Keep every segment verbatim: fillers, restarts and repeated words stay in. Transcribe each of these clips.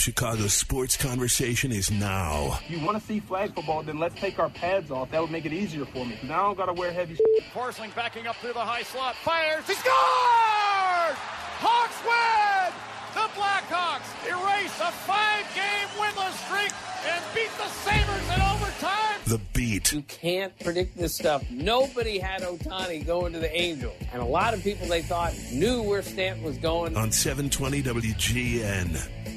Chicago's sports conversation is now. If you want to see flag football, then let's take our pads off. That would make it easier for me. Now I don't got to wear heavy. Forsling backing up through the high slot, fires, he scores! Hawks win! The Blackhawks erase a five-game winless streak and beat the Sabres in overtime. The Beat. You can't predict this stuff. Nobody had Ohtani going to the Angels. And a lot of people, they thought, knew where Stanton was going. On seven twenty W G N.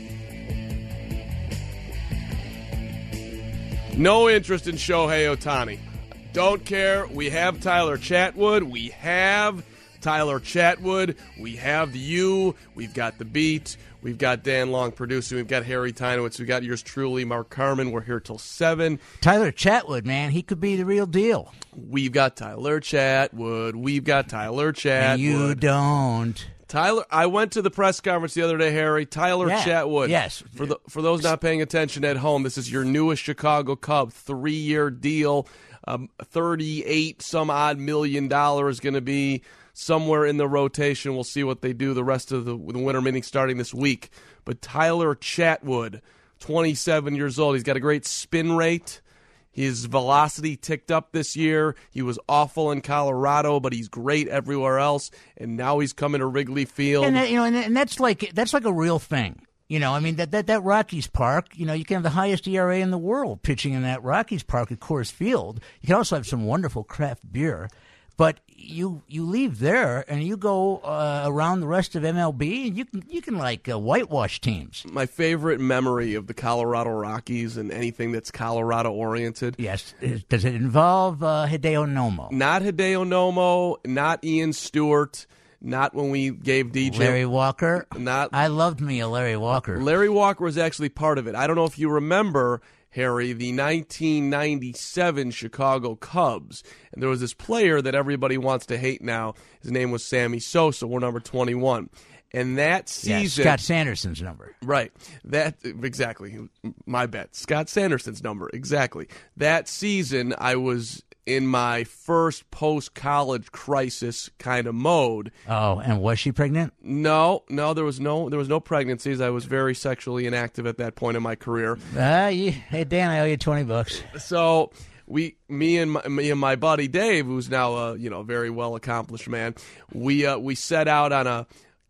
No interest in Shohei Ohtani. Don't care. We have Tyler Chatwood. We have Tyler Chatwood. We have you. We've got The Beat. We've got Dan Long producing. We've got Harry Tynowitz. We've got yours truly, Mark Carman. We're here till seven. Tyler Chatwood, man, he could be the real deal. We've got Tyler Chatwood. We've got Tyler Chatwood. And you don't. Tyler, I went to the press conference the other day, Harry. Tyler yeah, Chatwood. Yes. For the for those not paying attention at home, this is your newest Chicago Cub, three-year deal, um, thirty-eight some odd million dollars going to be somewhere in the rotation. We'll see what they do the rest of the, the winter meeting starting this week. But Tyler Chatwood, twenty-seven years old. He's got a great spin rate. His velocity ticked up this year. He was awful in Colorado, but he's great everywhere else. And now he's coming to Wrigley Field. And that, you know, and, and that's like that's like a real thing. You know, I mean that, that that Rockies Park. You know, you can have the highest E R A in the world pitching in that Rockies Park at Coors Field. You can also have some wonderful craft beer. But you you leave there and you go uh, around the rest of M L B and you can you can like uh, whitewash teams. My favorite memory of the Colorado Rockies and anything that's Colorado oriented. Yes, does it involve uh, Hideo Nomo? Not Hideo Nomo, not Ian Stewart, not when we gave D J Larry Walker. Not I loved me a Larry Walker. Larry Walker was actually part of it. I don't know if you remember, Harry, the nineteen ninety-seven Chicago Cubs. And there was this player that everybody wants to hate now. His name was Sammy Sosa. We're number twenty-one. And that season... Yeah, Scott Sanderson's number. Right. That Exactly. My bet. Scott Sanderson's number. Exactly. That season, I was in my first post-college crisis kind of mode. Oh, and was she pregnant? No, no, there was no there was no pregnancies. I was very sexually inactive at that point in my career. Uh, you, hey, Dan, I owe you twenty bucks. So we, me and my, me and my buddy Dave, who's now a you know very well accomplished man, we uh, we set out on a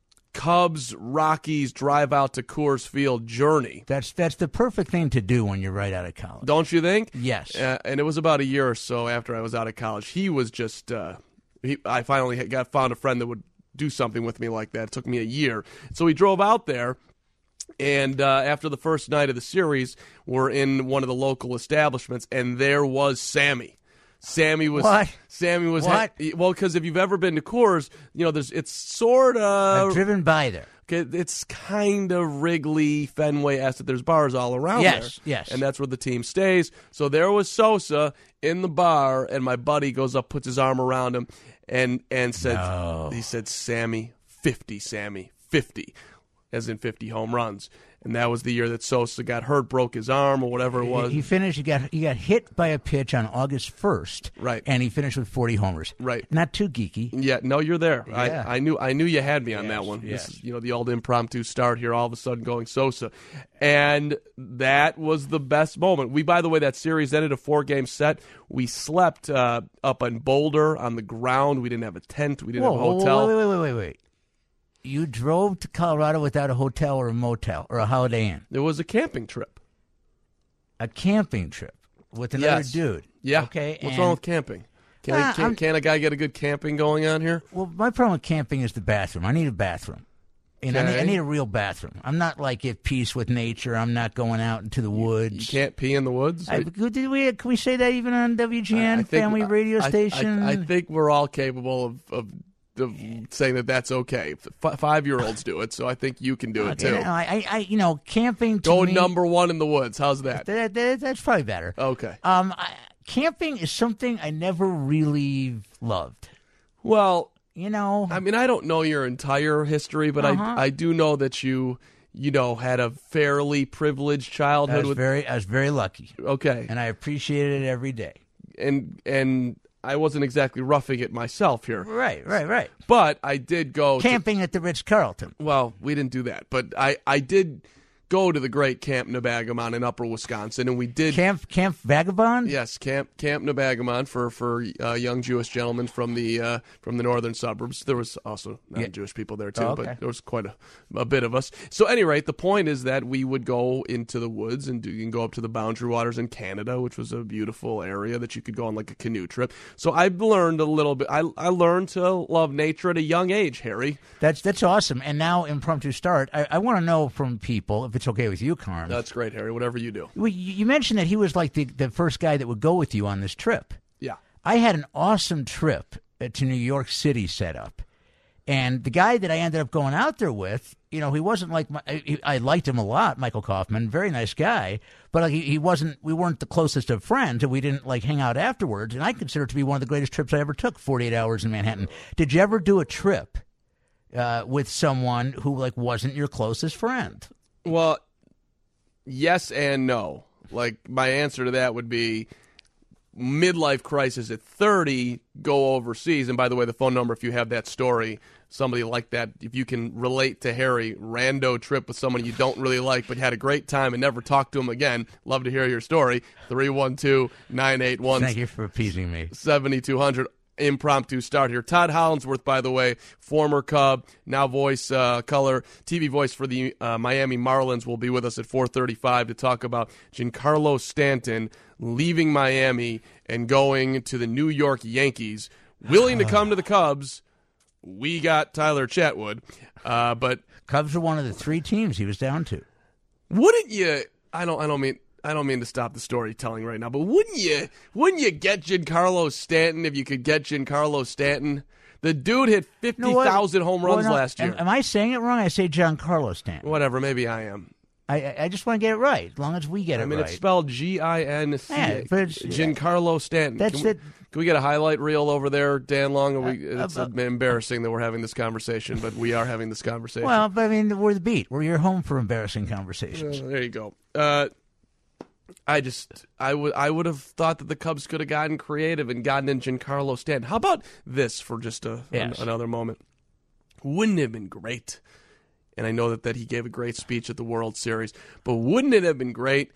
Cubs Rockies drive out to Coors Field journey. That's that's the perfect thing to do when you're right out of college. Don't you think? Yes. Uh, and it was about a year or so after I was out of college. He was just, uh, he, I finally got found a friend that would do something with me like that. It took me a year. So we drove out there, and uh, after the first night of the series, we're in one of the local establishments, and there was Sammy. Sammy was what? Sammy was what? Ha- well, because if you've ever been to Coors, you know there's it's sort of I've driven by there. Okay, it's kind of Wrigley, Fenway-esque. There's bars all around yes, there. Yes, yes. And that's where the team stays. So there was Sosa in the bar, and my buddy goes up, puts his arm around him, and and said, no. he said, Sammy, fifty, Sammy, fifty, as in fifty home runs. And that was the year that Sosa got hurt, broke his arm, or whatever it was. He finished. He got he got hit by a pitch on August first, right? And he finished with forty homers, right? Not too geeky. Yeah, no, you're there. Yeah. I, I knew I knew you had me on yes, that one. Yes. This is, you know, the old impromptu start here, all of a sudden going Sosa, and that was the best moment. We, by the way, that series ended a four-game set. We slept uh, up in Boulder on the ground. We didn't have a tent. We didn't whoa, have a hotel. Wait, wait, wait, wait, wait. You drove to Colorado without a hotel or a motel or a Holiday Inn. There was a camping trip. A camping trip with another yes. dude. Yeah. Okay. What's and, wrong with camping? Can, uh, I, can, can a guy get a good camping going on here? Well, my problem with camping is the bathroom. I need a bathroom. You know, okay. I, need, I need a real bathroom. I'm not like at peace with nature. I'm not going out into the woods. You can't pee in the woods? I, did we, can we say that even on W G N, I, I think, family radio I, station? I, I, I think we're all capable of, of of saying that that's okay. F- five-year-olds do it, so I think you can do it, too. You know, I, I, you know, camping to Go me, number one in the woods. How's that? that, that that's probably better. Okay. Um, I, camping is something I never really loved. Well, you know. I mean, I don't know your entire history, but uh-huh. I I do know that you, you know, had a fairly privileged childhood. I was with, very, I was very lucky. Okay. And I appreciated it every day. And and I wasn't exactly roughing it myself here. Right, right, right. But I did go camping to, at the Ritz-Carlton. Well, we didn't do that, but I, I did go to the great Camp Nebagamon in Upper Wisconsin, and we did Camp Camp Vagabond. Yes, Camp Camp Nebagamon for for uh, young Jewish gentlemen from the uh, from the northern suburbs. There was also non-Jewish people there too, Oh, okay. but there was quite a, a bit of us. So, at any rate, the point is that we would go into the woods and do, you can go up to the Boundary Waters in Canada, which was a beautiful area that you could go on like a canoe trip. So I've learned a little bit. I I learned to love nature at a young age, Harry. That's that's awesome. And now, impromptu start. I, I want to know from people, if it's okay with you, Carm. That's great, Harry. Whatever you do. Well, you you mentioned that he was like the, the first guy that would go with you on this trip. Yeah. I had an awesome trip uh, to New York City set up. And the guy that I ended up going out there with, you know, he wasn't like, my, I, I liked him a lot, Michael Kaufman, very nice guy, but like he, he wasn't, we weren't the closest of friends, and we didn't like hang out afterwards. And I consider it to be one of the greatest trips I ever took, forty-eight hours in Manhattan. Did you ever do a trip uh, with someone who like wasn't your closest friend? Well, yes and no. Like, my answer to that would be midlife crisis at thirty, go overseas. And by the way, the phone number, if you have that story, somebody like that, if you can relate to Harry, rando trip with someone you don't really like but had a great time and never talked to him again, love to hear your story. three one two, nine eight one, Thank you for appeasing me. seven two zero zero. Impromptu start here. Todd Hollandsworth, by the way, former Cub, now voice, uh, color, T V voice for the uh, Miami Marlins, will be with us at four thirty-five to talk about Giancarlo Stanton leaving Miami and going to the New York Yankees. Willing to come to the Cubs, we got Tyler Chatwood. Uh, but Cubs are one of the three teams he was down to. wouldn't you? I don't. I don't mean. I don't mean to stop the storytelling right now, but wouldn't you? Wouldn't you get Giancarlo Stanton if you could get Giancarlo Stanton? The dude hit fifty thousand home runs Well, no, last year. Am, am I saying it wrong? I say Giancarlo Stanton. Whatever, maybe I am. I, I I just want to get it right, as long as we get I it mean, right. it's spelled G I N C Yeah, A. but it's- Giancarlo Stanton. That's can we, it. Can we get a highlight reel over there, Dan Long? Are we, Uh, it's uh, embarrassing that we're having this conversation, but we are having this conversation. Well, but I mean, we're the beat. We're your home for embarrassing conversations. Uh, there you go. Uh, I just, I would, I would have thought that the Cubs could have gotten creative and gotten in Giancarlo Stanton. How about this for just a Yes. an, another moment? Wouldn't it have been great? And I know that, that he gave a great speech at the World Series, but wouldn't it have been great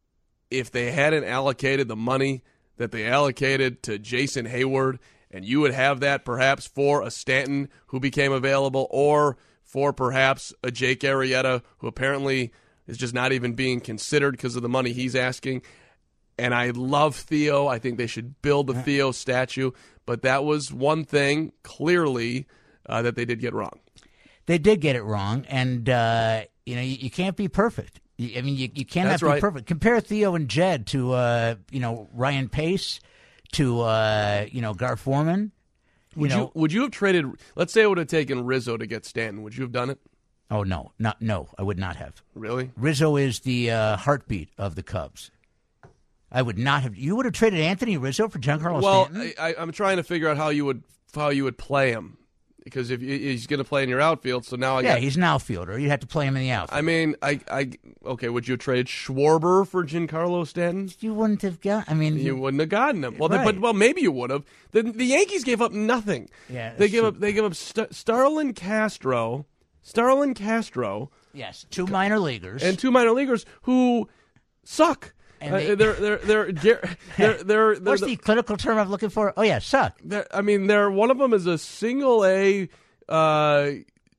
if they hadn't allocated the money that they allocated to Jason Hayward, and you would have that perhaps for a Stanton who became available, or for perhaps a Jake Arrieta who apparently is just not even being considered because of the money he's asking. And I love Theo. I think they should build a Theo statue. But that was one thing, clearly, uh, that they did get wrong. They did get it wrong, and uh, you know you, you can't be perfect. You, I mean, you, you can't That's have to right. be perfect. Compare Theo and Jed to uh, you know Ryan Pace, to uh, you know Gar Forman. You Would know, you would you have traded? Let's say it would have taken Rizzo to get Stanton. Would you have done it? Oh no, not no, I would not have. Really? Rizzo is the uh, heartbeat of the Cubs. I would not have. You would have traded Anthony Rizzo for Giancarlo Well, Stanton? I, I, I'm trying to figure out how you would how you would play him, because if you- he's going to play in your outfield, so now I yeah, got. he's an outfielder. You'd have to play him in the outfield. I mean, I, I okay. Would you have traded Schwarber for Giancarlo Stanton? you wouldn't have got. I mean, You wouldn't have gotten him. Well, the, Right. but well, maybe you would have. The, the Yankees gave up nothing. Yeah, they that's give true. up. They give up St- Starlin Castro, Starlin Castro, yes, two minor leaguers. and two minor leaguers who suck. And Uh, they- they're they're they're they're they're, they're, they're What's the clinical term I'm looking for? Oh yeah, suck. They're, I mean, they're one of them is a single A uh,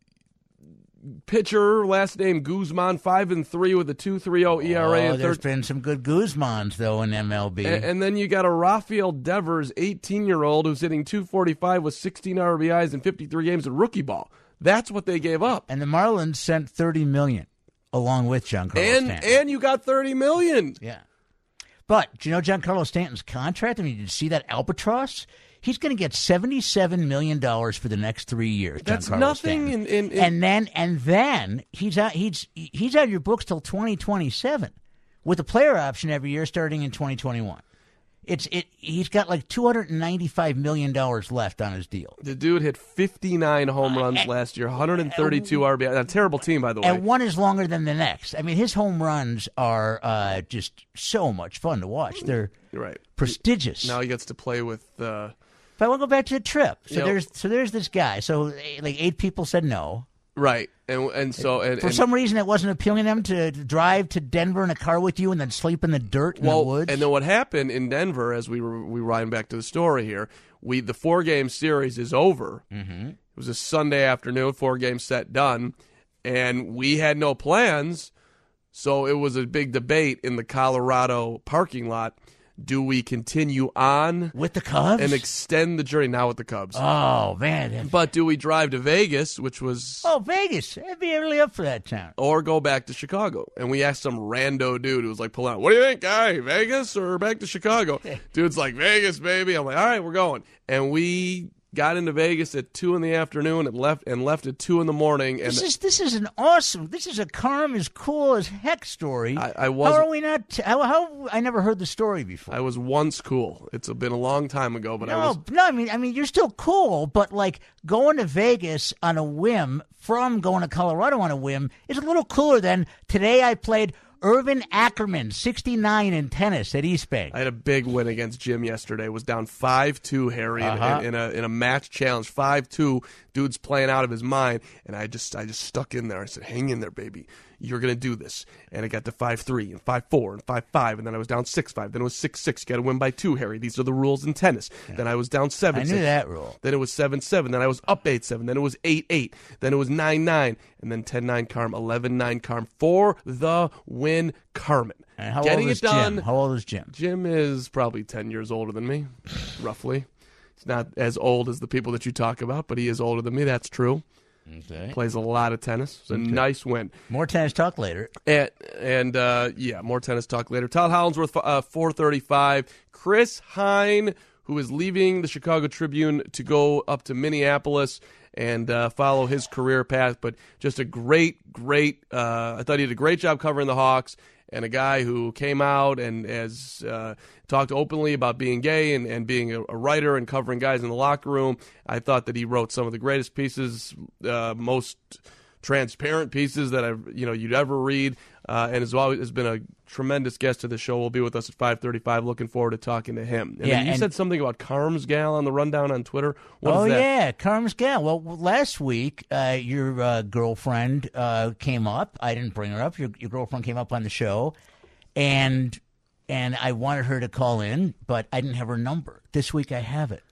pitcher, last name Guzman, five and three with a two three zero E R A Oh, and there's thirteen. been some good Guzmans though in M L B. And, and then you got a Rafael Devers, eighteen year old, who's hitting two forty five with sixteen R B Is in fifty three games in rookie ball. That's what they gave up. And the Marlins sent thirty million along with Giancarlo And Stanton. and you got thirty million. yeah. But do you know Giancarlo Stanton's contract? I mean, did you see that albatross? He's going to get seventy-seven million dollars for the next three years. That's Giancarlo nothing Stanton. in- in- in- and then and then he's out. He's he's out of your books till twenty twenty-seven, with a player option every year starting in twenty twenty-one. It's it. He's got like two hundred and ninety-five million dollars left on his deal. The dude hit fifty nine home runs last year, one hundred thirty two R B Is. A terrible team, by the way. And one is longer than the next. I mean, his home runs are uh, just so much fun to watch. They're You're right. prestigious. Now he gets to play with. Uh, But I want to go back to the trip. So Yep. there's so there's this guy. So eh, like eight people said no. Right. And and so and, For and, some reason, it wasn't appealing to them to, to drive to Denver in a car with you and then sleep in the dirt in well, the woods. And then what happened in Denver, as we were we riding back to the story here, we the four game series is over. Mm-hmm. It was a Sunday afternoon, four game set done, and we had no plans, so it was a big debate in the Colorado parking lot. Do we continue on with the Cubs and extend the journey now with the Cubs? Oh man! But do we drive to Vegas, which was oh Vegas? I'd be really up for that town. Or go back to Chicago? And we asked some rando dude who was like pulling out. What do you think, guy? Vegas or back to Chicago? Dude's like Vegas, baby. I'm like, all right, we're going. And we got into Vegas at two in the afternoon and left and left at two in the morning. And this is this is an awesome. This is a calm as cool as heck story. I, I was. How are we not? How, how I never heard the story before. I was once cool. It's been a long time ago, but no, I was. No, I mean, I mean, you're still cool, but like going to Vegas on a whim from going to Colorado on a whim is a little cooler than today. I played Irvin Ackerman, sixty-nine in tennis at East Bay. I had a big win against Jim yesterday. Was down five two, Harry, uh-huh. in, in, in a in a match challenge. five two, dude's playing out of his mind, and I just I just stuck in there. I said, "Hang in there, baby. You're gonna do this." And I got to five three and five four and five five, and then I was down six five. Then it was six six. You got to win by two, Harry. These are the rules in tennis. Yeah. Then I was down seven. I knew six. that rule. Then it was seven seven. Then I was up eight seven. Then it was eight eight. Then it was nine nine. And then ten nine Carm, eleven nine Carm for the win, Carmen. And how Getting old is it done. Jim? How old is Jim? Jim is probably ten years older than me, roughly. He's not as old as the people that you talk about, but he is older than me. That's true. Okay. Plays a lot of tennis. It's a okay. nice win. More tennis talk later. And, and uh, yeah, more tennis talk later. Todd Hollinsworth, uh, four thirty-five. Chris Hine, who is leaving the Chicago Tribune to go up to Minneapolis and uh, follow his career path. But just a great, great, uh, I thought he did a great job covering the Hawks, and a guy who came out and has uh, talked openly about being gay and, and being a, a writer and covering guys in the locker room. I thought that he wrote some of the greatest pieces, uh, most transparent pieces that I've you know you'd ever read, uh, and has always has been a tremendous guest to the show. Will be with us at five thirty-five. Looking forward to talking to him. And yeah, then you and said something about Carm's gal on the rundown on Twitter. What oh is that? yeah, Carm's gal. Well, last week uh, your uh, girlfriend uh, came up. I didn't bring her up. Your your girlfriend came up on the show, and and I wanted her to call in, but I didn't have her number. This week I have it.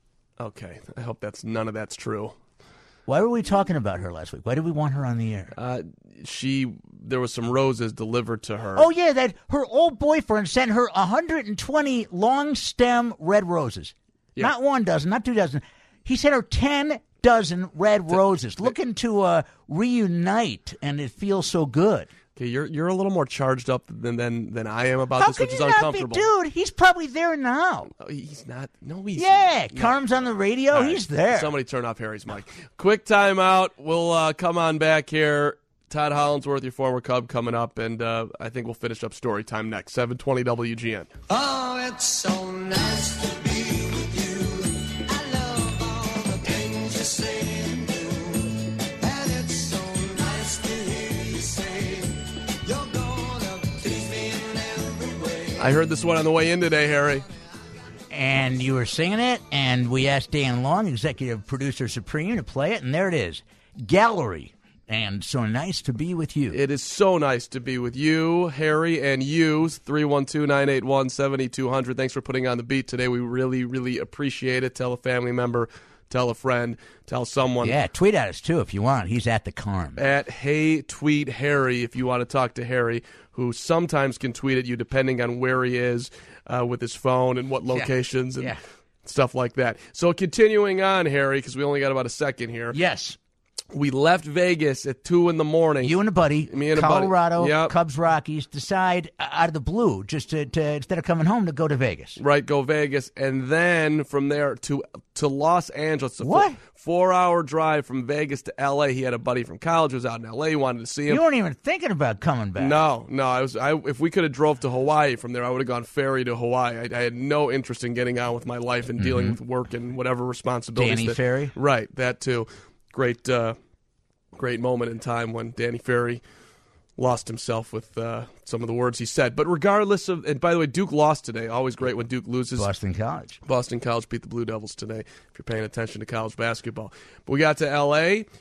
Okay, I hope that's none of that's true. Why were we talking about her last week? Why did we want her on the air? Uh, she there was some roses delivered to her. Oh yeah, that her old boyfriend sent her one hundred twenty long stem red roses. Yeah. Not one dozen, not two dozen. He sent her ten dozen red roses, looking to uh, reunite, and it feels so good. Okay, you're you're a little more charged up than than, than I am about How this, which is not uncomfortable. Be, dude, he's probably there now. Oh, he's not. No, he's yeah. no. Carm's on the radio. Right. He's there. Somebody turn off Harry's mic. Quick timeout. We'll uh, come on back here. Todd Hollinsworth, your former Cub, coming up, and uh, I think we'll finish up story time next. seven twenty W G N. Oh, it's so nice to be with you. I love all the things you say and do. And it's so nice to hear you say you're gonna please me in every way. I heard this one on the way in today, Harry. And you were singing it, and we asked Dan Long, executive producer supreme, to play it, and there it is. Gallery. And so nice to be with you. It is so nice to be with you, Harry, and you. three one two, nine eight one, seven two zero zero. Thanks for putting on the beat today. We really, really appreciate it. Tell a family member, tell a friend, tell someone. Yeah, tweet at us, too, if you want. He's at the Carm. At Hey Tweet Harry, if you want to talk to Harry, who sometimes can tweet at you depending on where he is uh, with his phone and what locations yeah. and yeah. stuff like that. So continuing on, Harry, because we only got about a second here. Yes. We left Vegas at two in the morning. You and a buddy, Me and Colorado, a buddy. Yep. Cubs, Rockies, decide uh, out of the blue just to, to instead of coming home to go to Vegas. Right, go Vegas, and then from there to to Los Angeles. A what? Four, four-hour drive from Vegas to L A. He had a buddy from college who was out in L A. He wanted to see him. You weren't even thinking about coming back. No, no. I was. I, if we could have drove to Hawaii from there, I would have gone ferry to Hawaii. I, I had no interest in getting on with my life and dealing mm-hmm. with work and whatever responsibilities. Danny that, Ferry? Right, that too. Great. Uh, Great moment in time when Danny Ferry lost himself with uh, some of the words he said. But regardless of, and by the way, Duke lost today. Always great when Duke loses. Boston College. Boston College beat the Blue Devils today, if you're paying attention to college basketball. But we got to L A.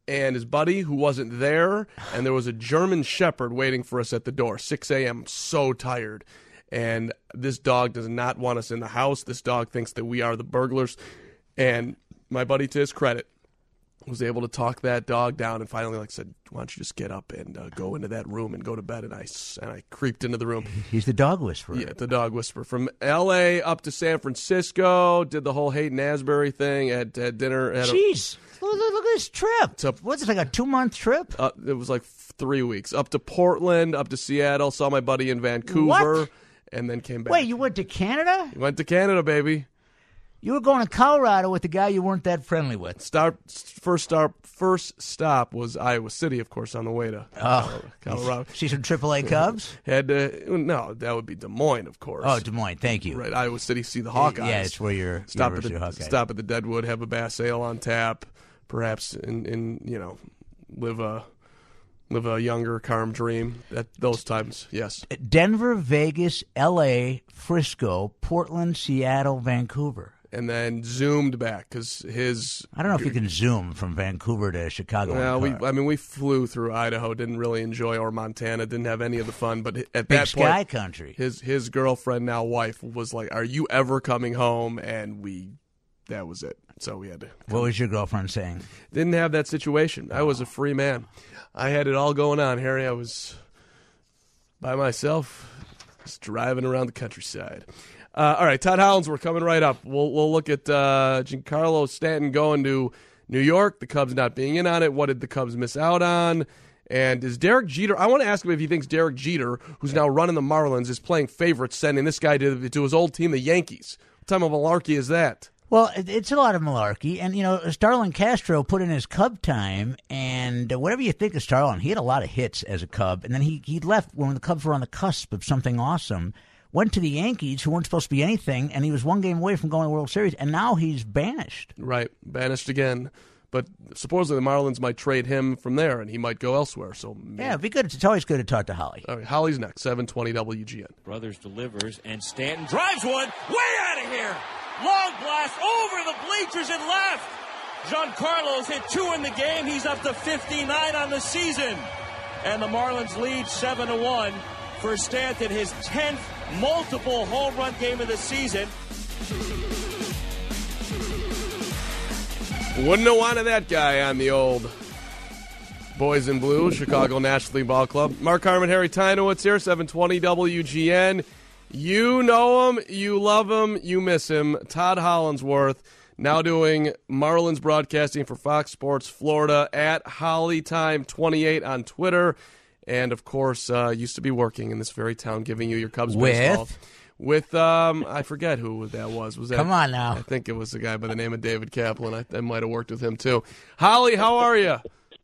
and his buddy who wasn't there, and there was a German Shepherd waiting for us at the door. six a.m. I'm so tired. And this dog does not want us in the house. This dog thinks that we are the burglars. And my buddy, to his credit, was able to talk that dog down and finally like said, why don't you just get up and uh, go into that room and go to bed. And I, and I creeped into the room. He's the dog whisperer. Yeah, the dog whisperer. From L A up to San Francisco, did the whole Hayden Asbury thing at, at dinner. At Jeez, a, look, look at this trip. To, What's it, like a two-month trip? Uh, it was like three weeks. Up to Portland, up to Seattle, saw my buddy in Vancouver, What? and then came back. Wait, you went to Canada? Went to Canada, baby. You were going to Colorado with the guy you weren't that friendly with. Start first stop first stop was Iowa City, of course, on the way to Oh. Colorado. See some triple A Cubs? Had to, no, that would be Des Moines, of course. Oh, Des Moines, thank you. Right, Iowa City, see the Hawkeyes. Yeah, it's where you're stop at the University Hawkeyes. stop at the Deadwood, have a bass ale on tap, perhaps, in, in you know, live a live a younger Carm dream. At those times, yes. Denver, Vegas, L A, Frisco, Portland, Seattle, Vancouver. And then zoomed back because his. I don't know if you can zoom from Vancouver to Chicago. Well, in we a car. I mean we flew through Idaho, didn't really enjoy, or Montana, didn't have any of the fun. But at Big that sky point, country. his his girlfriend, now wife, was like, "Are you ever coming home?" And we, that was it. So we had to. What was your girlfriend saying? Didn't have that situation. I was a free man. I had it all going on, Harry. I was by myself, just driving around the countryside. Uh, all right, Todd Hollins, we're coming right up. We'll we'll look at uh, Giancarlo Stanton going to New York, the Cubs not being in on it. What did the Cubs miss out on? And is Derek Jeter – I want to ask him if he thinks Derek Jeter, who's now running the Marlins, is playing favorites, sending this guy to, to his old team, the Yankees. What type of malarkey is that? Well, it- it's a lot of malarkey. And, you know, Starlin Castro put in his Cub time, and uh, whatever you think of Starlin, he had a lot of hits as a Cub. And then he, he left when the Cubs were on the cusp of something awesome. Went to the Yankees, who weren't supposed to be anything, and he was one game away from going to the World Series, and now he's banished. Right, banished again. But supposedly the Marlins might trade him from there, and he might go elsewhere. So maybe. Yeah, it'd be good. It's always good to talk to Holly. All right, Holly's next, seven twenty W G N. Brothers delivers, and Stanton drives one way out of here. Long blast over the bleachers and left. Giancarlo's hit two in the game. He's up to fifty-nine on the season. And the Marlins lead seven to one for Stanton, his tenth multiple home run game of the season. Wouldn't have wanted that guy on the old Boys in Blue, Chicago National League Ball Club. Mark Harmon, Harry Tynowitz here, seven twenty W G N. You know him, you love him, you miss him. Todd Hollinsworth, now doing Marlins broadcasting for Fox Sports Florida, at Holly Time twenty-eight on Twitter. And, of course, uh, used to be working in this very town, giving you your Cubs With? baseball. With, um, I forget who that was. Was that? Come on now. I think it was a guy by the name of David Kaplan. I, I might have worked with him, too. Holly, how are you?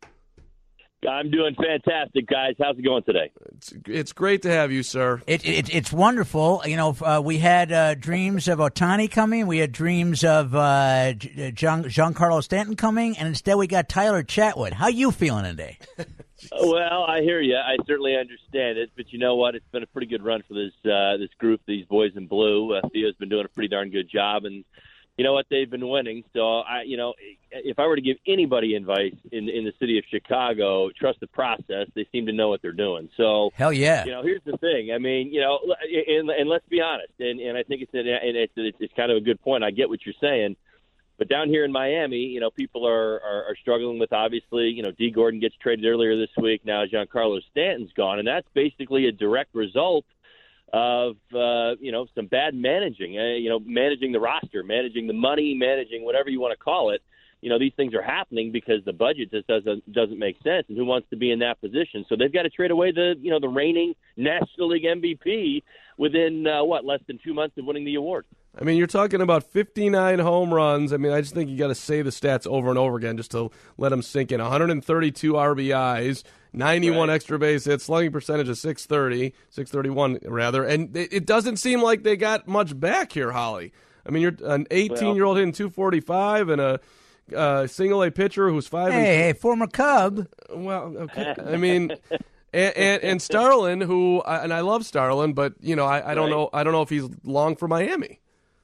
I'm doing fantastic, guys. How's it going today? It's, it's great to have you, sir. It, it, it's wonderful. You know, uh, we had uh, dreams of Ohtani coming. We had dreams of uh, J- Gian- Giancarlo Stanton coming. And instead we got Tyler Chatwood. How you feeling today? Well, I hear you. I certainly understand it, but you know what? It's been a pretty good run for this uh, this group, these boys in blue. Uh, Theo's been doing a pretty darn good job, and you know what? They've been winning. So, I, you know, if I were to give anybody advice in in the city of Chicago, trust the process. They seem to know what they're doing. So, Hell yeah. you know, here's the thing. I mean, you know, and, and let's be honest, and, and I think it's, and it's it's it's kind of a good point. I get what you're saying. But down here in Miami, you know, people are, are, are struggling with, obviously, you know, D. Gordon gets traded earlier this week. Now Giancarlo Stanton's gone, and that's basically a direct result of, uh, you know, some bad managing, uh, you know, managing the roster, managing the money, managing whatever you want to call it. You know, these things are happening because the budget just doesn't doesn't make sense, and who wants to be in that position? So they've got to trade away the, you know, the reigning National League M V P within, uh, what, less than two months of winning the award. I mean, you're talking about fifty-nine home runs. I mean, I just think you got to say the stats over and over again just to let them sink in. one hundred thirty-two R B Is, ninety-one Right. extra base hits, slugging percentage of six thirty, six thirty-one rather, and it, it doesn't seem like they got much back here, Holly. I mean, you're an eighteen-year-old hitting two forty-five and a uh, single-A pitcher who's five. Hey, hey, former Cub. And, well, okay. I mean. And, and and Starlin, who and I love Starlin, but you know I, I don't Right. know I don't know if he's long for Miami.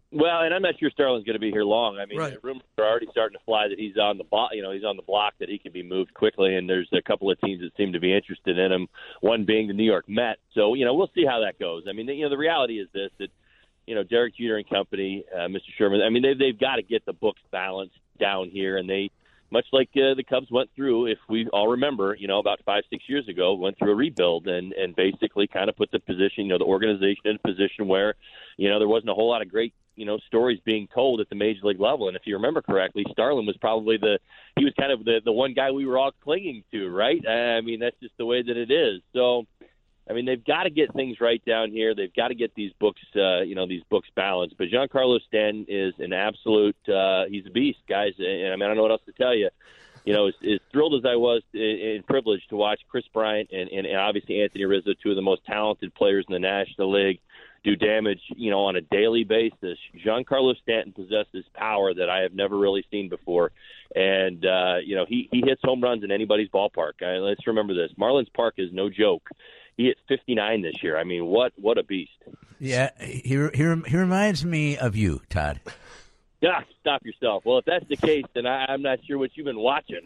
Well, and I'm not sure Starlin's going to be here long. I mean, Right. the rumors are already starting to fly that he's on the block. You know, he's on the block, that he can be moved quickly. And there's a couple of teams that seem to be interested in him. One being the New York Mets. So you know, we'll see how that goes. I mean, you know, the reality is this: that you know, Derek Jeter and company, uh, Mister Sherman. I mean, they've they've got to get the books balanced down here, and they. Much like uh, the Cubs went through, if we all remember, you know, about five, six years ago, went through a rebuild and, and basically kind of put the position, you know, the organization in a position where, you know, there wasn't a whole lot of great, you know, stories being told at the major league level. And if you remember correctly, Starlin was probably the, he was kind of the, the one guy we were all clinging to, right? I mean, that's just the way that it is. So, I mean, they've got to get things right down here. They've got to get these books, uh, you know, these books balanced. But Giancarlo Stanton is an absolute, uh, he's a beast, guys. And I mean, I don't know what else to tell you. You know, as, as thrilled as I was and privileged to watch Chris Bryant and, and obviously Anthony Rizzo, two of the most talented players in the National League, do damage, you know, on a daily basis. Giancarlo Stanton possesses power that I have never really seen before. And, uh, you know, he, he hits home runs in anybody's ballpark. Uh, let's remember this. Marlins Park is no joke. He hit fifty-nine this year. I mean, what what a beast. Yeah, he, he, he reminds me of you, Todd. Yeah, stop yourself. Well, if that's the case, then I, I'm not sure what you've been watching.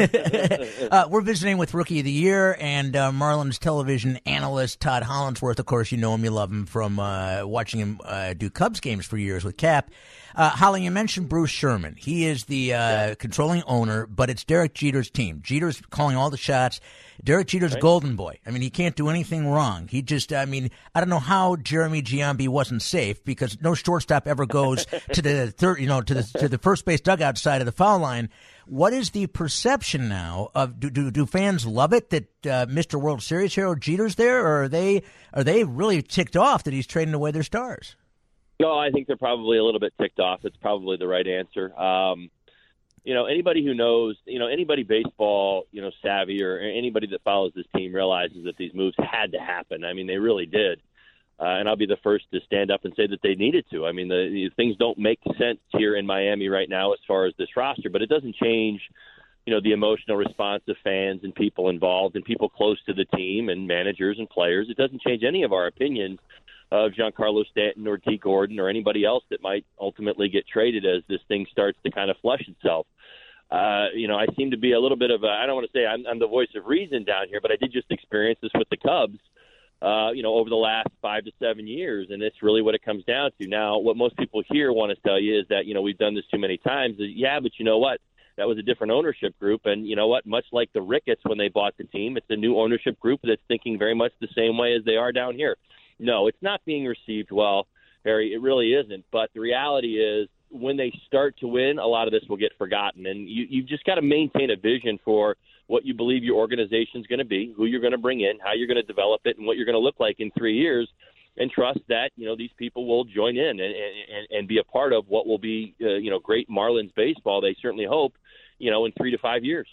uh, we're visiting with Rookie of the Year and uh, Marlins television analyst Todd Hollandsworth. Of course, you know him, you love him from uh, watching him uh, do Cubs games for years with Cap. Uh, Holly, you mentioned Bruce Sherman. He is the uh, yeah. controlling owner, but it's Derek Jeter's team. Jeter's calling all the shots. Derek Jeter's right. golden boy. I mean, he can't do anything wrong. He just, I mean, I don't know how Jeremy Giambi wasn't safe, because no shortstop ever goes to the third, you know, to the to the first base dugout side of the foul line. What is the perception now of do do, do fans love it that uh, Mister World Series hero Jeter's there, or are they are they really ticked off that he's trading away their stars? No, I think they're probably a little bit ticked off. It's probably the right answer. Um, you know, anybody who knows, you know, anybody baseball, you know, savvy, or anybody that follows this team realizes that these moves had to happen. I mean, they really did. Uh, and I'll be the first to stand up and say that they needed to. I mean, the, the things don't make sense here in Miami right now as far as this roster, but it doesn't change, you know, the emotional response of fans and people involved and people close to the team and managers and players. It doesn't change any of our opinions of Giancarlo Stanton or Dee Gordon or anybody else that might ultimately get traded as this thing starts to kind of flush itself. Uh, you know, I seem to be a little bit of a, I don't want to say I'm, I'm the voice of reason down here, but I did just experience this with the Cubs, uh, you know, over the last five to seven years, and it's really what it comes down to. Now, what most people here want to tell you is that, you know, we've done this too many times. Yeah, but you know what? That was a different ownership group, and you know what? Much like the Ricketts when they bought the team, it's a new ownership group that's thinking very much the same way as they are down here. No, it's not being received well, Harry. It really isn't. But the reality is, when they start to win, a lot of this will get forgotten. And you, you've just got to maintain a vision for what you believe your organization is going to be, who you're going to bring in, how you're going to develop it, and what you're going to look like in three years. And trust that, you know, these people will join in and, and, and be a part of what will be, uh, you know, great Marlins baseball. They certainly hope, you know, in three to five years.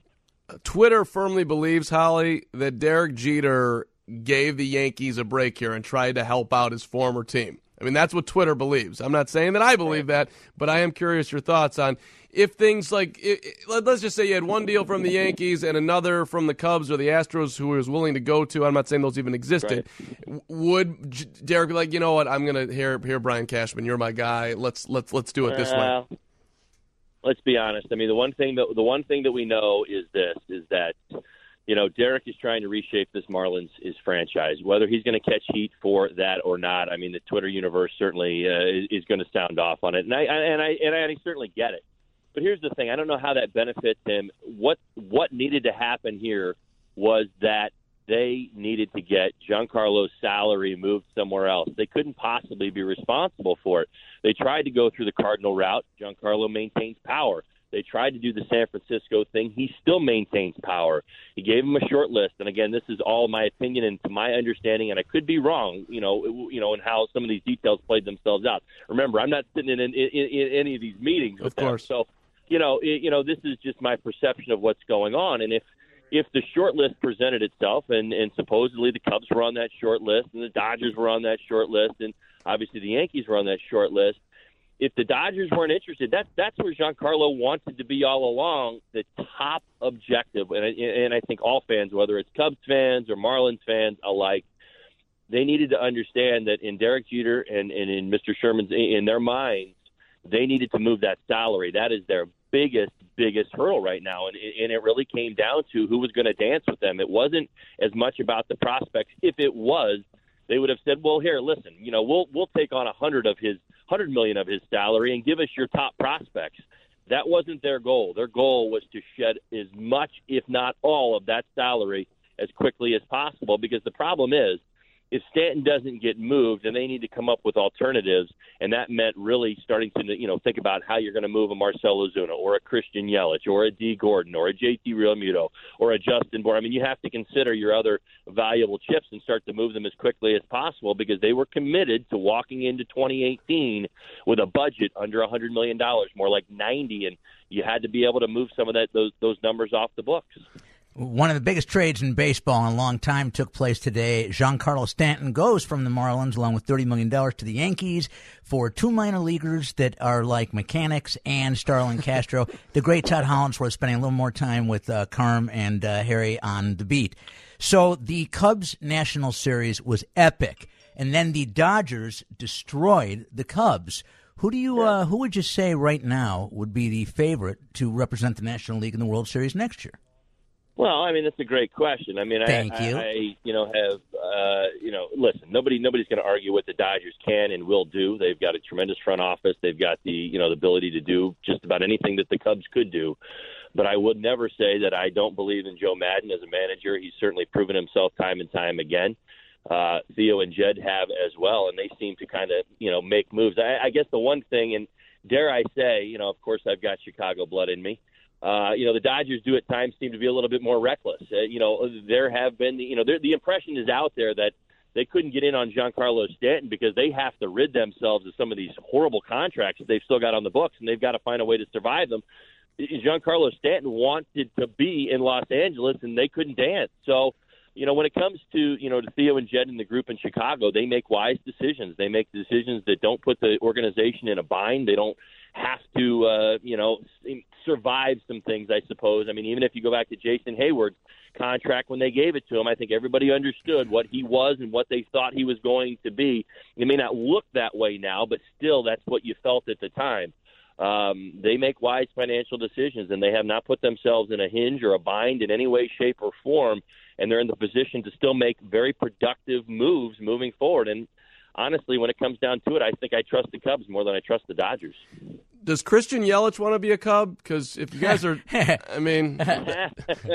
Twitter firmly believes, Holly, that Derek Jeter gave the Yankees a break here and tried to help out his former team. I mean, that's what Twitter believes. I'm not saying that I believe that, but I am curious your thoughts on if things like, it, it, let's just say you had one deal from the Yankees and another from the Cubs or the Astros who he was willing to go to. I'm not saying those even existed. Right. Would J- Derek be like, you know what, I'm going to, here, here, Brian Cashman, you're my guy. Let's let's let's do it this uh, way. Let's be honest. I mean, the one thing that the one thing that we know is this, is that, you know, Derek is trying to reshape this Marlins his franchise. Whether he's going to catch heat for that or not, I mean, the Twitter universe certainly uh, is, is going to sound off on it, and I and I and I certainly get it. But here's the thing: I don't know how that benefits him. What what needed to happen here was that they needed to get Giancarlo's salary moved somewhere else. They couldn't possibly be responsible for it. They tried to go through the Cardinal route. Giancarlo maintains power. They tried to do the San Francisco thing. He still maintains power. He gave him a short list, and again, this is all my opinion and to my understanding, and I could be wrong, you know, you know, in how some of these details played themselves out. Remember, I'm not sitting in, in, in, in any of these meetings with of course. them, so you know, it, you know, this is just my perception of what's going on, and if if the short list presented itself, and and supposedly the Cubs were on that short list, and the Dodgers were on that short list, and obviously the Yankees were on that short list. If the Dodgers weren't interested, that's that's where Giancarlo wanted to be all along, the top objective. And, and I think all fans, whether it's Cubs fans or Marlins fans alike, they needed to understand that in Derek Jeter and, and in Mister Sherman's, in their minds, they needed to move that salary. That is their biggest, biggest hurdle right now. And, and it really came down to who was going to dance with them. It wasn't as much about the prospects. If it was, they would have said, well, here, listen, you know, we'll we'll take on a hundred of his hundred million of his salary and give us your top prospects. That wasn't their goal. Their goal was to shed as much, if not all, of that salary as quickly as possible, because the problem is, if Stanton doesn't get moved, then they need to come up with alternatives, and that meant really starting to, you know, think about how you're going to move a Marcell Ozuna or a Christian Yelich or a D. Gordon or a J T Realmuto or a Justin Bour. I mean, you have to consider your other valuable chips and start to move them as quickly as possible, because they were committed to walking into twenty eighteen with a budget under one hundred million dollars, more like ninety, and you had to be able to move some of that those those numbers off the books. One of the biggest trades in baseball in a long time took place today. Giancarlo Stanton goes from the Marlins along with thirty million dollars to the Yankees for two minor leaguers that are like mechanics and Starlin Castro. The great Todd Hollandsworth spending a little more time with uh, Carm and uh, Harry on the beat. So the Cubs National Series was epic, and then the Dodgers destroyed the Cubs. Who do you? Uh, who would you say right now would be the favorite to represent the National League in the World Series next year? Well, I mean, that's a great question. I mean, Thank I, you. I, I, you know, have, uh, you know, listen, nobody, nobody's going to argue what the Dodgers can and will do. They've got a tremendous front office. They've got the, you know, the ability to do just about anything that the Cubs could do. But I would never say that I don't believe in Joe Madden as a manager. He's certainly proven himself time and time again. Uh, Theo and Jed have as well, and they seem to kind of, you know, make moves. I, I guess the one thing, and dare I say, you know, of course I've got Chicago blood in me. Uh, you know, the Dodgers do at times seem to be a little bit more reckless. Uh, you know, there have been, you know, the impression is out there that they couldn't get in on Giancarlo Stanton because they have to rid themselves of some of these horrible contracts that they've still got on the books, and they've got to find a way to survive them. Giancarlo Stanton wanted to be in Los Angeles, and they couldn't dance. So, you know, when it comes to, you know, to Theo and Jed and the group in Chicago, they make wise decisions. They make decisions that don't put the organization in a bind. They don't have to, uh, you know, survive some things, I suppose. I mean, even if you go back to Jason Hayward's contract, when they gave it to him, I think everybody understood what he was and what they thought he was going to be. It may not look that way now, but still that's what you felt at the time. Um, they make wise financial decisions, and they have not put themselves in a hinge or a bind in any way, shape, or form, and they're in the position to still make very productive moves moving forward. And honestly, when it comes down to it, I think I trust the Cubs more than I trust the Dodgers. Does Christian Yelich want to be a Cub? Because if you guys are, I mean, hey,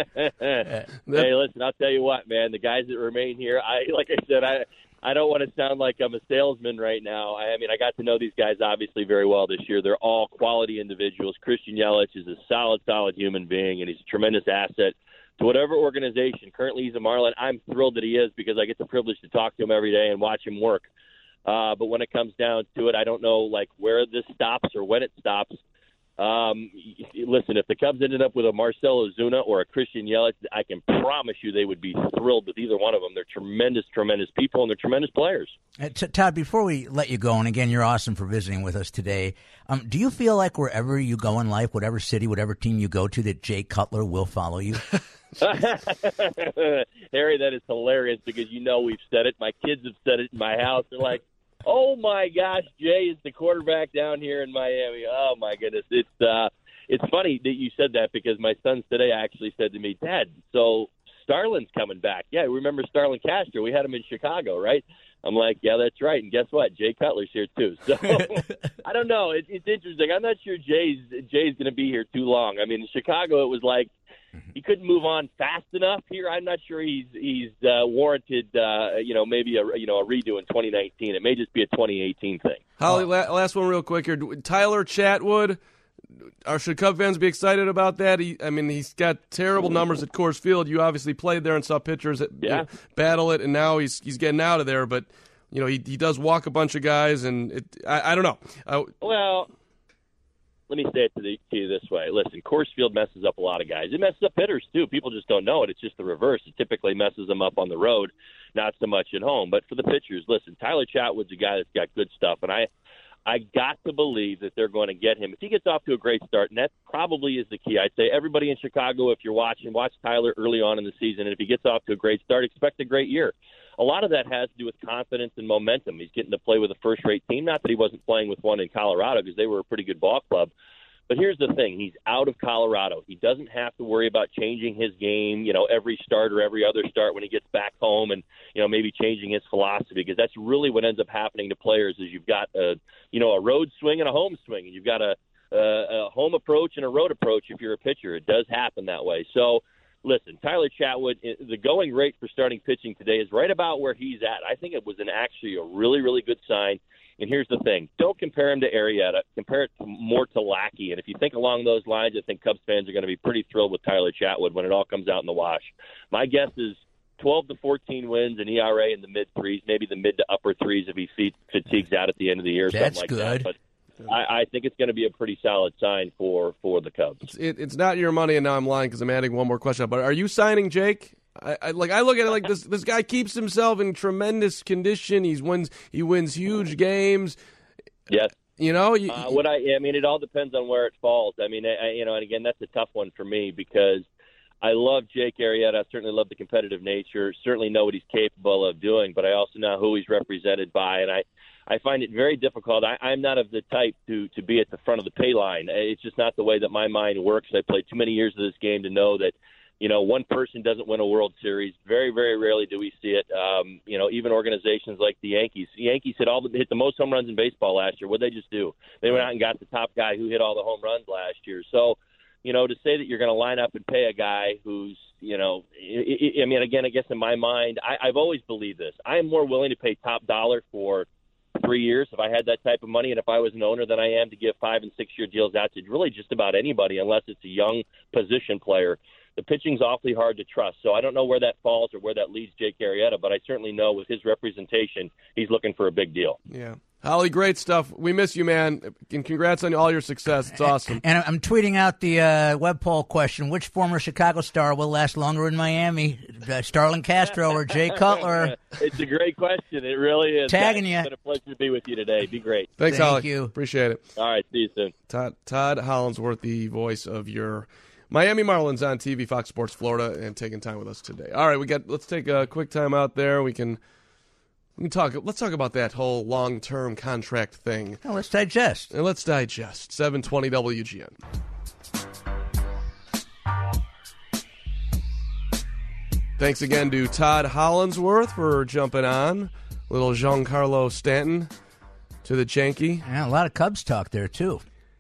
listen, I'll tell you what, man. The guys that remain here, I like I said, I I don't want to sound like I'm a salesman right now. I, I mean, I got to know these guys obviously very well this year. They're all quality individuals. Christian Yelich is a solid, solid human being, and he's a tremendous asset to whatever organization. Currently, he's a Marlin. I'm thrilled that he is because I get the privilege to talk to him every day and watch him work. Uh, but when it comes down to it, I don't know like where this stops or when it stops. Um, listen, if the Cubs ended up with a Marcell Ozuna or a Christian Yelich, I can promise you they would be thrilled with either one of them. They're tremendous, tremendous people, and they're tremendous players. Uh, t- Todd, before we let you go, and again, you're awesome for visiting with us today, um, do you feel like wherever you go in life, whatever city, whatever team you go to, that Jay Cutler will follow you? Harry, that is hilarious because you know we've said it. My kids have said it in my house. They're like, oh my gosh, Jay is the quarterback down here in Miami. Oh my goodness, it's uh, it's funny that you said that because my sons today actually said to me, Dad, so Starlin's coming back. Yeah, remember Starlin Castro? We had him in Chicago, right? I'm like, yeah, that's right. And guess what? Jay Cutler's here too. So I don't know. It, it's interesting. I'm not sure Jay's Jay's going to be here too long. I mean, in Chicago, it was like he couldn't move on fast enough. Here, I'm not sure he's he's uh, warranted. Uh, you know, maybe a you know a redo in twenty nineteen. It may just be a twenty eighteen thing. Holly, la- last one real quick here. Tyler Chatwood. Are should Cub fans be excited about that? He, I mean, he's got terrible numbers at Coors Field. You obviously played there and saw pitchers that yeah. you know, battle it, and now he's he's getting out of there. But you know, he he does walk a bunch of guys, and it, I, I don't know. Uh, well, let me say it to, the, to you this way. Listen, Coors Field messes up a lot of guys. It messes up hitters too. People just don't know it. It's just the reverse. It typically messes them up on the road, not so much at home. But for the pitchers, listen, Tyler Chatwood's a guy that's got good stuff, and I. I got to believe that they're going to get him. If he gets off to a great start, and that probably is the key. I'd say everybody in Chicago, if you're watching, watch Tyler early on in the season, and if he gets off to a great start, expect a great year. a lot of that has to do with confidence and momentum. He's getting to play with a first-rate team. Not that he wasn't playing with one in Colorado because they were a pretty good ball club. But here's the thing. He's out of Colorado. He doesn't have to worry about changing his game, you know, every start or every other start when he gets back home and, you know, maybe changing his philosophy, because that's really what ends up happening to players is you've got, a, you know, a road swing and a home swing, and you've got a, a, a home approach and a road approach if you're a pitcher. It does happen that way. So, listen, Tyler Chatwood, the going rate for starting pitching today is right about where he's at. I think it was an actually a really, really good sign. And here's the thing. Don't compare him to Arrieta. Compare it to, more to Lackey. And if you think along those lines, I think Cubs fans are going to be pretty thrilled with Tyler Chatwood when it all comes out in the wash. My guess is twelve to fourteen wins, an E R A in the mid-threes, maybe the mid to upper threes if he fatigues out at the end of the year. That's something like good. That. But I, I think it's going to be a pretty solid sign for, for the Cubs. It, it's not your money, and now I'm lying because I'm adding one more question. But are you signing Jake? I, I like I look at it like this. This guy keeps himself in tremendous condition. He's wins. He wins huge games. Yes. You know. You, uh, what I, I mean, it all depends on where it falls. I mean, I, you know, and again, that's a tough one for me because I love Jake Arrieta. I certainly love the competitive nature. Certainly know what he's capable of doing, but I also know who he's represented by, and I. I find it very difficult. I, I'm not of the type to, to be at the front of the pay line. It's just not the way that my mind works. I played too many years of this game to know that, you know, one person doesn't win a World Series. Very, very rarely do we see it. Um, you know, even organizations like the Yankees. The Yankees hit all the, hit the most home runs in baseball last year. What did they just do? They went out and got the top guy who hit all the home runs last year. So, you know, to say that you're going to line up and pay a guy who's, you know, I, I mean, again, I guess in my mind, I, I've always believed this. I am more willing to pay top dollar for three years if I had that type of money, and if I was an owner than I am to give five and six year deals out to really just about anybody unless it's a young position player. The pitching's awfully hard to trust, so I don't know where that falls or where that leads Jake Arrieta, but I certainly know with his representation, he's looking for a big deal. Yeah. Holly, great stuff. We miss you, man, and congrats on all your success. It's awesome. And I'm tweeting out the uh, web poll question: which former Chicago star will last longer in Miami, uh, Starlin Castro or Jay Cutler? It's a great question. It really is. Tagging Guys, you. It's been a pleasure to be with you today. Be great. Thanks, Thank Holly. you. Appreciate it. All right. See you soon. Todd, Todd Hollandsworth, the voice of your Miami Marlins on T V, Fox Sports Florida, and taking time with us today. All right, we got. Let's take a quick time out there. We can. We can talk. Let's talk about that whole long-term contract thing. Oh, let's digest. And let's digest. seven twenty W G N. Thanks again to Todd Hollandsworth for jumping on. Little Giancarlo Stanton to the Janky. Yeah, a lot of Cubs talk there too.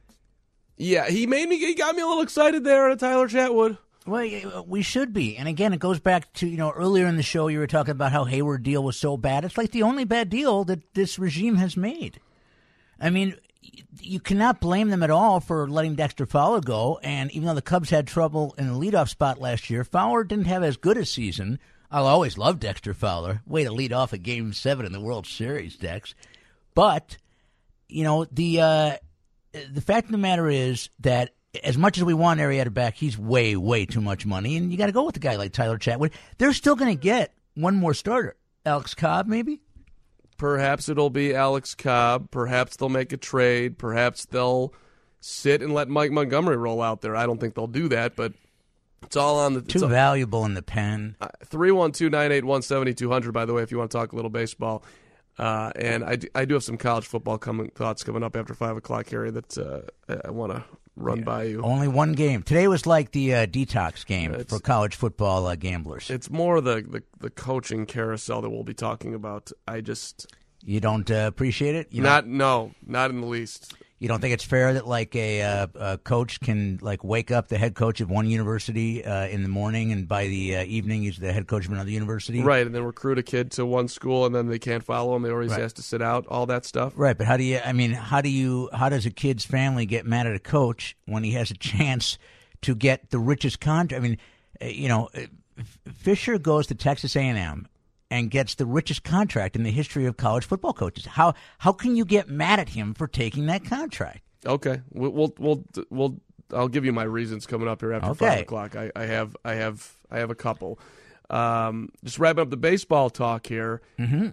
Yeah, he made me. He got me a little excited there at Tyler Chatwood. Well, we should be. And again, it goes back to, you know, earlier in the show you were talking about how Hayward deal was so bad. It's like the only bad deal that this regime has made. I mean, you cannot blame them at all for letting Dexter Fowler go. And even though the Cubs had trouble in the leadoff spot last year, Fowler didn't have as good a season. I'll always love Dexter Fowler. Way to lead off a Game seven in the World Series, Dex. But, you know, the uh, the fact of the matter is that as much as we want Arrieta back, he's way, way too much money, and you got to go with a guy like Tyler Chatwood. They're still going to get one more starter. Alex Cobb, maybe? Perhaps it'll be Alex Cobb. Perhaps they'll make a trade. Perhaps they'll sit and let Mike Montgomery roll out there. I don't think they'll do that, but it's all on the... Too valuable in the pen. three one two, nine eight one, seven two zero zero, by the way, if you want to talk a little baseball. Uh, and I do, I do have some college football coming, thoughts coming up after five o'clock, Harry, that uh, I want to run yeah. by you. Only one game. Today was like the uh, detox game it's, for college football uh, gamblers. It's more the, the, the coaching carousel that we'll be talking about. I just... You don't uh, appreciate it? You not No, not in the least. You don't think it's fair that like a, uh, a coach can like wake up the head coach of one university uh, in the morning and by the uh, evening he's the head coach of another university? Right, and then recruit a kid to one school and then they can't follow him. They always right. has to sit out, all that stuff. Right, but how do you, I mean, how do you, how does a kid's family get mad at a coach when he has a chance to get the richest contract? I mean, you know, Fisher goes to Texas A and M and gets the richest contract in the history of college football coaches. How how can you get mad at him for taking that contract? Okay, we'll we'll we'll, we'll I'll give you my reasons coming up here after okay. five o'clock. I, I have I have I have a couple. Um, just wrapping up the baseball talk here. Mm-hmm.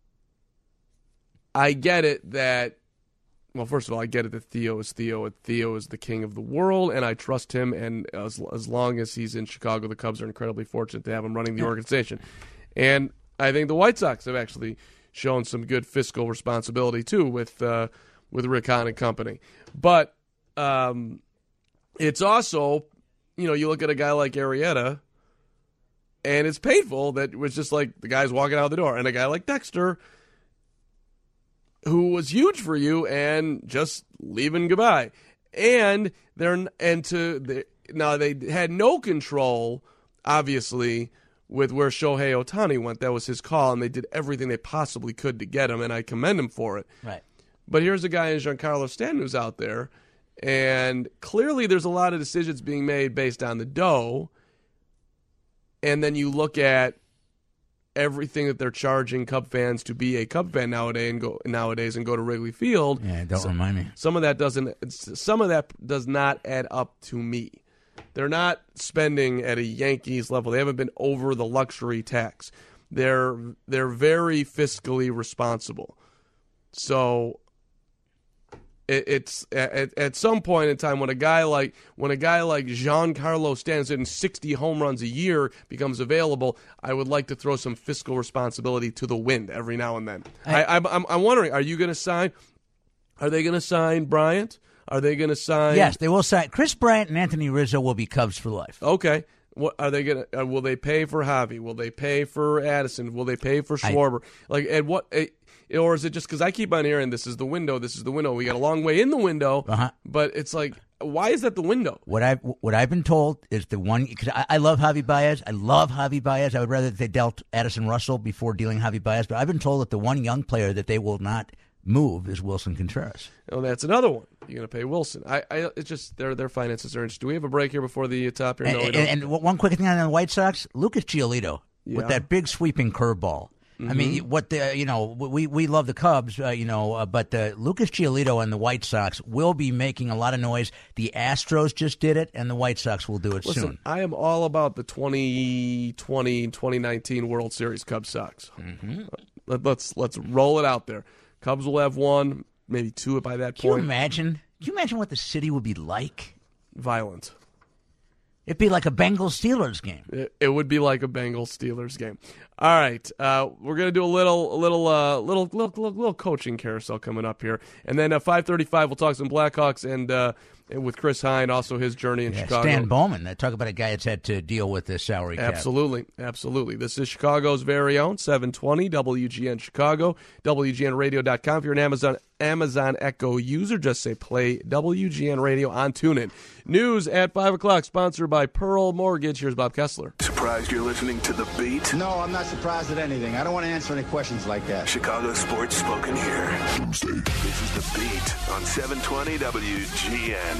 I get it that. Well, first of all, I get it that Theo is Theo, and Theo is the king of the world, and I trust him. And as as long as he's in Chicago, the Cubs are incredibly fortunate to have him running the organization. And I think the White Sox have actually shown some good fiscal responsibility too with uh, with Rick Hahn and company. But um, it's also, you know, you look at a guy like Arrieta, and it's painful that it was just like the guy's walking out the door, and a guy like Dexter, who was huge for you, and just leaving goodbye. And they're and to the, now they had no control, obviously, with where Shohei Ohtani went. That was his call, and they did everything they possibly could to get him, and I commend him for it. Right. But here's a guy in Giancarlo Stanton who's out there, and clearly there's a lot of decisions being made based on the dough, and then you look at everything that they're charging Cub fans to be a Cub fan nowadays and go nowadays and go to Wrigley Field. Yeah, don't so, remind me. Some of that doesn't. Some of that does not add up to me. They're not spending at a Yankees level. They haven't been over the luxury tax. They're they're very fiscally responsible. So it, it's at, at some point in time when a guy like when a guy like Giancarlo Stanton hitting sixty home runs a year becomes available, I would like to throw some fiscal responsibility to the wind every now and then. I, I, I'm I'm wondering, are you going to sign? Are they going to sign Bryant? Are they going to sign? Yes, they will sign. Chris Bryant and Anthony Rizzo will be Cubs for life. Okay. What are they going to? Uh, will they pay for Javi? Will they pay for Addison? Will they pay for Schwarber? I, like at what? Uh, or is it just because I keep on hearing this is the window? This is the window. We got a long way in the window, uh-huh. but it's like, why is that the window? What I what I've been told is the one because I, I love Javi Baez. I love Javi Baez. I would rather that they dealt Addison Russell before dealing Javi Baez. But I've been told that the one young player that they will not move is Wilson Contreras. Oh, that's another one. You're going to pay Wilson. I, I, it's just their their finances are interesting. Do we have a break here before the top here? And, no, we and, don't. and one quick thing on the White Sox: Lucas Giolito yeah. with that big sweeping curveball. Mm-hmm. I mean, what the you know we we love the Cubs, uh, you know, uh, but uh, Lucas Giolito and the White Sox will be making a lot of noise. The Astros just did it, and the White Sox will do it Listen, soon. I am all about the twenty twenty twenty nineteen World Series Cubs Sox. Mm-hmm. Let, let's let's roll it out there. Cubs will have one, maybe two by that Can point. you imagine? Can you imagine what the city would be like? Violent. It'd be like a Bengals-Steelers game. It, it would be like a Bengals-Steelers game. All right, uh, we're gonna do a little, a little, uh, little, little, little, little coaching carousel coming up here, and then at five thirty-five we'll talk some Blackhawks and uh, and with Chris Hine, also his journey in yeah, Chicago. Stan Bowman. They talk about a guy that's had to deal with the salary cap. Absolutely, absolutely. This is Chicago's very own seven twenty W G N Chicago, W G N radio dot com. If you're an Amazon Amazon Echo user, just say play W G N Radio on TuneIn. News at five o'clock, sponsored by Pearl Mortgage. Here's Bob Kessler. Surprised you're listening to The Beat? No, I'm not surprised at anything. I don't want to answer any questions like that. Chicago sports spoken here. This is The Beat on seven twenty W G N.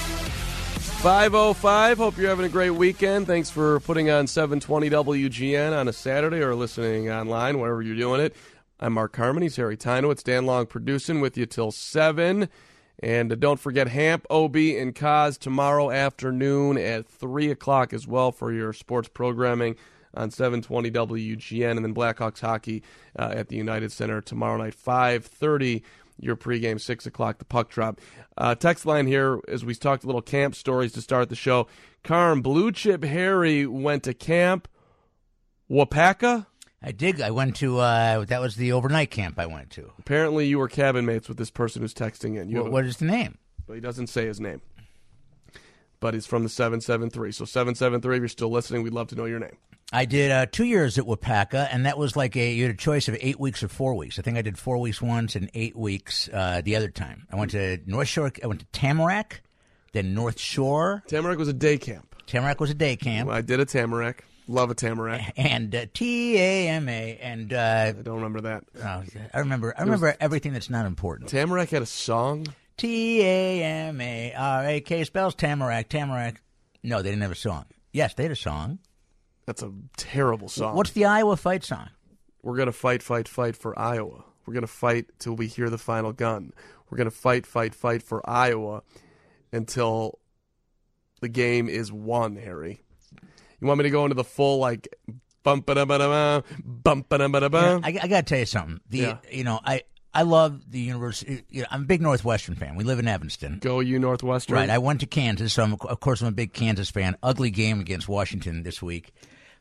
five oh five. Hope you're having a great weekend. Thanks for putting on seven twenty W G N on a Saturday or listening online, wherever you're doing it. I'm Mark Harmon. He's Harry Tino. It's Dan Long producing with you till seven. And uh, don't forget Hamp, O B, and Kaz tomorrow afternoon at three o'clock as well for your sports programming on seven twenty W G N. And then Blackhawks hockey uh, at the United Center tomorrow night, five thirty. Your pregame, six o'clock, the puck drop. Uh, text line here, as we talked a little camp stories to start the show. Carm, Blue Chip Harry went to camp Wapaka? I did. I went to, uh, that was the overnight camp I went to. Apparently you were cabin mates with this person who's texting in. You What, what is the name? Well, he doesn't say his name. But he's from the seven seven three. So seven seven three, if you're still listening, we'd love to know your name. I did uh, two years at Wapaka, and that was like a you had a choice of eight weeks or four weeks. I think I did four weeks once and eight weeks uh, the other time. I went to North Shore. I went to Tamarack, then North Shore. Tamarack was a day camp. Tamarack was a day camp. Well, I did a Tamarack. Love a Tamarack. And uh, T A M A. And uh, I don't remember that. Oh, I remember. I remember was, everything that's not important. Tamarack had a song. T A M A R A K spells Tamarack. Tamarack. No, they didn't have a song. Yes, they had a song. That's a terrible song. What's the Iowa fight song? We're going to fight, fight, fight for Iowa. We're going to fight till we hear the final gun. We're going to fight, fight, fight for Iowa until the game is won, Harry. You want me to go into the full, like, bump ba da ba da ba, bump ba da ba da ba? I, I got to tell you something. The yeah. You know, I, I love the university. You know, I'm a big Northwestern fan. We live in Evanston. Go you Northwestern. Right. I went to Kansas, so I'm, of course I'm a big Kansas fan. Ugly game against Washington this week.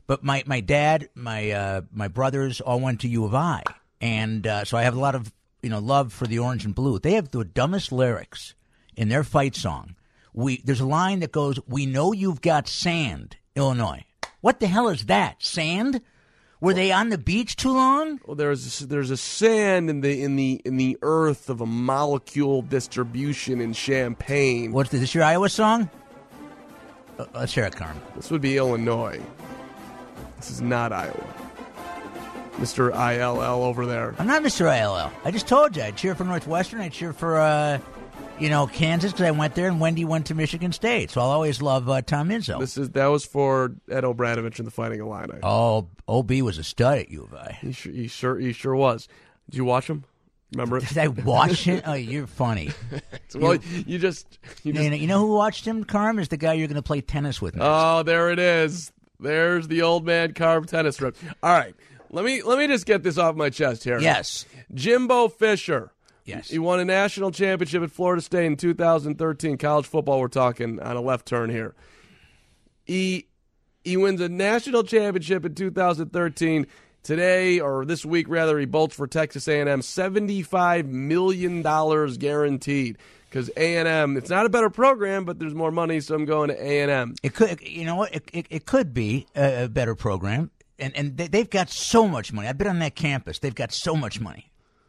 But my, my dad, my uh, my brothers all went to U of I, and uh, so I have a lot of you know love for the orange and blue. They have the dumbest lyrics in their fight song. We there's a line that goes, "We know you've got sand, Illinois." What the hell is that? Sand? Were they on the beach too long? Well, there's there's a sand in the in the in the earth of a molecule distribution in Champaign. What's this? Is this your Iowa song? Uh, let's hear it, Carm. This would be Illinois. This is not Iowa. Mister I L L over there. I'm not Mister I L L. I just told you. I cheer for Northwestern. I cheer for, uh, you know, Kansas because I went there, and Wendy went to Michigan State. So I'll always love uh, Tom Izzo. This is That was for Ed O'Bradovich and the Fighting Illini. Oh, O B was a stud at U of I. He sure, he sure, he sure was. Did you watch him? Remember it? Did I watch it? Oh, you're funny. Well, you just... You, just you, know, you know who watched him, Carm? Is the guy you're going to play tennis with next. Oh, there it is. There's the old man Carm tennis rip. All right. Let me let me just get this off my chest here. Yes. Jimbo Fisher. Yes. He won a national championship at Florida State in two thousand thirteen. College football, we're talking on a left turn here. He he wins a national championship in two thousand thirteen. Today, or this week rather, he bolts for Texas A and M. seventy-five million dollars guaranteed. Because A and M, it's not a better program, but there's more money, so I'm going to A and M. It could, you know what? It, it, it could be a, a better program. And and they, they've got so much money. I've been on that campus. They've got so much money.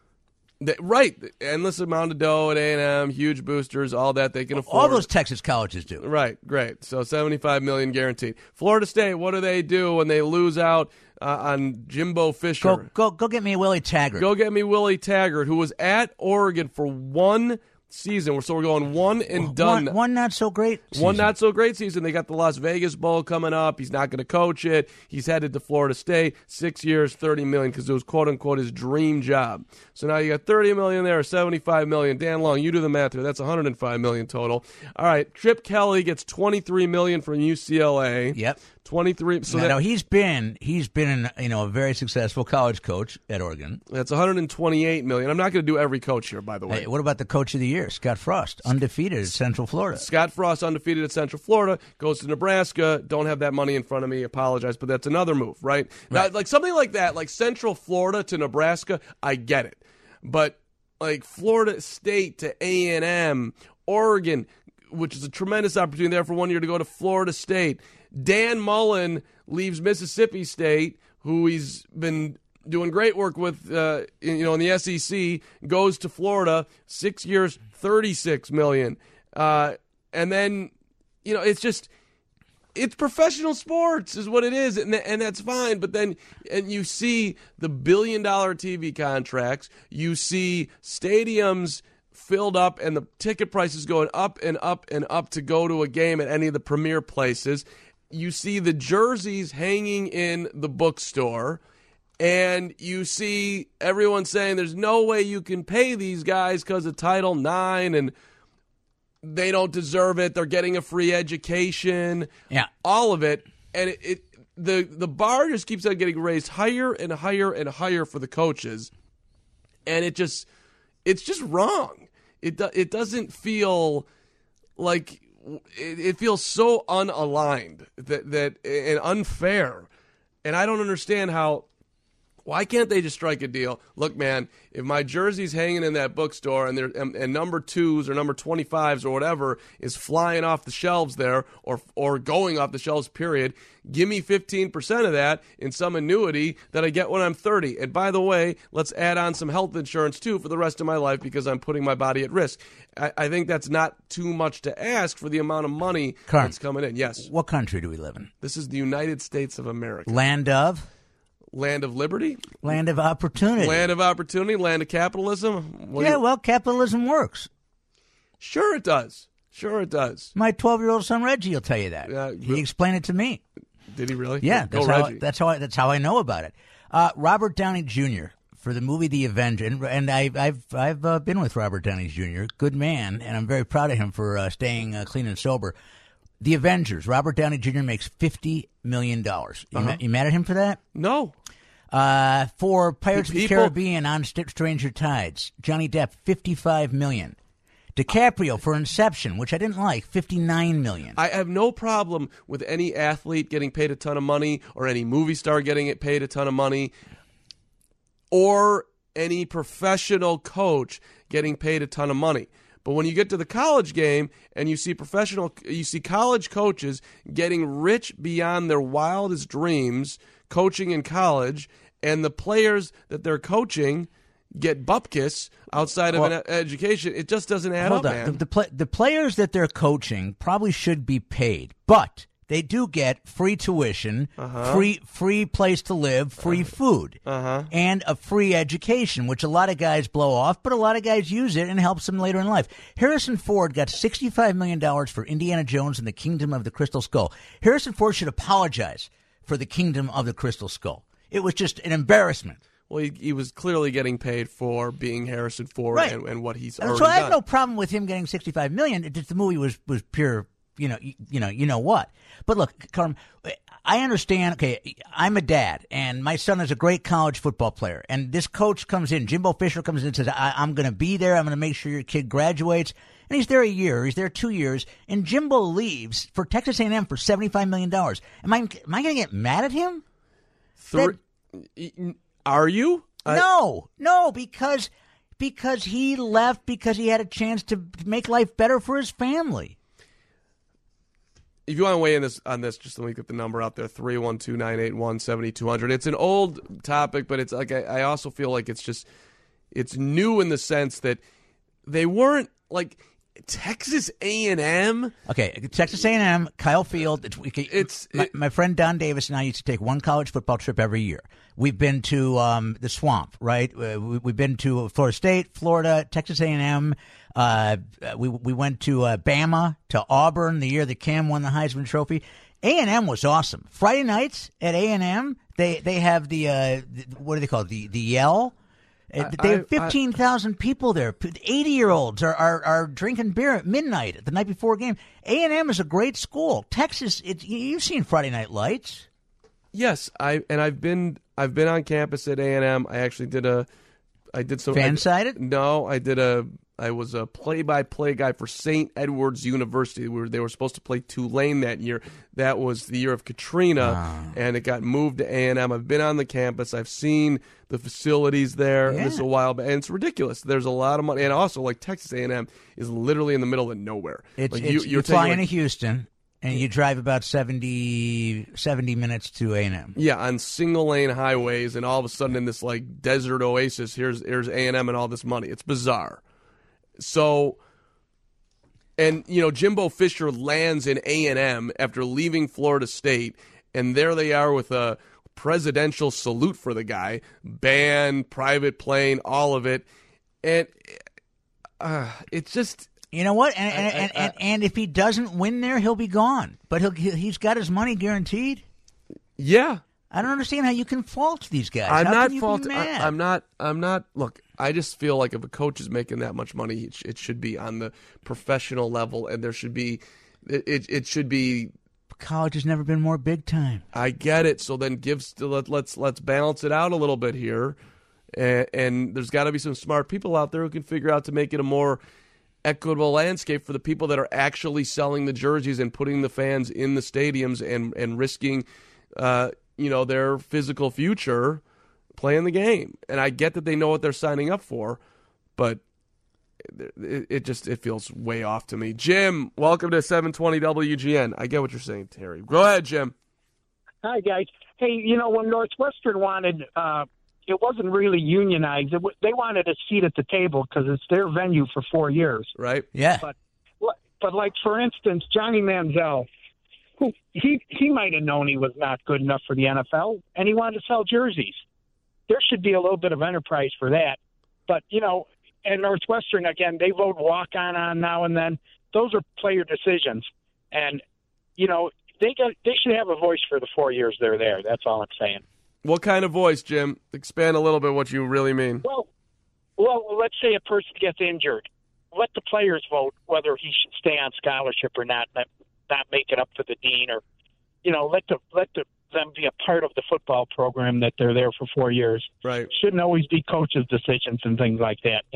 They, right. Endless amount of dough at A and M, huge boosters, all that they can afford. All those Texas colleges do. Right, great. So seventy-five million dollars guaranteed. Florida State, what do they do when they lose out uh, on Jimbo Fisher? Go, go, go get me Willie Taggart. Go get me Willie Taggart, who was at Oregon for one season. So we're going one and done. One, one not so great season. One not so great season. They got the Las Vegas Bowl coming up. He's not going to coach it. He's headed to Florida State. Six years, thirty million dollars because it was quote unquote his dream job. So now you got thirty million dollars there, seventy-five million dollars. Dan Long, you do the math here. That's one hundred five million dollars total. All right, Chip Kelly gets twenty-three million dollars from U C L A. Yep. twenty-three. So now, that, now he's been he's been you know a very successful college coach at Oregon. That's one hundred twenty-eight million dollars. I'm not going to do every coach here, by the way. Hey, what about the coach of the year, Scott Frost, undefeated at Central Florida? Scott Frost, undefeated at Central Florida, goes to Nebraska. Don't have that money in front of me. Apologize, but that's another move, right? Right. Now, like something like that, like Central Florida to Nebraska, I get it. But like Florida State to A and M, Oregon, which is a tremendous opportunity there for one year to go to Florida State. Dan Mullen leaves Mississippi State, who he's been doing great work with, uh, in, you know, in the S E C, goes to Florida, six years, thirty-six million dollars. Uh, and then, you know, it's just, it's professional sports is what it is, and, and that's fine. But then, and you see the billion-dollar T V contracts, you see stadiums filled up and the ticket prices going up and up and up to go to a game at any of the premier places. You see the jerseys hanging in the bookstore, and you see everyone saying there's no way you can pay these guys because of Title nine, and they don't deserve it. They're getting a free education. Yeah. All of it. And it, it the, the bar just keeps on getting raised higher and higher and higher for the coaches. And it just, it's just wrong. It, do, it doesn't feel like... It, it feels so unaligned that that and unfair, and I don't understand how. Why can't they just strike a deal? Look, man, if my jersey's hanging in that bookstore and, and, and number twos or number twenty-fives or whatever is flying off the shelves there or or going off the shelves, period, give me fifteen percent of that in some annuity that I get when I'm thirty. And by the way, let's add on some health insurance, too, for the rest of my life because I'm putting my body at risk. I, I think that's not too much to ask for the amount of money Carm, that's coming in. Yes. What country do we live in? This is the United States of America. Land of? Land of liberty? Land of opportunity. Land of opportunity, land of capitalism. What yeah, you... well, capitalism works. Sure it does. Sure it does. My twelve-year-old son Reggie will tell you that. Uh, he explained it to me. Did he really? Yeah, Go that's how, Reggie. that's how I, that's how I know about it. Uh, Robert Downey Junior for the movie The Avenger, and, and I, I've I've uh, been with Robert Downey Junior Good man, and I'm very proud of him for uh, staying uh, clean and sober. The Avengers. Robert Downey Junior makes fifty million dollars. You, Uh-huh. ma- you mad at him for that? No. Uh, for Pirates of the People- Caribbean on St- Stranger Tides, Johnny Depp, fifty-five million dollars. DiCaprio for Inception, which I didn't like, fifty-nine million dollars. I have no problem with any athlete getting paid a ton of money or any movie star getting it paid a ton of money or any professional coach getting paid a ton of money. But when you get to the college game and you see professional, you see college coaches getting rich beyond their wildest dreams coaching in college, and the players that they're coaching get bupkis outside of well, an education, it just doesn't add hold up, on. man. The, the, play, the players that they're coaching probably should be paid, but they do get free tuition, Uh-huh. free free place to live, free food, Uh-huh. and a free education, which a lot of guys blow off, but a lot of guys use it and helps them later in life. Harrison Ford got sixty-five million dollars for Indiana Jones and the Kingdom of the Crystal Skull. Harrison Ford should apologize for the Kingdom of the Crystal Skull. It was just an embarrassment. Well, he, he was clearly getting paid for being Harrison Ford Right. and, and what he's And already so I have done. no problem with him getting sixty-five million dollars. It just, the movie was, was pure, you know, you, you know, you know what. But look, Carm, I understand. Okay, I'm a dad, and my son is a great college football player. And this coach comes in, Jimbo Fisher comes in and says, I, I'm going to be there. I'm going to make sure your kid graduates. And he's there a year. He's there two years. And Jimbo leaves for Texas A and M for seventy-five million dollars. Am I, am I going to get mad at him? Three, are you? I- No, no, because because he left because he had a chance to make life better for his family. If you want to weigh in this on this, just let me get the number out there: three one two nine eight one seventy two hundred. It's an old topic, but it's like I, I also feel like it's just it's new in the sense that they weren't like Texas A and M. Okay, Texas A and M, Kyle Field. It's, It's my, it- my friend Don Davis and I used to take one college football trip every year. We've been to um, the Swamp, right? Uh, we, we've been to Florida State, Florida, Texas A and M. Uh, we we went to uh, Bama, to Auburn the year that Cam won the Heisman Trophy. A and M was awesome. Friday nights at A and M, they they have the, uh, the what do they call it? The the Yell. Uh, I- They have I- fifteen thousand people there. eighty-year-olds are, are, are drinking beer at midnight the night before a game. A and M is a great school. Texas, it, you've seen Friday Night Lights. Yes, I and I've been I've been on campus at A and M. I actually did a I did some Fan-sided? No, I did a I was a play-by-play guy for Saint Edward's University. Where they were supposed to play Tulane that year. That was the year of Katrina, and it got moved to A and M. I've been on the campus. I've seen the facilities there. Yeah. This is a while back, and it's ridiculous. There's a lot of money, and also like Texas A and M is literally in the middle of nowhere. It's, like, it's, you, you're fly taking, into Houston, and you drive about seventy, seventy minutes to A and M. Yeah, on single lane highways, and all of a sudden in this like desert oasis, here's here's A and M and all this money. It's bizarre. So, and you know, Jimbo Fisher lands in A and M after leaving Florida State, and there they are with a presidential salute for the guy, band, private plane, all of it, and uh, it's just. You know what? And and, I- I- and, and, I- and if he doesn't win there, he'll be gone. But he'll he's got his money guaranteed. Yeah, I don't understand how you can fault these guys. I'm How not can you fault. be mad? I, I'm not. I'm not. Look, I just feel like if a coach is making that much money, it, sh- it should be on the professional level, and there should be. It, it, it should be. College has never been more big time. I get it. So then give. Let, let's let's balance it out a little bit here, and, and there's got to be some smart people out there who can figure out to make it a more equitable landscape for the people that are actually selling the jerseys and putting the fans in the stadiums and and risking. Uh, you know, their physical future playing the game. And I get that they know what they're signing up for, but it, it just it feels way off to me. Jim, welcome to seven twenty W G N. I get what you're saying, Terry. Go ahead, Jim. Hi, guys. Hey, you know, when Northwestern wanted, uh, it wasn't really unionized. It w- they wanted a seat at the table because it's their venue for four years. Right? Yeah. But, but like, for instance, Johnny Manziel, who he he might have known he was not good enough for the N F L, and he wanted to sell jerseys. There should be a little bit of enterprise for that. But, you know, and Northwestern, again, they vote walk-on on now and then. Those are player decisions. And, you know, they got they should have a voice for the four years they're there. That's all I'm saying. What kind of voice, Jim? Expand a little bit what you really mean. Well, well, let's say a person gets injured. Let the players vote whether he should stay on scholarship or not, not, not make it up for the dean, or, you know, let the let the, them be a part of the football program that they're there for four years. Right. Shouldn't always be coaches' decisions and things like that, you know.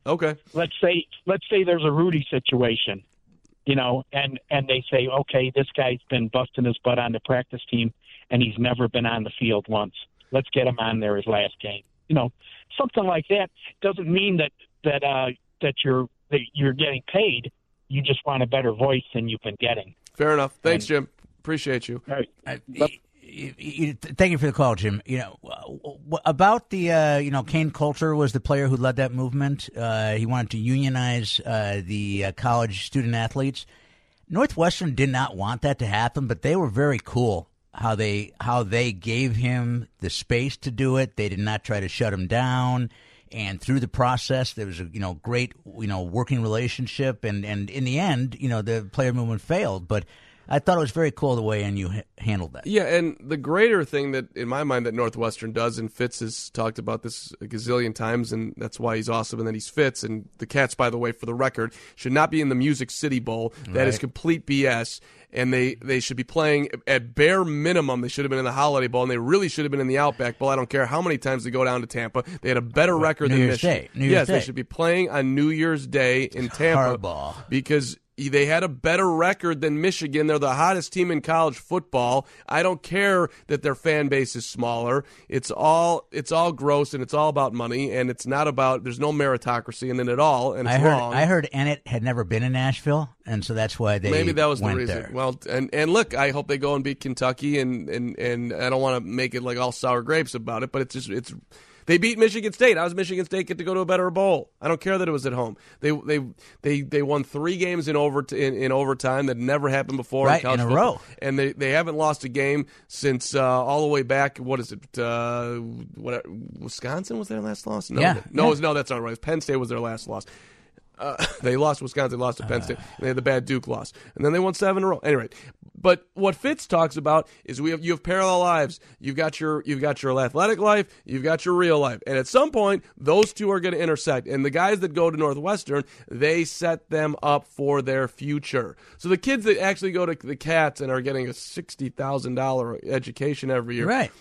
Okay. Let's say let's say there's a Rudy situation, you know, and, and they say, okay, this guy's been busting his butt on the practice team, and he's never been on the field once. Let's get him on there his last game. You know, something like that doesn't mean that that uh, that you're that you're getting paid. You just want a better voice than you've been getting. Fair enough. Thanks, And- Jim. Appreciate you. All right. Uh, y- y- y- thank you for the call, Jim. You know, w- w- about the uh, you know, Kane Coulter was the player who led that movement. Uh, he wanted to unionize uh, the uh, college student athletes. Northwestern did not want that to happen, but they were very cool how they how they gave him the space to do it. They did not try to shut him down. And through the process, there was a you know great you know working relationship. And, and in the end, you know the player movement failed. But I thought it was very cool the way N U ha- handled that. Yeah, and the greater thing that, in my mind, that Northwestern does, and Fitz has talked about this a gazillion times, and that's why he's awesome, and that he's Fitz. And the Cats, by the way, for the record, should not be in the Music City Bowl. That Right. is complete B S. And they, they should be playing, at bare minimum, they should have been in the Holiday Bowl, and they really should have been in the Outback Bowl. I don't care how many times they go down to Tampa. They had a better record New than Year's Michigan. Day. New Year's yes, Day. they should be playing on New Year's Day in Tampa. Harbaugh. Because they had a better record than Michigan. They're the hottest team in college football. I don't care that their fan base is smaller. It's all it's all gross, and it's all about money, and it's not about. There's no meritocracy in it at all, and it's I heard wrong. I heard Ennett had never been in Nashville, and so that's why they Maybe that was the went reason. there. Well, and and look, I hope they go and beat Kentucky, and and and I don't want to make it like all sour grapes about it, but it's just it's. They beat Michigan State. How does Michigan State get to go to a better bowl? I don't care that it was at home. They they they they won three games in over in, in overtime that never happened before Right, in college in a football. row. And they, they haven't lost a game since uh, all the way back. What is it? Uh, what Wisconsin was their last loss? No, Yeah, no, yeah. it was- no, that's not right. Penn State was their last loss. Uh, they lost Wisconsin, they lost to Penn State, and they had the bad Duke loss, and then they won seven in a row. Anyway, but what Fitz talks about is we have you have parallel lives. You've got your you've got your athletic life, you've got your real life, and at some point those two are going to intersect. And the guys that go to Northwestern, they set them up for their future. So the kids that actually go to the Cats and are getting a sixty thousand dollar education every year, Right.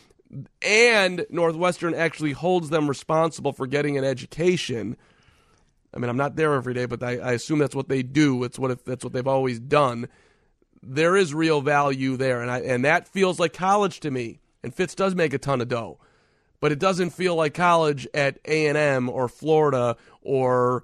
and Northwestern actually holds them responsible for getting an education. I mean, I'm not there every day, but I, I assume that's what they do. It's what if that's what they've always done. There is real value there, and I and that feels like college to me. And Fitz does make a ton of dough, but it doesn't feel like college at A and M or Florida or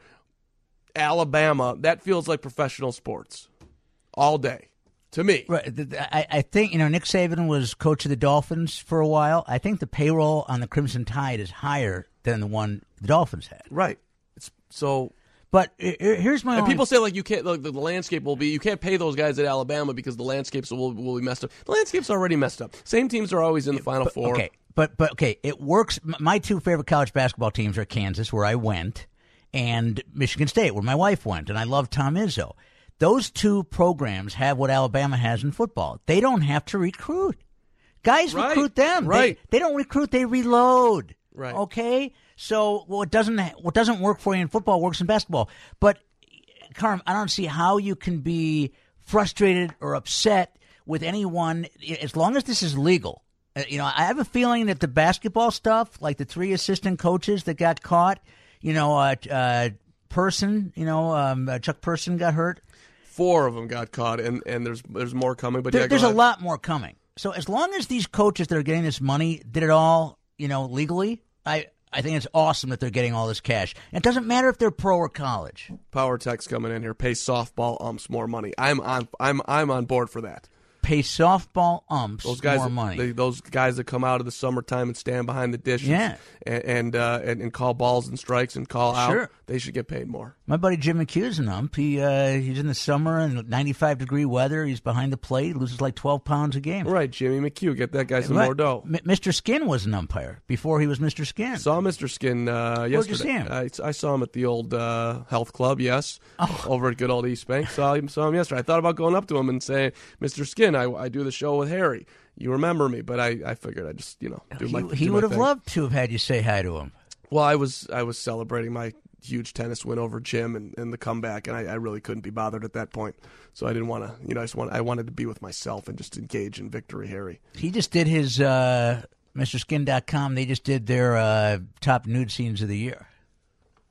Alabama. That feels like professional sports all day to me. Right. th- th- I, I think, you know, Nick Saban was coach of the Dolphins for a while. I think the payroll on the Crimson Tide is higher than the one the Dolphins had. Right. It's so. But i- i- here's my And only- people say like you can't like, the landscape will be you can't pay those guys at Alabama because the landscapes will will be messed up. The landscape's already messed up. Same teams are always in the Final Four. Okay, but but okay, it works. M- My two favorite college basketball teams are Kansas, where I went, and Michigan State, where my wife went, and I love Tom Izzo. Those two programs have what Alabama has in football. They don't have to recruit. Guys Right, recruit them. right. They, they don't recruit. They reload. Right. Okay. So what doesn't what doesn't work for you in football works in basketball. But Carm, I don't see how you can be frustrated or upset with anyone as long as this is legal. Uh, You know, I have a feeling that the basketball stuff, like the three assistant coaches that got caught, you know, uh, uh, Person, you know, um, uh, Chuck Person got hurt. Four of them got caught, and, and there's there's more coming. But There- yeah, go there's a ahead. lot more coming. So as long as these coaches that are getting this money did it all, you know, legally, I I think it's awesome that they're getting all this cash. And it doesn't matter if they're pro or college. Power Tech's coming in here. Pay softball umps more money. I'm on. I'm I'm on board for that. Pay softball umps Those guys, more money. They, those guys that come out of the summertime and stand behind the dish, Yeah. and and, uh, and and call balls and strikes and call Sure. out. They should get paid more. My buddy Jim McHugh's an ump. He uh, he's in the summer and ninety-five degree weather. He's behind the plate. He loses like twelve pounds a game. Right, Jimmy McHugh, get that guy some Right. more dough. M- Mister Skin was an umpire before he was Mister Skin. Saw Mister Skin uh, Where'd you yesterday. see him? I, I saw him at the old uh, health club. Yes, Oh. over at good old East Bank. Saw him. Saw him yesterday. I thought about going up to him and saying, "Mister Skin, I, I do the show with Harry. You remember me?" But I, I figured I just you know do my. he he do my would have thing. loved to have had you say hi to him. Well, I was I was celebrating my huge tennis win over Jim and, and the comeback, and I, I really couldn't be bothered at that point. So I didn't want to, you know, I just want I wanted to be with myself and just engage in victory, Harry. He just did his uh, Mister Skin dot com. They just did their uh, top nude scenes of the year.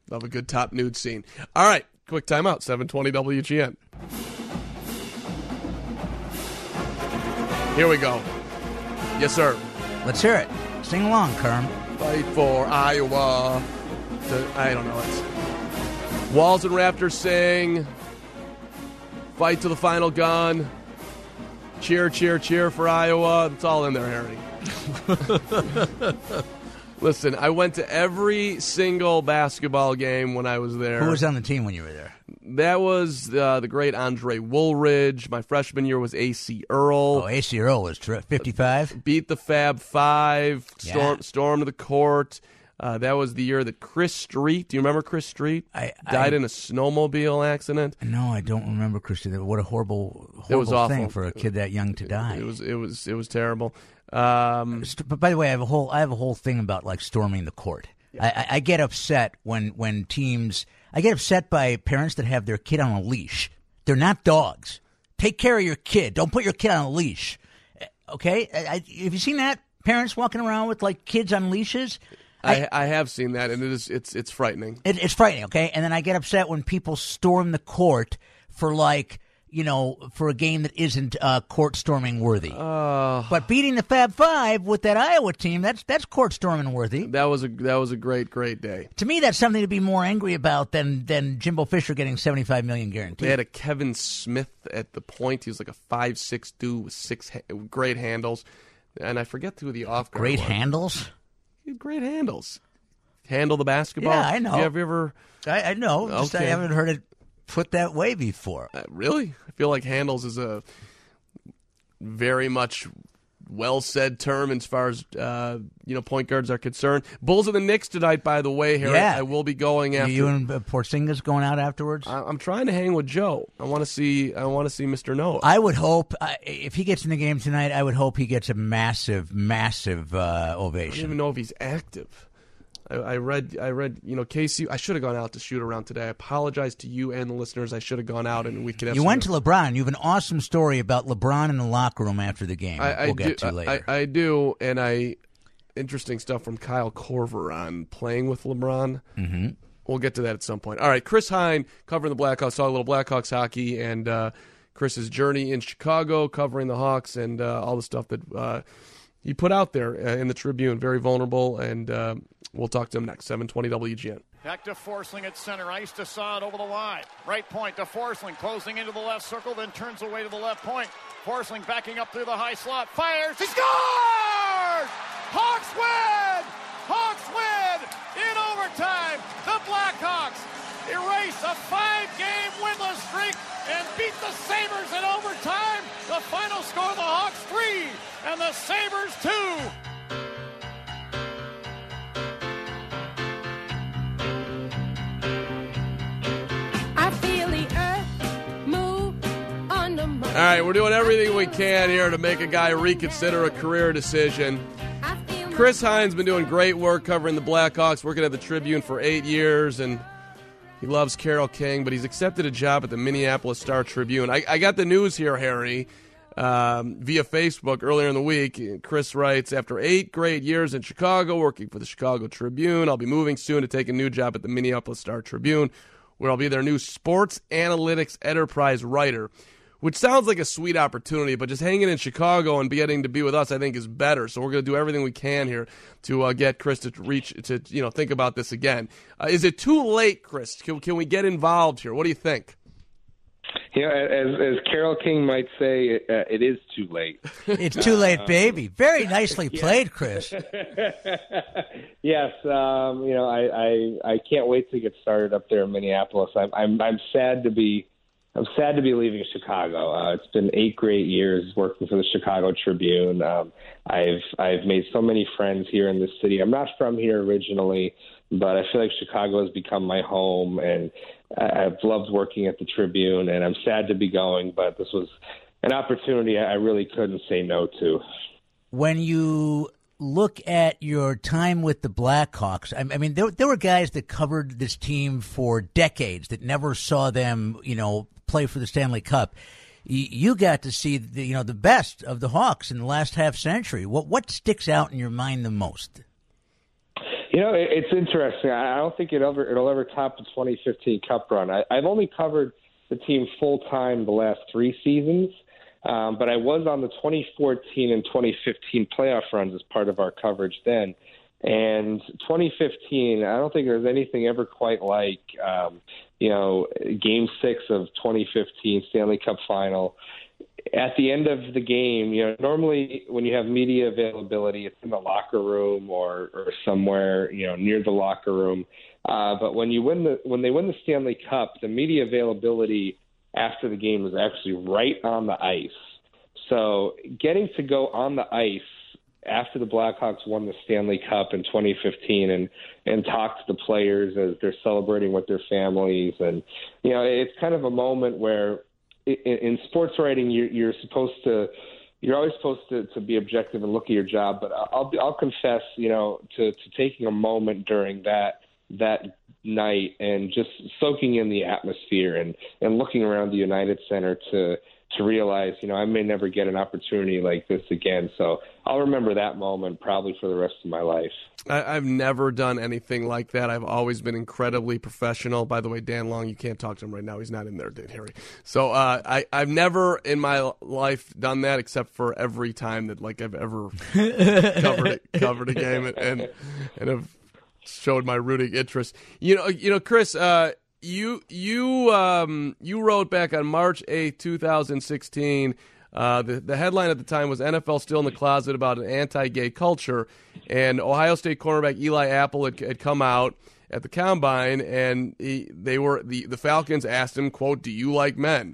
Love a good top nude scene. All right, quick timeout, seven twenty W G N. Here we go. Yes, sir. Let's hear it. Sing along, Kerm. Fight for Iowa. The, I don't know. It's Walls and Raptors sing. Fight to the final gun. Cheer, cheer, cheer for Iowa. It's all in there, Harry. Listen, I went to every single basketball game when I was there. Who was on the team when you were there? That was uh, the great Andre Woolridge. My freshman year was A C Earl. Oh, A C Earl was tri- fifty-five? Beat the Fab Five. Storm, Yeah. Stormed the court. Uh, that was the year that Chris Street, do you remember Chris Street? I, Died I, in a snowmobile accident. No, I don't remember, Christian. What a horrible, It was horrible awful. thing for a kid that young to die. It was, it was, it was terrible. Um, But by the way, I have a whole, I have a whole thing about like storming the court. I, I, I get upset when, when teams. I get upset by parents that have their kid on a leash. They're not dogs. Take care of your kid. Don't put your kid on a leash. Okay? I, I, have you seen that? Parents walking around with like kids on leashes. I, I have seen that, and it is it's it's frightening. It, it's frightening, okay? And then I get upset when people storm the court for, like, you know, for a game that isn't uh, court storming worthy. Uh, but beating the Fab Five with that Iowa team, that's that's court storming worthy. That was a that was a great great day. To me, that's something to be more angry about than than Jimbo Fisher getting seventy-five million dollars guaranteed. They had a Kevin Smith at the point. He was like a five six dude with six ha- great handles, and I forget who the off guard Great was. handles. He had great handles. Handle the basketball. Yeah, I know. Have you ever? I, I know. Just I Okay. haven't heard it put that way before. Uh, really? I feel like handles is a very much well said term as far as uh, you know point guards are concerned. Bulls and the Knicks tonight, by the way. Harry, Yeah. I will be going after. You and uh, Porzingis going out afterwards? I, I'm trying to hang with Joe. I want to see. I want to see Mister Noah. I would hope uh, if he gets in the game tonight, I would hope he gets a massive, massive uh, I don't ovation. even know if he's active. I, I read, I read, you know, Casey. I should have gone out to shoot around today. I apologize to you and the listeners. I should have gone out and we could have. You some- went to LeBron. You have an awesome story about LeBron in the locker room after the game. I, I we'll do, get to later. I, I do, and I interesting stuff from Kyle Korver on playing with LeBron. Mm-hmm. We'll get to that at some point. All right, Chris Hine covering the Blackhawks, saw a little Blackhawks hockey, and uh, Chris's journey in Chicago, covering the Hawks, and uh, all the stuff that uh, he put out there uh, in the Tribune. Very vulnerable, and uh, we'll talk to him next. seven twenty W G N. Back to Forsling at center. Ice to Saad over the line. Right point to Forsling. Closing into the left circle, then turns away to the left point. Forsling backing up through the high slot. Fires. He scores! Hawks win! Hawks win! In overtime, the Blackhawks erase a five-game winless streak and beat the Sabres in overtime. The final score, the Hawks three and the Sabres two. I feel the earth move under my All right, we're doing everything we can here to make a guy reconsider a career decision. Chris Hine's been doing great work covering the Blackhawks, working at the Tribune for eight years, and he loves Carole King, but he's accepted a job at the Minneapolis Star-Tribune. I, I got the news here, Harry, um, via Facebook earlier in the week. Chris writes, after eight great years in Chicago, working for the Chicago Tribune, I'll be moving soon to take a new job at the Minneapolis Star-Tribune, where I'll be their new sports analytics enterprise writer, which sounds like a sweet opportunity, but just hanging in Chicago and getting to be with us, I think, is better. So we're going to do everything we can here to uh, get Chris to reach to you know think about this again. Uh, is it too late, Chris? Can, can we get involved here? What do you think? You know, as, as Carole King might say, uh, it is too late. It's too late, baby. Very nicely played, Chris. Yes, um, you know, I, I I can't wait to get started up there in Minneapolis. I'm I'm, I'm sad to be. I'm sad to be leaving Chicago. Uh, it's been eight great years working for the Chicago Tribune. Um, I've I've made so many friends here in this city. I'm not from here originally, but I feel like Chicago has become my home, and I've loved working at the Tribune. And I'm sad to be going, but this was an opportunity I really couldn't say no to. When you look at your time with the Blackhawks, I, I mean, there, there were guys that covered this team for decades that never saw them, you know, play for the Stanley Cup. Y- You got to see, the, you know, the best of the Hawks in the last half century. What what sticks out in your mind the most? You know, it, it's interesting. I don't think it ever it'll ever top the twenty fifteen Cup run. I, I've only covered the team full time the last three seasons, um, but I was on the twenty fourteen and twenty fifteen playoff runs as part of our coverage then. And twenty fifteen, I don't think there's anything ever quite like, um, you know, Game Six of twenty fifteen Stanley Cup Final. At the end of the game, you know, normally when you have media availability, it's in the locker room or, or somewhere, you know, near the locker room. Uh, but when you win the when they win the Stanley Cup, the media availability after the game was actually right on the ice. So getting to go on the ice after the Blackhawks won the Stanley Cup in twenty fifteen and, and talk to the players as they're celebrating with their families. And, you know, it's kind of a moment where in, in sports writing, you're, you're supposed to, you're always supposed to, to be objective and look at your job. But I'll, I'll confess, you know, to, to taking a moment during that, that night and just soaking in the atmosphere and, and looking around the United Center to, to realize, you know, I may never get an opportunity like this again. So I'll remember that moment probably for the rest of my life. I, I've never done anything like that. I've always been incredibly professional. By the way, Dan Long, you can't talk to him right now. He's not in there, Harry. So uh, I, I've never in my life done that except for every time that like I've ever covered, it, covered a game and, and, and have showed my rooting interest. You know, you know, Chris, uh, You you um you wrote back on March eighth, twenty sixteen. Uh, the the headline at the time was N F L still in the closet about an anti-gay culture, and Ohio State cornerback Eli Apple had, had come out at the combine, and he, they were the the Falcons asked him, quote, "Do you like men?"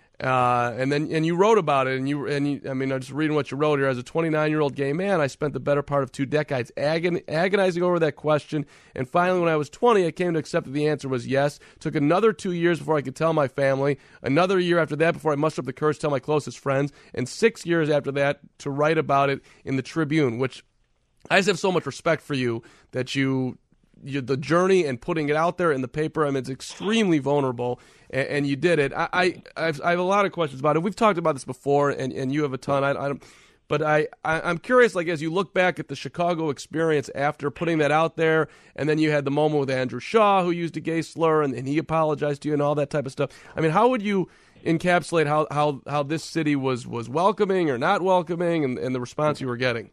Uh, and then and you wrote about it, and you and you, I mean, I'm just reading what you wrote here. As a twenty-nine-year-old gay man, I spent the better part of two decades agon- agonizing over that question, and finally, when I was twenty, I came to accept that the answer was yes. Took another two years before I could tell my family, another year after that before I mustered up the courage to tell my closest friends, and six years after that to write about it in the Tribune, which I just have so much respect for you that you... You, the journey and putting it out there in the paper, I mean, it's extremely vulnerable, and, and you did it. I, I, I've, I have a lot of questions about it. We've talked about this before, and, and you have a ton. I, I don't, but I, I, I'm curious, like, as you look back at the Chicago experience after putting that out there, and then you had the moment with Andrew Shaw, who used a gay slur, and, and he apologized to you and all that type of stuff. I mean, how would you encapsulate how, how, how this city was, was welcoming or not welcoming and, and the response you were getting?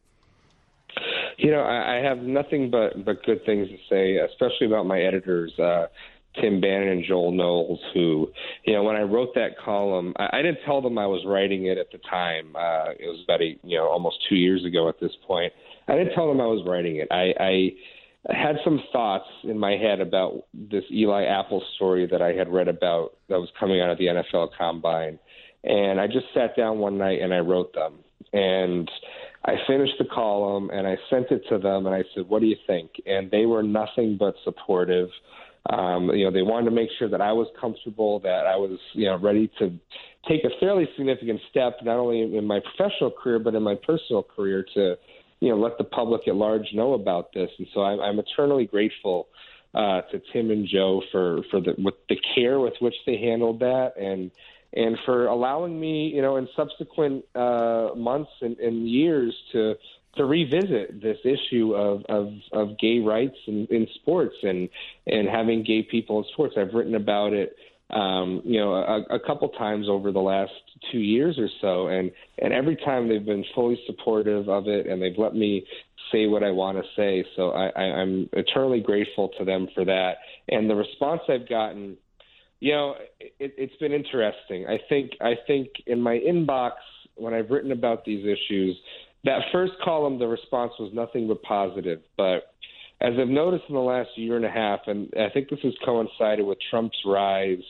You know, I, I have nothing but, but good things to say, especially about my editors, uh, Tim Bannon and Joel Knowles, who, you know, when I wrote that column, I, I didn't tell them I was writing it at the time. Uh, it was about, a, you know, almost two years ago at this point. I didn't tell them I was writing it. I, I had some thoughts in my head about this Eli Apple story that I had read about that was coming out of the N F L Combine. And I just sat down one night and I wrote them. And I finished the column and I sent it to them and I said, "What do you think?" And they were nothing but supportive. Um, you know, they wanted to make sure that I was comfortable, that I was, you know, ready to take a fairly significant step, not only in my professional career, but in my personal career to, you know, let the public at large know about this. And so I'm, I'm eternally grateful uh, to Tim and Joe for, for the, with the care with which they handled that and, and for allowing me, you know, in subsequent uh, months and, and years to to revisit this issue of, of, of gay rights in, in sports and and having gay people in sports. I've written about it, um, you know, a, a couple times over the last two years or so, and, and every time they've been fully supportive of it, and they've let me say what I want to say. So I, I, I'm eternally grateful to them for that. And the response I've gotten, you know, it, it's been interesting. I think I think in my inbox, when I've written about these issues, that first column, the response was nothing but positive. But as I've noticed in the last year and a half, and I think this has coincided with Trump's rise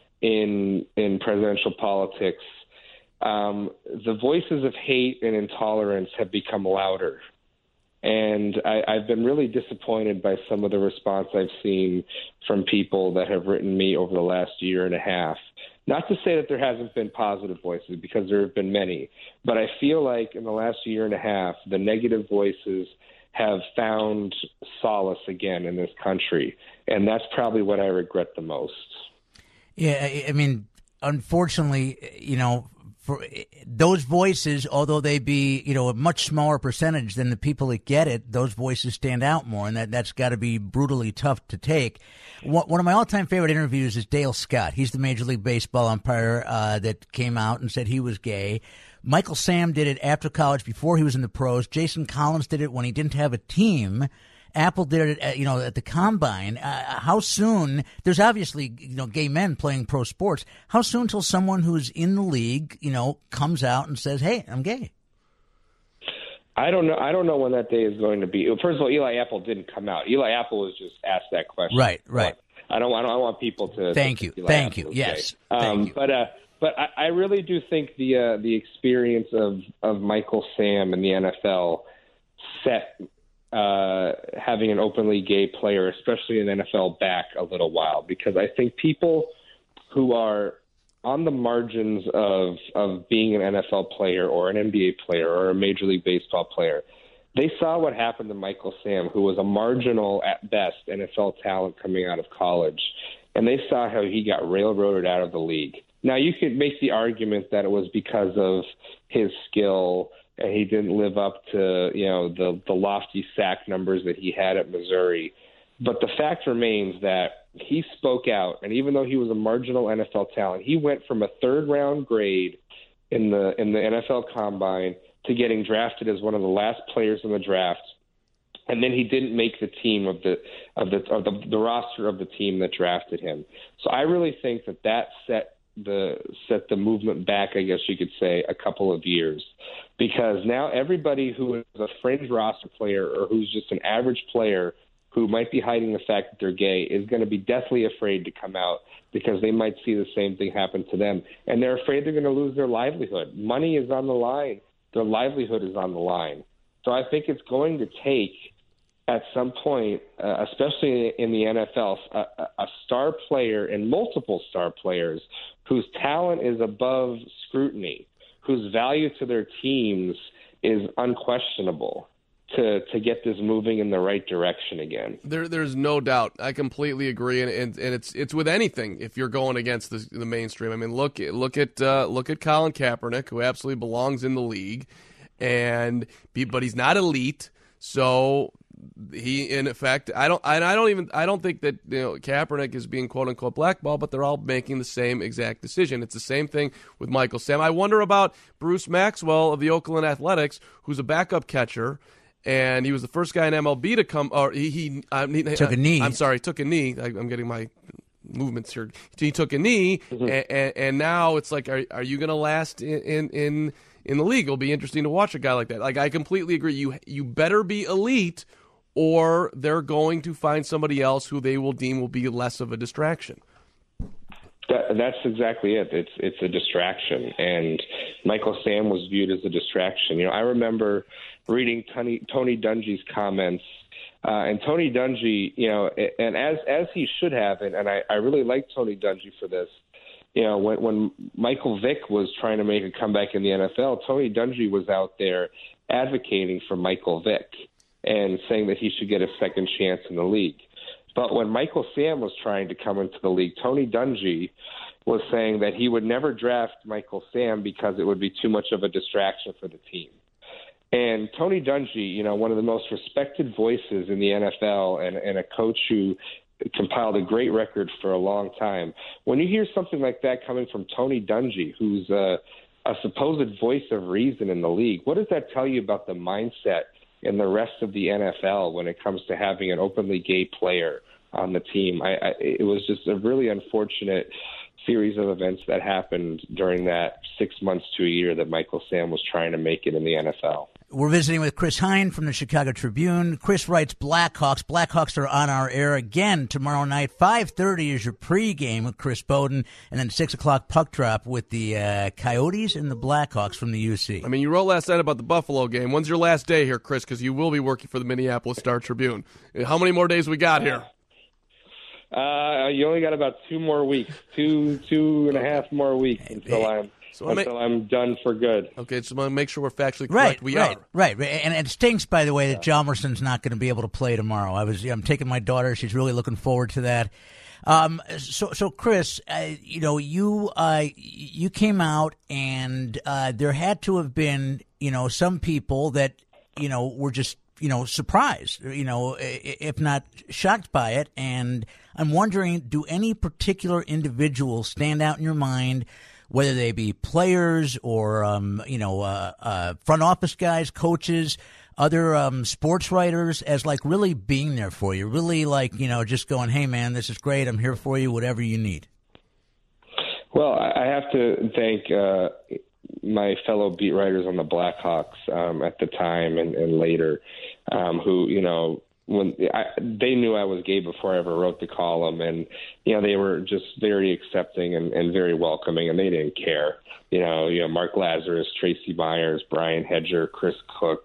in in presidential politics, um, the voices of hate and intolerance have become louder. And I, I've been really disappointed by some of the response I've seen from people that have written me over the last year and a half. Not to say that there hasn't been positive voices, because there have been many, but I feel like in the last year and a half, the negative voices have found solace again in this country. And that's probably what I regret the most. Yeah, I mean, unfortunately, you know, for those voices, although they be, you know, a much smaller percentage than the people that get it, those voices stand out more, and that, that's got to be brutally tough to take. One of my all-time favorite interviews is Dale Scott. He's the Major League Baseball umpire uh, that came out and said he was gay. Michael Sam did it after college, before he was in the pros. Jason Collins did it when he didn't have a team. Apple did it, at, you know, at the combine. Uh, how soon? There's obviously, you know, gay men playing pro sports. How soon till someone who's in the league, you know, comes out and says, "Hey, I'm gay"? I don't know. I don't know when that day is going to be. First of all, Eli Apple didn't come out. Eli Apple was just asked that question. Right, right. I don't. I don't. I want people to. Thank you. Eli Thank Apple you. Yes. Um, Thank you. But uh, but I, I really do think the uh, the experience of of Michael Sam in the N F L set uh, having an openly gay player, especially in N F L, back a little while, because I think people who are on the margins of of being an N F L player or an N B A player or a Major League Baseball player, they saw what happened to Michael Sam, who was a marginal at best N F L talent coming out of college, and they saw how he got railroaded out of the league. Now, you could make the argument that it was because of his skill and he didn't live up to, you know, the the lofty sack numbers that he had at Missouri. But the fact remains that he spoke out, and even though he was a marginal N F L talent, he went from a third-round grade in the in the N F L Combine to getting drafted as one of the last players in the draft, and then he didn't make the team of the of the of the, the roster of the team that drafted him. So I really think that that set the set the movement back, I guess you could say, a couple of years, because now everybody who is a fringe roster player or who's just an average player who might be hiding the fact that they're gay is going to be deathly afraid to come out, because they might see the same thing happen to them, and they're afraid they're going to lose their livelihood. Money is on the line. Their livelihood is on the line. So I think it's going to take, at some point, uh, especially in the N F L, a, a star player and multiple star players whose talent is above scrutiny, whose value to their teams is unquestionable, to to get this moving in the right direction again. There, there's no doubt. I completely agree, and and, and it's it's with anything. If you're going against the, the mainstream, I mean, look look at uh, look at Colin Kaepernick, who absolutely belongs in the league, and but he's not elite, so he, in effect, I don't, I don't even, I don't think that, you know, Kaepernick is being quote unquote blackballed, but they're all making the same exact decision. It's the same thing with Michael Sam. I wonder about Bruce Maxwell of the Oakland Athletics, who's a backup catcher, and he was the first guy in M L B to come, or he, he, I, he took a knee. I'm sorry, took a knee. I, I'm getting my movements here. He took a knee, mm-hmm. and, and, and now it's like, are, are you going to last in, in, in, in the league? It'll be interesting to watch a guy like that. Like, I completely agree. You, you better be elite, or they're going to find somebody else who they will deem will be less of a distraction. That, that's exactly it. It's it's a distraction, and Michael Sam was viewed as a distraction. You know, I remember reading Tony, Tony Dungy's comments, uh, and Tony Dungy, you know, and as as he should have, and, and I, I really like Tony Dungy for this. You know, when when Michael Vick was trying to make a comeback in the N F L, Tony Dungy was out there advocating for Michael Vick and saying that he should get a second chance in the league. But when Michael Sam was trying to come into the league, Tony Dungy was saying that he would never draft Michael Sam because it would be too much of a distraction for the team. And Tony Dungy, you know, one of the most respected voices in the N F L, and, and a coach who compiled a great record for a long time. When you hear something like that coming from Tony Dungy, who's a, a supposed voice of reason in the league, what does that tell you about the mindset in the rest of the N F L when it comes to having an openly gay player on the team? I, I, it was just a really unfortunate series of events that happened during that six months to a year that Michael Sam was trying to make it in the N F L. We're visiting with Chris Hine from the Chicago Tribune. Chris writes Blackhawks. Blackhawks are on our air again tomorrow night. five thirty is your pregame with Chris Bowden, and then six o'clock puck drop with the uh, Coyotes and the Blackhawks from the U C. I mean, you wrote last night about the Buffalo game. When's your last day here, Chris? Because you will be working for the Minneapolis Star-Tribune. How many more days we got here? Uh, you only got about two more weeks, two two and a half more weeks until I'm so until make, I'm done for good. Okay, so I'm going to make sure we're factually correct. Right, we right, are. Right, right. And it stinks, by the way, that Hjalmarsson's not going to be able to play tomorrow. I was, I'm taking my daughter. She's really looking forward to that. Um, so, so Chris, uh, you know, you uh, you came out, and uh, there had to have been, you know, some people that, you know, were just, you know, surprised, you know, if not shocked by it. And I'm wondering, do any particular individuals stand out in your mind, whether they be players or, um, you know, uh, uh, front office guys, coaches, other um, sports writers, as like really being there for you, really like, you know, just going, hey, man, this is great. I'm here for you, whatever you need. Well, I have to thank uh, my fellow beat writers on the Blackhawks um, at the time and, and later, um, who, you know, when I, they knew I was gay before I ever wrote the column, and, you know, they were just very accepting and, and very welcoming, and they didn't care. You know, you know, Mark Lazarus, Tracy Myers, Brian Hedger, Chris Cook,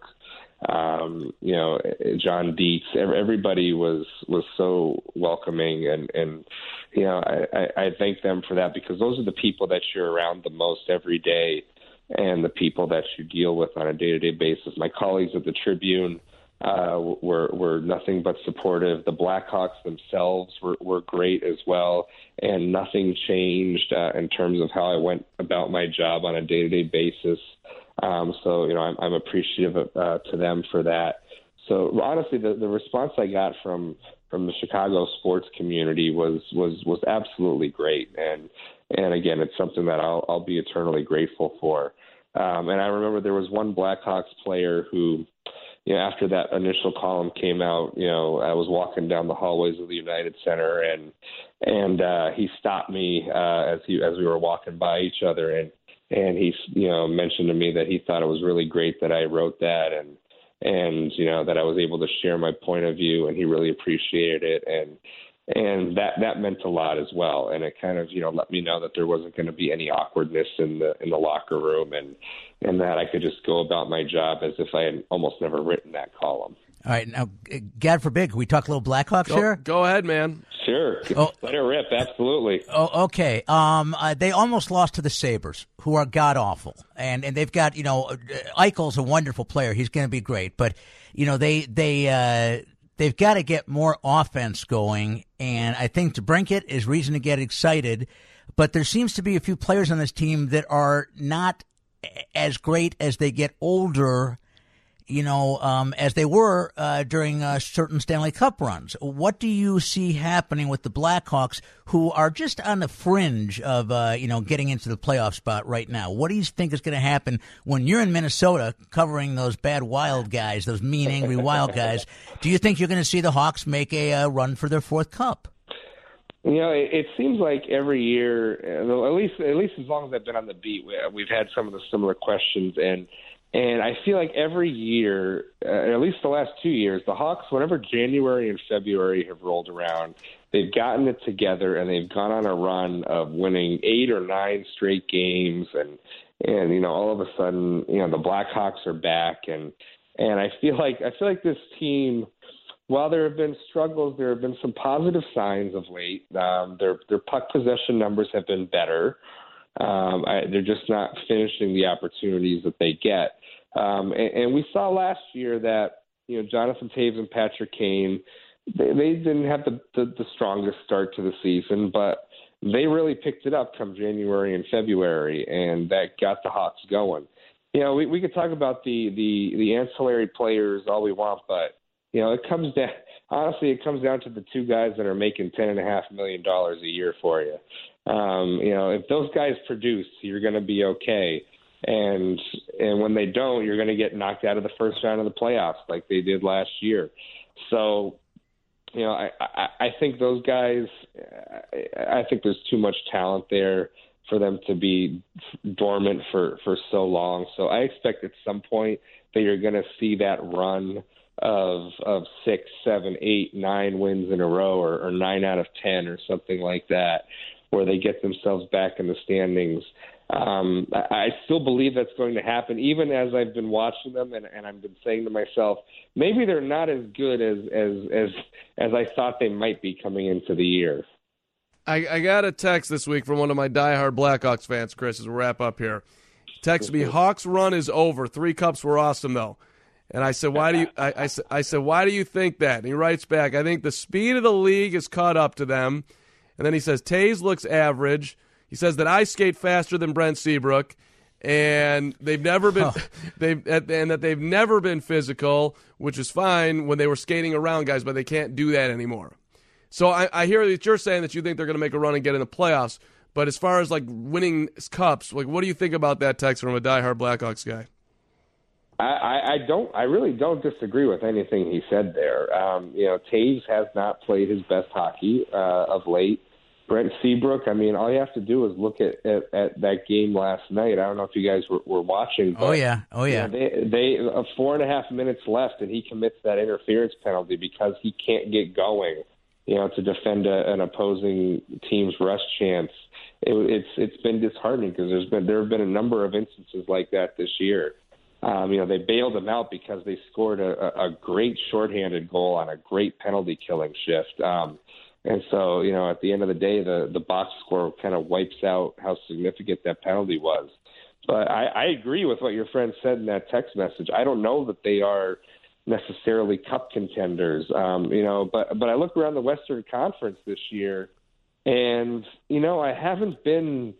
Um, you know, John Dietz, everybody was, was so welcoming, and, and you know, I, I thank them for that, because those are the people that you're around the most every day, and the people that you deal with on a day-to-day basis. My colleagues at the Tribune uh, were were nothing but supportive. The Blackhawks themselves were, were great as well, and nothing changed uh, in terms of how I went about my job on a day-to-day basis. Um, so, you know, I'm, I'm appreciative of, uh, to them for that. So honestly, the, the response I got from, from the Chicago sports community was, was, was absolutely great. And, and again, it's something that I'll, I'll be eternally grateful for. Um, and I remember there was one Blackhawks player who, you know, after that initial column came out, you know, I was walking down the hallways of the United Center, and, and, uh, he stopped me, uh, as he, as we were walking by each other, and, And he, you know, mentioned to me that he thought it was really great that I wrote that, and and you know that I was able to share my point of view, and he really appreciated it, and and that that meant a lot as well. And it kind of, you know, let me know that there wasn't going to be any awkwardness in the in the locker room, and and that I could just go about my job as if I had almost never written that column. All right, now, God forbid, can we talk a little Blackhawks go, here? Go ahead, man. Sure. Oh. Let it rip, absolutely. Oh, okay. Um, uh, they almost lost to the Sabres, who are god-awful. And and they've got, you know, Eichel's a wonderful player. He's going to be great. But, you know, they, they, uh, they've got to get more offense going. And I think DeBrincat is reason to get excited. But there seems to be a few players on this team that are not as great as they get older, you know, um, as they were uh, during uh, certain Stanley Cup runs. What do you see happening with the Blackhawks, who are just on the fringe of, uh, you know, getting into the playoff spot right now? What do you think is going to happen when you're in Minnesota covering those bad wild guys, those mean, angry wild guys? Do you think you're going to see the Hawks make a uh, run for their fourth cup? You know, it, it seems like every year, at least at least as long as I've been on the beat, we've had some of the similar questions, and And I feel like every year, uh, at least the last two years, the Hawks, whenever January and February have rolled around, they've gotten it together, and they've gone on a run of winning eight or nine straight games. And, and you know, all of a sudden, you know, the Blackhawks are back. And, and I feel like I feel like this team, while there have been struggles, there have been some positive signs of late. Um, their, their puck possession numbers have been better. Um, I, they're just not finishing the opportunities that they get. Um, and, and we saw last year that, you know, Jonathan Toews and Patrick Kane, they, they didn't have the, the, the strongest start to the season, but they really picked it up come January and February, and that got the Hawks going. You know, we, we could talk about the, the, the ancillary players all we want, but, you know, it comes down, honestly, it comes down to the two guys that are making ten and a half million dollars a year for you. Um, you know, if those guys produce, you're going to be okay. And and when they don't, you're going to get knocked out of the first round of the playoffs like they did last year. So, you know, I, I, I think those guys, I, I think there's too much talent there for them to be dormant for, for so long. So I expect at some point that you're going to see that run of of six, seven, eight, nine wins in a row, or, or nine out of ten or something like that, where they get themselves back in the standings. Um, I, I still believe that's going to happen, even as I've been watching them, and, and I've been saying to myself, maybe they're not as good as as as, as I thought they might be coming into the year. I, I got a text this week from one of my diehard Blackhawks fans, Chris, as we wrap up here. Text me, Hawks run is over. Three cups were awesome, though. And I said, why do you? I, I, I said, why do you think that? And he writes back, I think the speed of the league has caught up to them, And then he says, Taves looks average. He says that I skate faster than Brent Seabrook, and they've never been, Huh. they've and that they've never been physical, which is fine when they were skating around guys, but they can't do that anymore. So I, I hear that you're saying that you think they're going to make a run and get in the playoffs, but as far as like winning cups, like what do you think about that text from a diehard Blackhawks guy? I, I, I don't. I really don't disagree with anything he said there. Um, you know, Taves has not played his best hockey uh, of late. Brent Seabrook, I mean, all you have to do is look at, at, at that game last night. I don't know if you guys were, were watching. But, Oh, yeah. Oh, yeah. You know, they they uh, four and a half minutes left, and he commits that interference penalty because he can't get going. You know, to defend a, an opposing team's rush chance. It, it's it's been disheartening because there's been there have been a number of instances like that this year. Um, you know, they bailed him out because they scored a, a great shorthanded goal on a great penalty killing shift. Um, and so, you know, at the end of the day, the, the box score kind of wipes out how significant that penalty was. But I, I agree with what your friend said in that text message. I don't know that they are necessarily cup contenders, um, you know, but, but I look around the Western Conference this year and, you know, I haven't been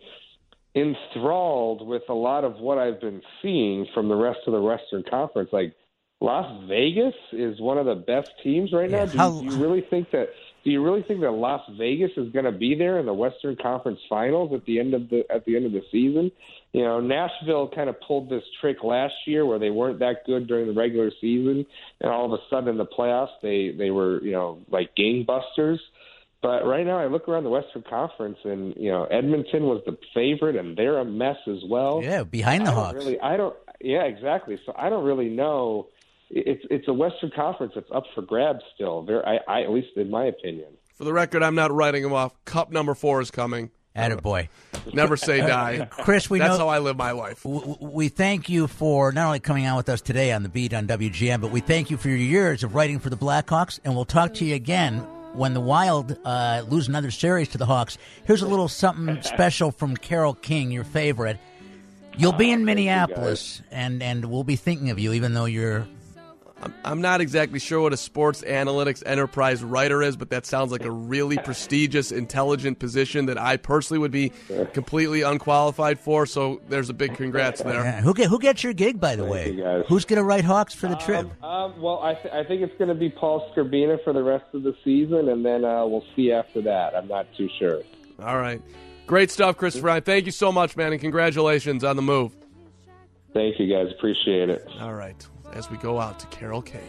enthralled with a lot of what I've been seeing from the rest of the Western Conference. Like Las Vegas is one of the best teams right now. Yeah, Do, how- you, do you really think that? Do you really think that Las Vegas is going to be there in the Western Conference Finals at the end of the at the end of the season? You know, Nashville kind of pulled this trick last year where they weren't that good during the regular season, and all of a sudden in the playoffs they they were, you know, like gangbusters. But right now, I look around the Western Conference, and you know, Edmonton was the favorite, and they're a mess as well. Yeah, behind the I don't Hawks. Really, I don't. Yeah, exactly. So I don't really know. It's it's a Western Conference that's up for grabs still. There, I, I at least in my opinion. For the record, I'm not writing him off. Cup number four is coming. Attaboy. Never say die. Chris, we That's know, how I live my life. w- we thank you for not only coming on with us today on The Beat on W G N, but we thank you for your years of writing for the Blackhawks, and we'll talk to you again when the Wild uh, lose another series to the Hawks. Here's a little something special from Carole King, your favorite. You'll be in Minneapolis, and, and we'll be thinking of you, even though you're... I'm, I'm not exactly sure what a sports analytics enterprise writer is, but that sounds like a really prestigious, intelligent position that I personally would be completely unqualified for. So there's a big congrats there. Yeah. Who, get, who gets your gig, by the Thank way? you, guys. Who's going to write Hawks for the trip? Um, um, well, I, th- I think it's going to be Paul Skrbina for the rest of the season, and then uh, we'll see after that. I'm not too sure. All right. Great stuff, Christopher Ryan. Thank you so much, man, and congratulations on the move. Thank you, guys. Appreciate it. All right. As we go out to Carole King.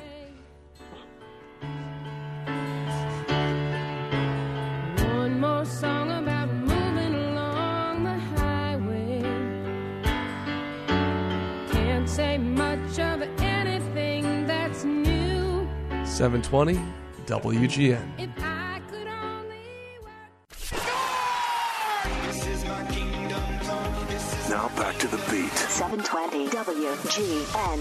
One more song about moving along the highway. Can't say much of anything that's new. seven twenty W G N. If I could only Now back to the beat. seven twenty W G N.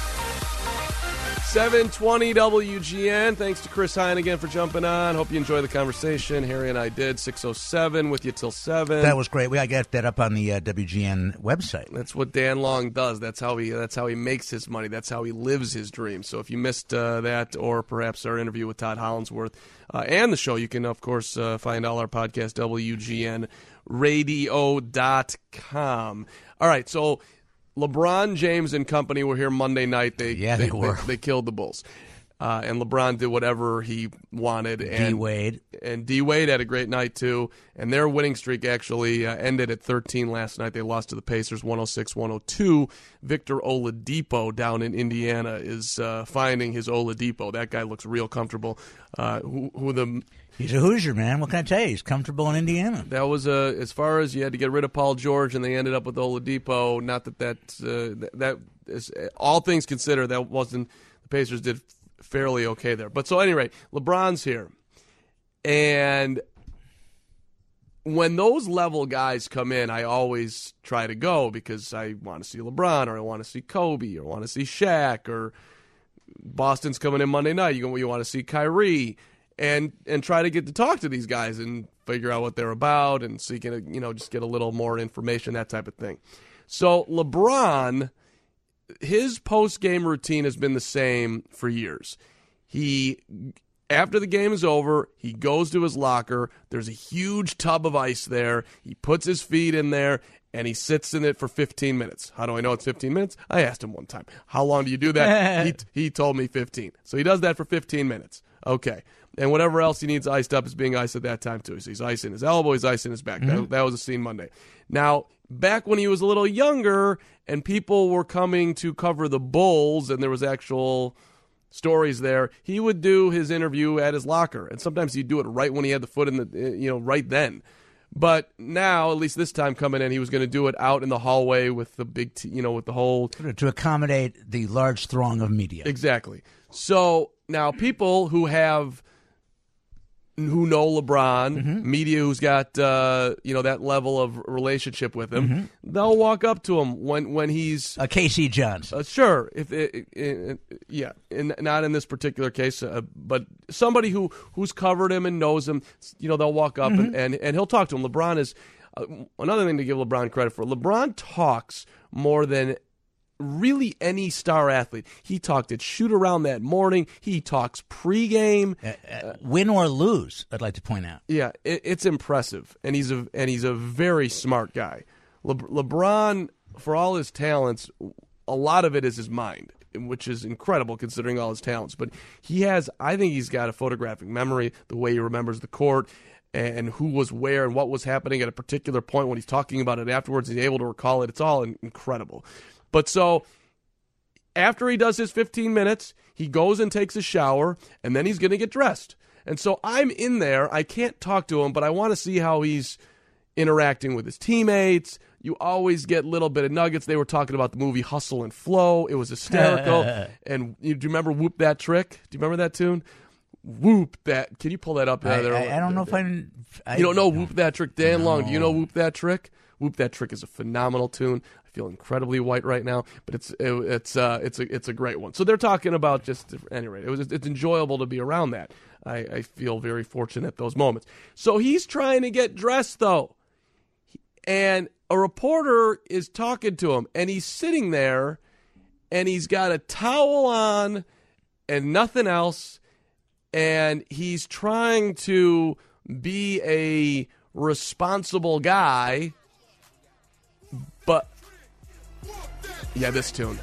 seven twenty W G N. Thanks to Chris Hine again for jumping on. Hope you enjoy the conversation. Harry and I did. six oh seven with you till seven. That was great. We I got that up on the uh, W G N website. That's what Dan Long does. That's how he. That's how he makes his money. That's how he lives his dreams. So if you missed uh, that, or perhaps our interview with Todd Hollandsworth uh, and the show, you can of course uh, find all our podcasts W G N radio dot com. All right, so LeBron James and company were here Monday night. They Yeah, they, they were. They, they killed the Bulls. Uh, and LeBron did whatever he wanted. And, D-Wade. And D-Wade had a great night, too. And their winning streak actually uh, ended at thirteen last night. They lost to the Pacers one oh six one oh two. Victor Oladipo down in Indiana is uh, finding his Oladipo. That guy looks real comfortable. Uh, who, who the... He's a Hoosier, man. What can I tell you? He's comfortable in Indiana. That was uh, as far as you had to get rid of Paul George, and they ended up with Oladipo. Not that that uh, that, that is, all things considered, that wasn't the Pacers did fairly okay there. But so anyway, LeBron's here, and when those level guys come in, I always try to go because I want to see LeBron, or I want to see Kobe, or I want to see Shaq, or Boston's coming in Monday night. You you want to see Kyrie. And and try to get to talk to these guys and figure out what they're about and so you can, you know, just get a little more information, that type of thing. So LeBron, his post-game routine has been the same for years. He After the game is over, he goes to his locker. There's a huge tub of ice there. He puts his feet in there, and he sits in it for fifteen minutes. How do I know it's fifteen minutes? I asked him one time, how long do you do that? he, he told me fifteen. So he does that for fifteen minutes. Okay. And whatever else he needs iced up is being iced at that time, too. So he's icing his elbow, he's icing his back. Mm-hmm. That, that was a scene Monday. Now, back when he was a little younger and people were coming to cover the Bulls and there was actual stories there, he would do his interview at his locker. And sometimes he'd do it right when he had the foot in the, you know, right then. But now, at least this time coming in, he was going to do it out in the hallway with the big, t- you know, with the whole... To accommodate the large throng of media. Exactly. So now people who have... who know LeBron, Mm-hmm. media who's got uh, you know that level of relationship with him, Mm-hmm. they'll walk up to him when when he's uh, K C Johnson. Uh, sure, if it, it, it, yeah, in, not in this particular case, uh, but somebody who who's covered him and knows him, you know, they'll walk up Mm-hmm. and, and and he'll talk to him. LeBron is uh, another thing to give LeBron credit for. LeBron talks more than really any star athlete. He talked at shoot around that morning. He talks pregame, uh, uh, win or lose. I'd like to point out. Yeah, it, it's impressive, and he's a and he's a very smart guy. Le, LeBron, for all his talents, a lot of it is his mind, which is incredible considering all his talents. But he has, I think, he's got a photographic memory. The way he remembers the court and who was where and what was happening at a particular point when he's talking about it afterwards, he's able to recall it. It's all incredible. But so after he does his fifteen minutes, he goes and takes a shower, and then he's going to get dressed. And so I'm in there. I can't talk to him, but I want to see how he's interacting with his teammates. You always get little bit of nuggets. They were talking about the movie Hustle and Flow. It was hysterical. And you, do you remember Whoop That Trick? Do you remember that tune? Whoop That. Can you pull that up? I, there? I, I don't know if I... I you don't know Whoop That Trick? Dan no. Long, do you know Whoop That Trick? Whoop That Trick is a phenomenal tune. I feel incredibly white right now, but it's it, it's uh, it's a it's a great one. So they're talking about just at any rate, it was it's enjoyable to be around that. I, I feel very fortunate at those moments. So he's trying to get dressed though, and a reporter is talking to him, and he's sitting there, and he's got a towel on and nothing else, and he's trying to be a responsible guy, but yeah, this tune.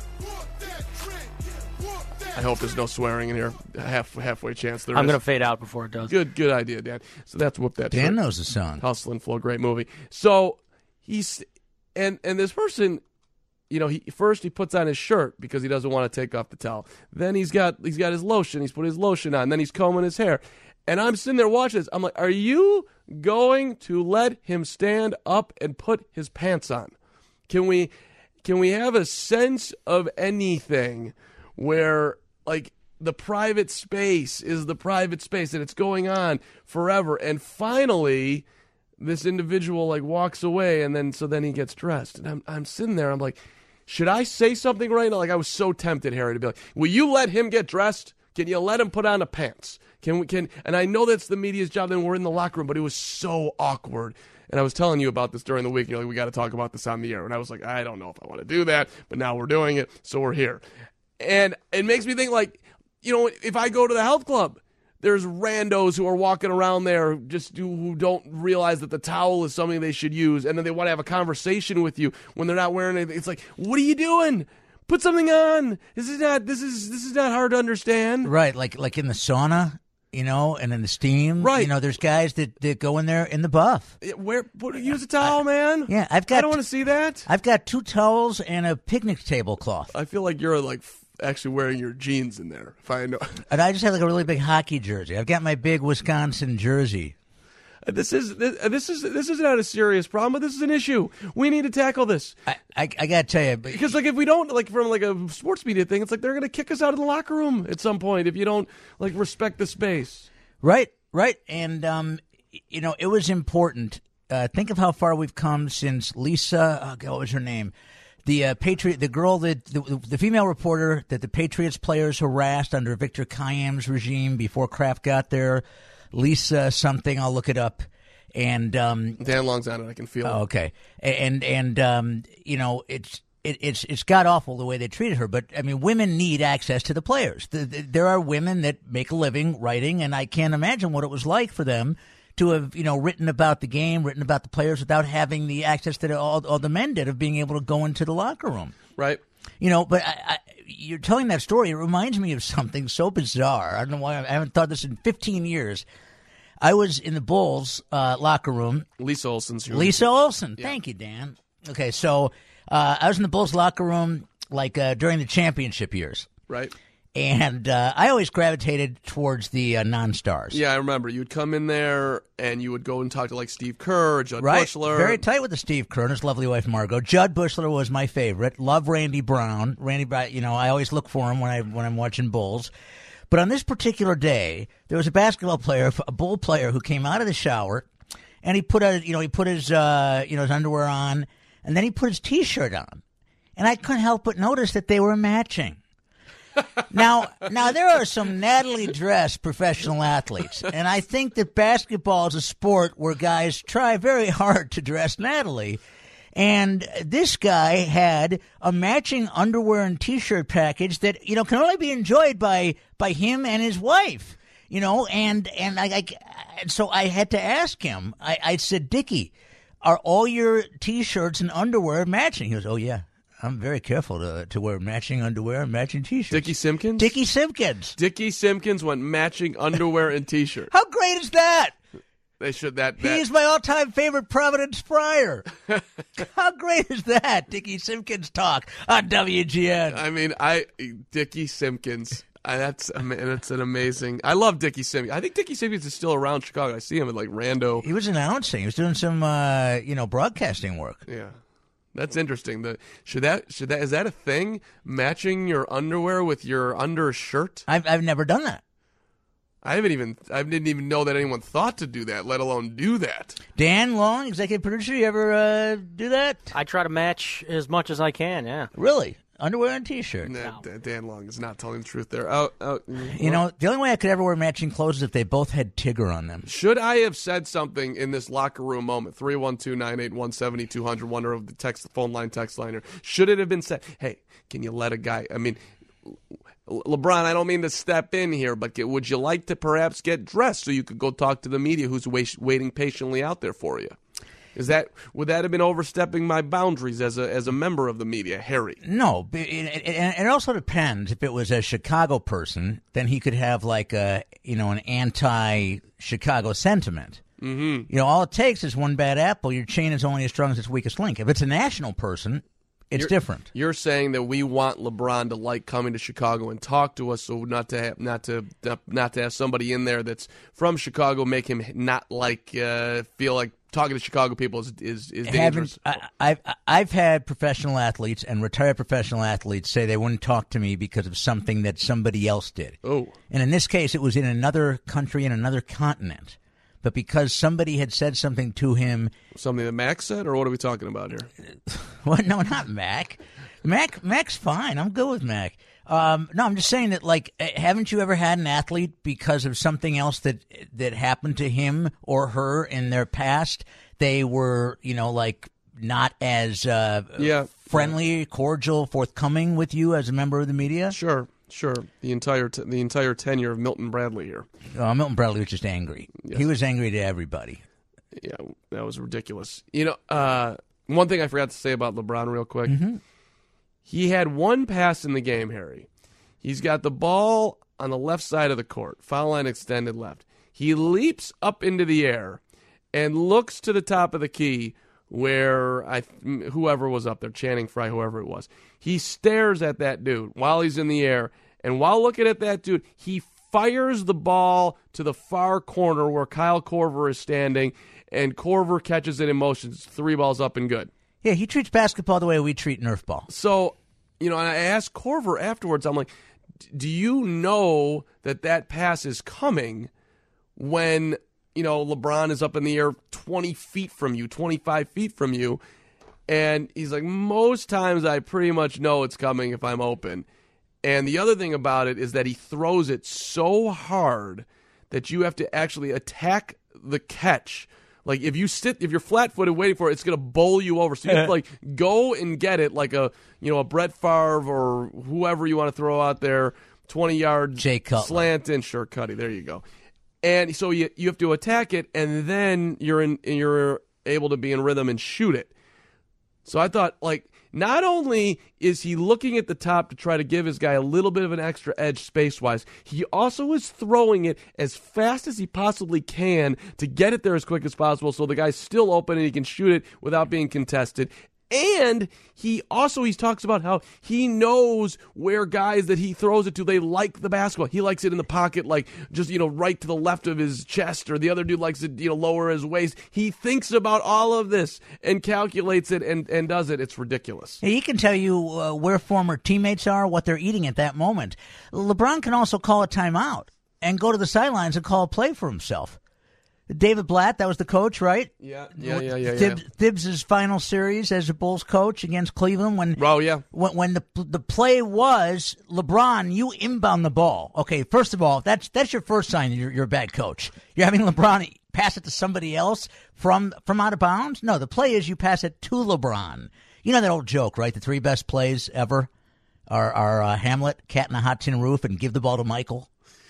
I hope there's no swearing in here. Half halfway chance there I'm is. going to fade out before it does. Good, good idea, Dan. So that's Whoop That Dan Trick. knows the song. Hustle and Flow, great movie. So he's and and this person, you know, he first he puts on his shirt because he doesn't want to take off the towel. Then he's got he's got his lotion. He's put his lotion on. Then he's combing his hair. And I'm sitting there watching this. I'm like, are you going to let him stand up and put his pants on? Can we can we have a sense of anything where like the private space is the private space and it's going on forever, and finally this individual like walks away, and then so then he gets dressed, and I'm I'm sitting there, I'm like, should I say something right now? Like, I was so tempted, Harry, to be like, will you let him get dressed? Can you let him put on the pants? Can we can and I know that's the media's job, then we're in the locker room, but it was so awkward. And I was telling you about this during the week, and you're like, we got to talk about this on the air. And I was like, I don't know if I want to do that, but now we're doing it, so we're here. And it makes me think, like, you know, if I go to the health club, there's randos who are walking around there just who, who don't realize that the towel is something they should use, and then they want to have a conversation with you when they're not wearing anything. It's like, what are you doing? Put something on. This is not. This is this is not hard to understand. Right, like like in the sauna, you know, and in the steam. Right. You know, there's guys that, that go in there in the buff. Where put, use a towel, man. Yeah, I've got. I don't want to see that. I've got two towels and a picnic tablecloth. I feel like you're like actually wearing your jeans in there. If I know. And I just have like a really big hockey jersey. I've got my big Wisconsin jersey. This is this, this is this is not a serious problem, but this is an issue. We need to tackle this. I I, I got to tell you, because like if we don't, like from like a sports media thing, it's like they're going to kick us out of the locker room at some point if you don't like respect the space. Right, right, and um, you know, it was important. Uh, think of how far we've come since Lisa. Oh God, what was her name? The uh, Patriot, the girl that the, the female reporter that the Patriots players harassed under Victor Kiam's regime before Kraft got there. Lisa something, I'll look it up. And um, Dan Long's on it, I can feel oh, it. Okay, and and um, you know, it's it, it's it's god awful the way they treated her. But I mean, women need access to the players. The, the, there are women that make a living writing, and I can't imagine what it was like for them to have, you know, written about the game, written about the players without having the access that all, all the men did of being able to go into the locker room. Right. You know, but I, I, you're telling that story. It reminds me of something so bizarre. I don't know why I haven't thought this in fifteen years. I was in the Bulls uh, locker room. Lisa Olsen's your Lisa Olsen. Yeah. Thank you, Dan. Okay, so uh, I was in the Bulls locker room like uh, during the championship years. Right. And uh, I always gravitated towards the uh, non-stars. Yeah, I remember. You would come in there and you would go and talk to like Steve Kerr or Judd right. Bushler. Very tight with the Steve Kerr and his lovely wife Margot. Judd Bushler was my favorite. Love Randy Brown. Randy Brown, you know, I always look for him when I when I'm watching Bulls. But on this particular day, there was a basketball player, a Bull player, who came out of the shower, and he put a, you know, he put his, uh, you know, his underwear on, and then he put his T-shirt on, and I couldn't help but notice that they were matching. now, now there are some nattily dressed professional athletes, and I think that basketball is a sport where guys try very hard to dress nattily. And this guy had a matching underwear and T-shirt package that, you know, can only be enjoyed by by him and his wife, you know. And and I, I and so I had to ask him. I, I said, Dickie, are all your T-shirts and underwear matching? He goes, oh yeah. I'm very careful to to wear matching underwear and matching T-shirts. Dickie Simpkins? Dickie Simpkins. Dickie Simpkins went matching underwear and T-shirt. How great is that? They should that. that. He's my all-time favorite Providence Friar. How great is that? Dickie Simpkins talk on W G N. I mean, I Dickie Simpkins. I, that's that's an amazing. I love Dickie Simpkins. I think Dickie Simpkins is still around Chicago. I see him at like Rando. He was announcing. He was doing some, uh, you know, broadcasting work. Yeah. That's interesting. The, should that should that is that a thing? Matching your underwear with your undershirt? I've I've never done that. I haven't even I didn't even know that anyone thought to do that, let alone do that. Dan Long, executive producer, you ever uh, do that? I try to match as much as I can. Yeah. Really? Underwear and T-shirt. Nah, no. Dan Long is not telling the truth there. Oh, oh, you know, the only way I could ever wear matching clothes is if they both had Tigger on them. Should I have said something in this locker room moment? three one two, nine eight one, seven two zero zero, wonder of the text, the phone line text liner. Should it have been said, hey, can you let a guy, I mean, LeBron, I don't mean to step in here, but get, would you like to perhaps get dressed so you could go talk to the media who's wait, waiting patiently out there for you? Is that would that have been overstepping my boundaries as a as a member of the media, Harry? No, it, it, it also depends. If it was a Chicago person, then he could have like a you know an anti-Chicago sentiment. Mm-hmm. You know, all it takes is one bad apple. Your chain is only as strong as its weakest link. If it's a national person, it's you're, different. You're saying that we want LeBron to like coming to Chicago and talk to us, so not to have, not to not to have somebody in there that's from Chicago make him not like uh, feel like. Talking to Chicago people is is, is dangerous. I, I've I've had professional athletes and retired professional athletes say they wouldn't talk to me because of something that somebody else did. Oh, and in this case, it was in another country in another continent, but because somebody had said something to him, something that Mac said, or what are we talking about here? Well, no, not Mac. Mac Mac's fine. I'm good with Mac. Um, no, I'm just saying that, like, haven't you ever had an athlete because of something else that that happened to him or her in their past? They were, you know, like not as uh, yeah. friendly, cordial, forthcoming with you as a member of the media. Sure, sure. The entire t- the entire tenure of Milton Bradley here. Oh, Milton Bradley was just angry. Yes. He was angry to everybody. Yeah, that was ridiculous. You know, uh, one thing I forgot to say about LeBron real quick. Mm-hmm. He had one pass in the game, Harry. He's got the ball on the left side of the court, foul line extended left. He leaps up into the air and looks to the top of the key where I whoever was up there, Channing Frye, whoever it was. He stares at that dude while he's in the air, and while looking at that dude, he fires the ball to the far corner where Kyle Korver is standing, and Korver catches it in motion. It's three balls up and good. Yeah, he treats basketball the way we treat Nerf ball. So, you know, and I asked Korver afterwards, I'm like, do you know that that pass is coming when, you know, LeBron is up in the air twenty feet from you, twenty-five feet from you? And he's like, most times I pretty much know it's coming if I'm open. And the other thing about it is that he throws it so hard that you have to actually attack the catch Like if you sit, if you're flat-footed waiting for it, it's going to bowl you over. So you have to like go and get it, like a you know a Brett Favre or whoever you want to throw out there, twenty-yard Jay Cutler. slant in, sure, Cuddy. There you go. And so you you have to attack it, and then you're in you're able to be in rhythm and shoot it. So I thought, like, not only is he looking at the top to try to give his guy a little bit of an extra edge space-wise, he also is throwing it as fast as he possibly can to get it there as quick as possible so the guy's still open and he can shoot it without being contested. And he also he talks about how he knows where guys that he throws it to, they like the basketball. He likes it in the pocket, like just, you know, right to the left of his chest, or the other dude likes it, you know, lower his waist. He thinks about all of this and calculates it and, and does it. It's ridiculous. He can tell you uh, where former teammates are, what they're eating at that moment. LeBron can also call a timeout and go to the sidelines and call a play for himself. David Blatt, that was the coach, right? Yeah, yeah, yeah, yeah. Thibs, yeah. Thibs' final series as a Bulls coach against Cleveland. When oh yeah, when, when the the play was LeBron, you inbound the ball. Okay, first of all, that's that's your first sign that you're, you're a bad coach. You're having LeBron pass it to somebody else from from out of bounds. No, the play is you pass it to LeBron. You know that old joke, right? The three best plays ever are are uh, Hamlet, Cat in a Hot Tin Roof, and Give the Ball to Michael.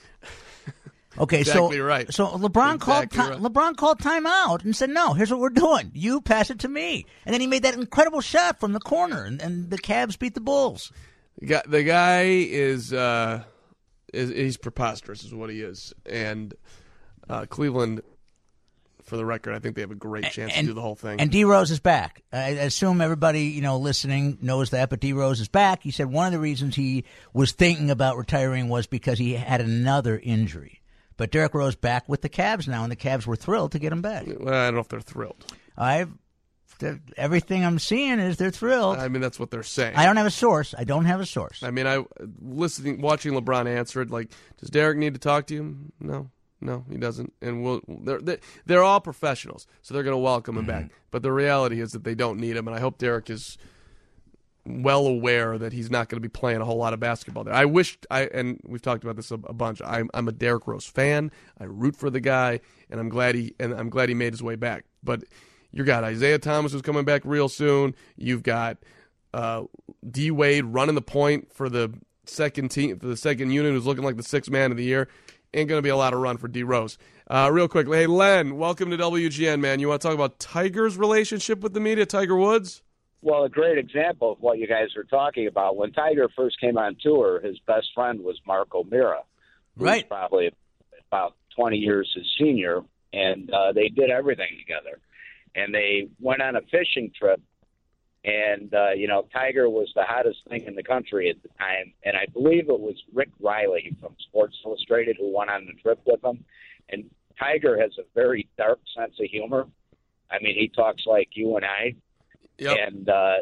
Okay, exactly so right. so LeBron exactly called right. LeBron called timeout and said, "No, here's what we're doing. You pass it to me." And then he made that incredible shot from the corner, and, and the Cavs beat the Bulls. The guy, the guy is uh, is he's preposterous, is what he is. And uh, Cleveland, for the record, I think they have a great chance and, to do the whole thing. And D Rose is back. I assume everybody you know listening knows that, but D Rose is back. He said one of the reasons he was thinking about retiring was because he had another injury. But Derrick Rose back with the Cavs now, and the Cavs were thrilled to get him back. Well, I don't know if they're thrilled. I, everything I'm seeing is they're thrilled. I mean, that's what they're saying. I don't have a source. I don't have a source. I mean, I listening, watching LeBron answer it. Like, does Derrick need to talk to you? No, no, he doesn't. And we'll, they're they're all professionals, so they're going to welcome him Mm-hmm. back. But the reality is that they don't need him, and I hope Derrick is well aware that he's not going to be playing a whole lot of basketball there. I wish, I and we've talked about this a, a bunch. I'm, I'm a Derrick Rose fan. I root for the guy, and I'm glad he and I'm glad he made his way back. But you got Isaiah Thomas who's coming back real soon. You've got uh, D Wade running the point for the second team, for the second unit, who's looking like the sixth man of the year. Ain't going to be a lot of run for D Rose. Uh, real quick, hey Len, welcome to W G N, man. You want to talk about Tiger's relationship with the media, Tiger Woods? Well, a great example of what you guys are talking about. When Tiger first came on tour, his best friend was Mark O'Meara, who right? was probably about twenty years his senior, and uh, they did everything together. And they went on a fishing trip, and uh, you know, Tiger was the hottest thing in the country at the time, and I believe it was Rick Riley from Sports Illustrated who went on the trip with him. And Tiger has a very dark sense of humor. I mean, he talks like you and I. Yep. And uh,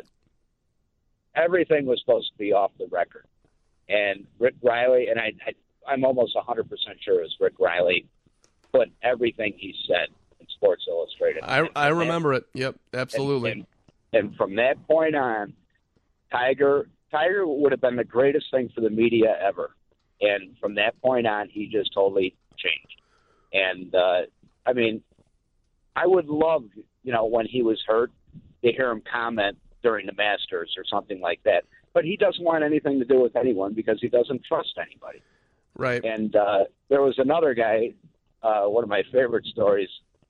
everything was supposed to be off the record. And Rick Riley, and I, I, I'm almost one hundred percent sure it was Rick Riley, put everything he said in Sports Illustrated. I, I remember it. Yep, absolutely. And, and, and from that point on, Tiger Tiger would have been the greatest thing for the media ever. And from that point on, he just totally changed. And, uh, I mean, I would love, you know, when he was hurt, to hear him comment during the Masters or something like that. But he doesn't want anything to do with anyone because he doesn't trust anybody. Right. And uh, there was another guy, uh, one of my favorite stories,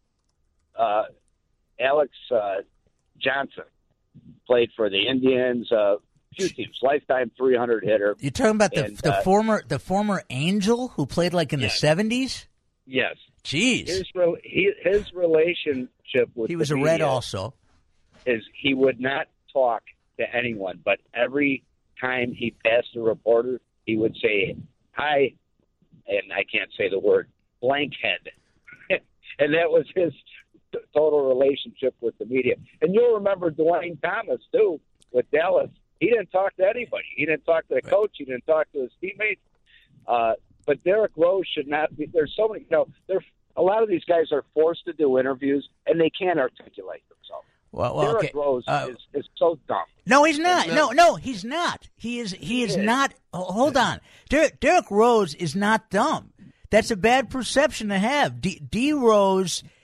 uh, Alex uh, Johnson, played for the Indians, uh, few teams, lifetime three hundred hitter. You're talking about the and, the uh, former the former Angel who played like in yes. the seventies. Yes. Jeez. His, re- he, his relationship with He was the a Red media also. is he would not talk to anyone, but every time he passed a reporter, he would say, "Hi," and I can't say the word, blank head. And that was his t- total relationship with the media. And you'll remember Dwayne Thomas, too, with Dallas. He didn't talk to anybody. He didn't talk to the coach. He didn't talk to his teammates. Uh, but Derrick Rose should not be. There's so many, you know, there. A lot of these guys are forced to do interviews, and they can't articulate themselves. Well, well Derrick okay. Rose uh, is, is so dumb. No, he's not. No, no, he's not. He is. He is not. Oh, hold on, Derrick, Derrick Rose is not dumb. That's a bad perception to have. D, D Rose,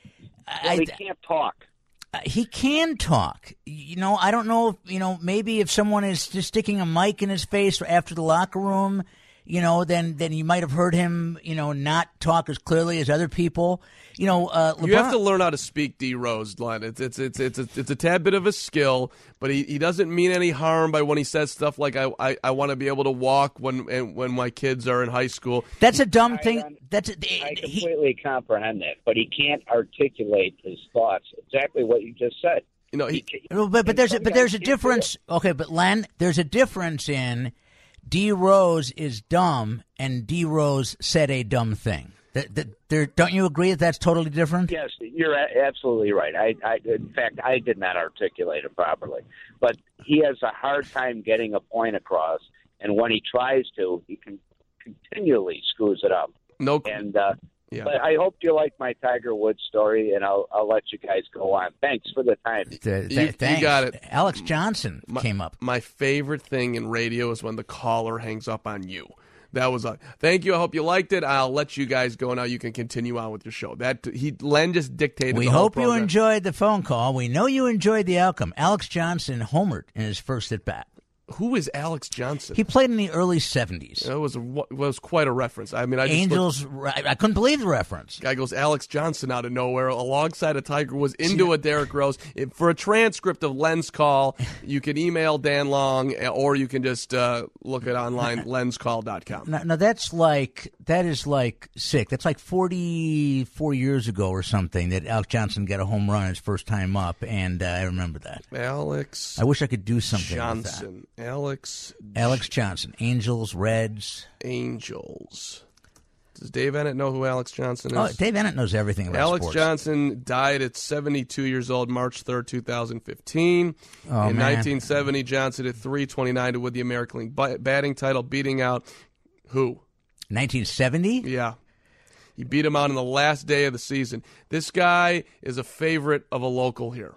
Well, he can't talk. Uh, he can talk. You know, I don't know if, you know, maybe if someone is just sticking a mic in his face after the locker room, you know, then then you might have heard him, you know, not talk as clearly as other people. You know, uh, LeBron, you have to learn how to speak D Rose, Glenn. It's it's it's it's a, it's a tad bit of a skill, but he, he doesn't mean any harm by when he says stuff like I I, I want to be able to walk when and when my kids are in high school. That's a dumb I, thing. um, That's a, I completely comprehend that, but he can't articulate his thoughts. Exactly what you just said. You know, he, Well, but but there's a, but there's a difference. Okay, but Len, there's a difference in D Rose is dumb and D Rose said a dumb thing. That, that, there, don't you agree that that's totally different? Yes, you're a- absolutely right. I, I, in fact, I did not articulate it properly. But he has a hard time getting a point across, and when he tries to, he can continually screws it up. No, and uh, yeah. But I hope you like my Tiger Woods story, and I'll I'll let you guys go on. Thanks for the time. Th- th- You- you thanks. got it. Alex Johnson my, came up. My favorite thing in radio is when the caller hangs up on you. That was a thank you. I hope you liked it. I'll let you guys go now. You can continue on with your show. That he Len just dictated. We the whole hope you program. enjoyed the phone call. We know you enjoyed the outcome. Alex Johnson homered in his first at bat. Who is Alex Johnson? He played in the early seventies. It was a, was quite a reference. I mean, I just Angels. looked, I couldn't believe the reference. Guy goes Alex Johnson out of nowhere alongside a Tiger was into a Derrick Rose. If, for a transcript of Len's call, you can email Dan Long or you can just uh, look at online lens call dot com. Now, now that's like that is like sick. That's like forty-four years ago or something that Alex Johnson got a home run his first time up, and uh, I remember that. Alex. I wish I could do something Johnson. with that. Alex. Alex Johnson. Angels, Reds. Angels. Does Dave Ennett know who Alex Johnson is? Oh, Dave Ennett knows everything about Alex sports. Johnson died at seventy-two years old, March third, twenty fifteen. Oh, In man. nineteen seventy, Johnson hit three twenty-nine to win the American League ba- batting title, beating out who? nineteen seventy? Yeah. He beat him out on the last day of the season. This guy is a favorite of a local here.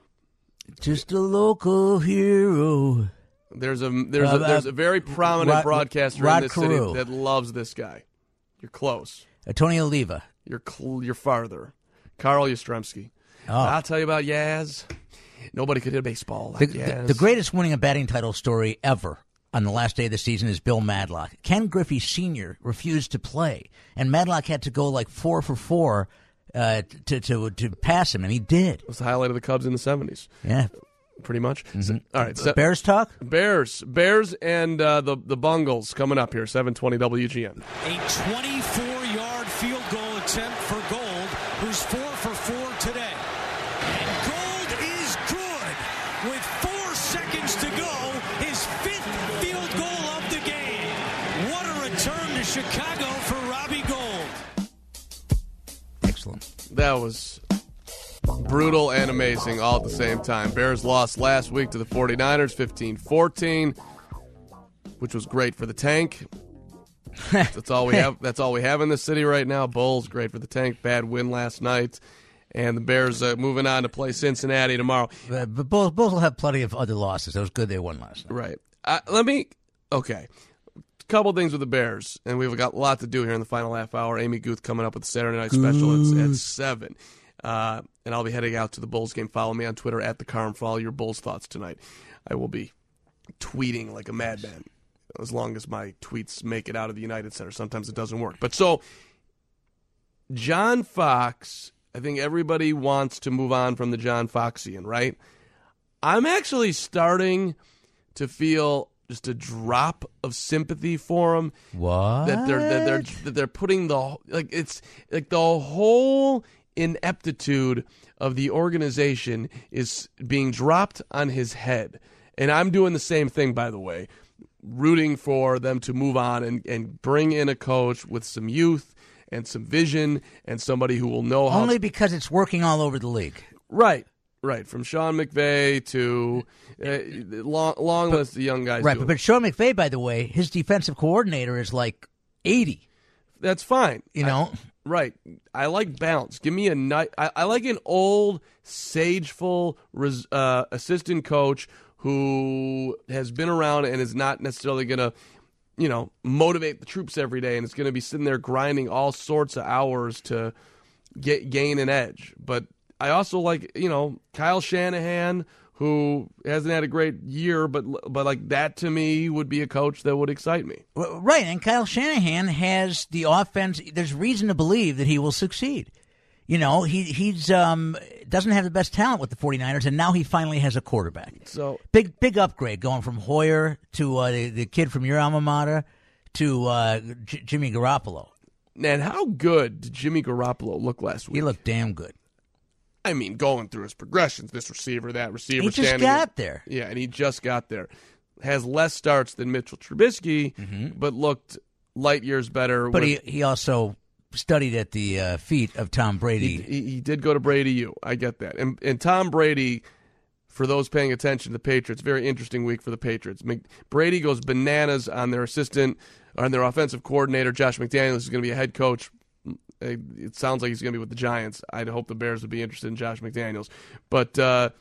Just a local hero. There's a there's Uh, a there's a very prominent Rod- broadcaster Rod in this Carew. city that loves this guy. You're close. Uh, Tony Oliva. You're cl- you're farther. Carl Yastrzemski. Oh. I'll tell you about Yaz. Nobody could hit a baseball like The, Yaz. the, the greatest winning a batting title story ever on the last day of the season is Bill Madlock. Ken Griffey Senior refused to play, and Madlock had to go like four for four uh, to, to to pass him, and he did. It was the highlight of the Cubs in the seventies. Yeah. Pretty much. Mm-hmm. So- all right. So, Bears talk? Bears. Bears and uh, the, the Bungles coming up here, seven twenty W G N. A twenty-four-yard field goal attempt for Gold, who's four for four today. And Gold is good with four seconds to go. His fifth field goal of the game. What a return to Chicago for Robbie Gold. Excellent. That was brutal and amazing all at the same time. Bears lost last week to the 49ers, fifteen fourteen, which was great for the tank. That's all we have. That's all we have in this city right now. Bulls, great for the tank. Bad win last night. And the Bears uh, moving on to play Cincinnati tomorrow. Uh, but Bulls, Bulls will have plenty of other losses. It was good they won last night. Right. Uh, let me, okay. A couple things with the Bears, and we've got a lot to do here in the final half hour. Amy Guth coming up with the Saturday Night Special at, at seven. Uh, and I'll be heading out to the Bulls game. Follow me on Twitter at the Carm for all your Bulls thoughts tonight. I will be tweeting like a madman as long as my tweets make it out of the United Center. Sometimes it doesn't work. But so, John Fox, I think everybody wants to move on from the John Foxian, right? I'm actually starting to feel just a drop of sympathy for him. What? That they're that they're that they're putting the like it's like the whole ineptitude of the organization is being dropped on his head. And I'm doing the same thing, by the way, rooting for them to move on and, and bring in a coach with some youth and some vision and somebody who will know how. Only because it's working all over the league. Right, right. From Sean McVay to uh, long, long list of young guys. Right, doing but, it. but Sean McVay, by the way, his defensive coordinator is like eighty. That's fine. You know? I, right. I like balance. Give me a night. I, I like an old, sageful res, uh, assistant coach who has been around and is not necessarily going to, you know, motivate the troops every day and is going to be sitting there grinding all sorts of hours to get gain an edge. But I also like, you know, Kyle Shanahan, who hasn't had a great year, but but like that to me would be a coach that would excite me. Well, right, and Kyle Shanahan has the offense. There's reason to believe that he will succeed. You know, he he's um doesn't have the best talent with the 49ers, and now he finally has a quarterback. So big big upgrade going from Hoyer to uh, the, the kid from your alma mater to uh, J- Jimmy Garoppolo. And how good did Jimmy Garoppolo look last week? He looked damn good. I mean, going through his progressions, this receiver, that receiver. He just standing got in, there. Yeah, and he just got there. Has less starts than Mitchell Trubisky, mm-hmm. but looked light years better. But with, he, he also studied at the uh, feet of Tom Brady. He, he, he did go to Brady U. I get that. And, and Tom Brady, for those paying attention to the Patriots, very interesting week for the Patriots. Brady goes bananas on their assistant, on their offensive coordinator. Josh McDaniels is going to be a head coach. It sounds like he's going to be with the Giants. I'd hope the Bears would be interested in Josh McDaniels. But uh,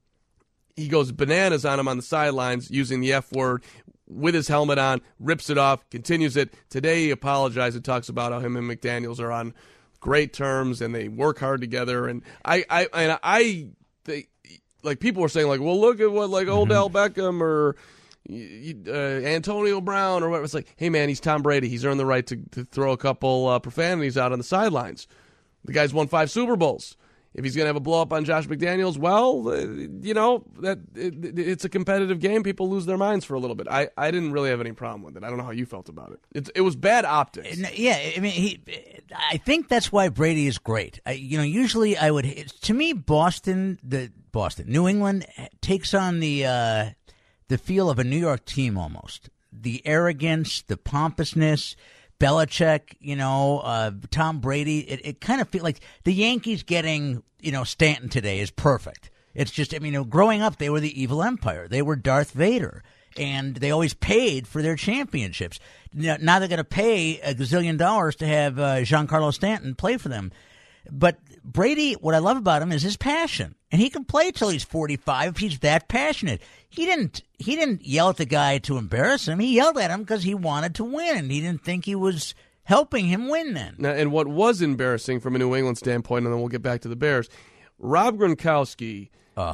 he goes bananas on him on the sidelines using the F word with his helmet on, rips it off, continues it. Today he apologized and talks about how him and McDaniels are on great terms and they work hard together. And I, I, and I think, like people were saying, like, well, look at what like Odell Beckham or Uh, Antonio Brown or whatever. It's like, hey man, he's Tom Brady. He's earned the right to, to throw a couple uh, profanities out on the sidelines. The guy's won five Super Bowls. If he's gonna have a blow up on Josh McDaniels, well, uh, you know that it, it's a competitive game. People lose their minds for a little bit. I, I didn't really have any problem with it. I don't know how you felt about it. It, it was bad optics. Yeah, I mean, he. I think that's why Brady is great. I, you know, usually I would. To me, Boston, the Boston, New England takes on the. Uh, The feel of a New York team almost. The arrogance, the pompousness, Belichick, you know, uh, Tom Brady. It, it kind of feels like the Yankees getting, you know, Stanton today is perfect. It's just, I mean, you know, growing up, they were the evil empire. They were Darth Vader. And they always paid for their championships. Now they're going to pay a gazillion dollars to have uh, Giancarlo Stanton play for them. But Brady, what I love about him is his passion. And he can play till he's forty-five if he's that passionate. He didn't he didn't yell at the guy to embarrass him. He yelled at him because he wanted to win. He didn't think he was helping him win then. Now, and what was embarrassing from a New England standpoint, and then we'll get back to the Bears, Rob Gronkowski, uh.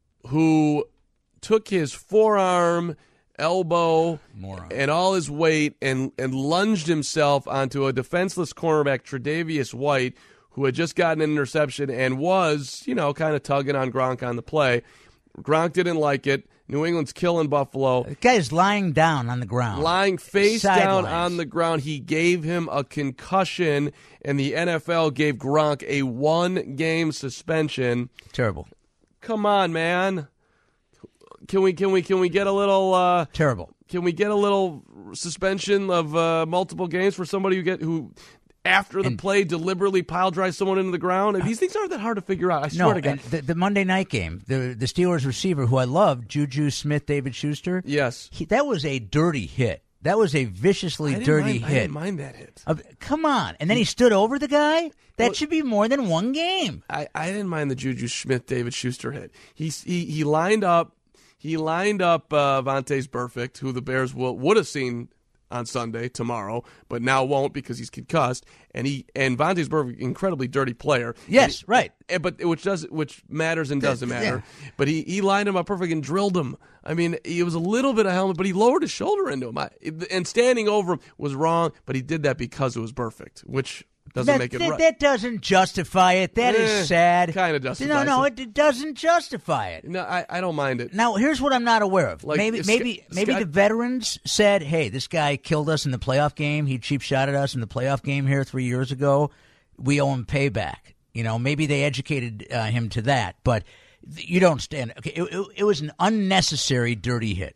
who took his forearm, elbow, Moron. and all his weight and, and lunged himself onto a defenseless cornerback, Tre'Davious White, who had just gotten an interception and was, you know, kind of tugging on Gronk on the play. Gronk didn't like it. New England's killing Buffalo. The guy's lying down on the ground. Lying face Sidelines. down on the ground. He gave him a concussion, and the N F L gave Gronk a one-game suspension. Terrible. Come on, man. Can we can we can we get a little uh, terrible? Can we get a little suspension of uh, multiple games for somebody who get who after the and, play deliberately pile drives someone into the ground? And these things aren't that hard to figure out. I swear no, to God. and the, the Monday night game, the the Steelers receiver who I love, Juju Smith, David Schuster. Yes, he, that was a dirty hit. That was a viciously I dirty mind, hit. I didn't mind that hit. Uh, come on, and then he stood over the guy. That well, should be more than one game. I, I didn't mind the Juju Smith, David Schuster hit. He he he lined up. He lined up uh, Vontaze Burfict, who the Bears will would have seen on Sunday, tomorrow, but now won't because he's concussed. And he and Vontaze Burfict, incredibly dirty player. Yes, he, right. And, but which does which matters and doesn't matter. Yeah. But he, he lined him up perfect and drilled him. I mean, it was a little bit of helmet, but he lowered his shoulder into him. I, and standing over him was wrong, but he did that because it was Burfict, which doesn't that, make it that, right. That doesn't justify it. That eh, is sad. Kind of justifies No, no, it. it, it doesn't justify it. No, I, I don't mind it. Now, here's what I'm not aware of. Like, maybe, if maybe, Sc- maybe Scott- the veterans said, "Hey, this guy killed us in the playoff game. He cheap shot at us in the playoff game here three years ago. We owe him payback." You know, maybe they educated uh, him to that, but you don't stand. Okay, it, it, it was an unnecessary dirty hit.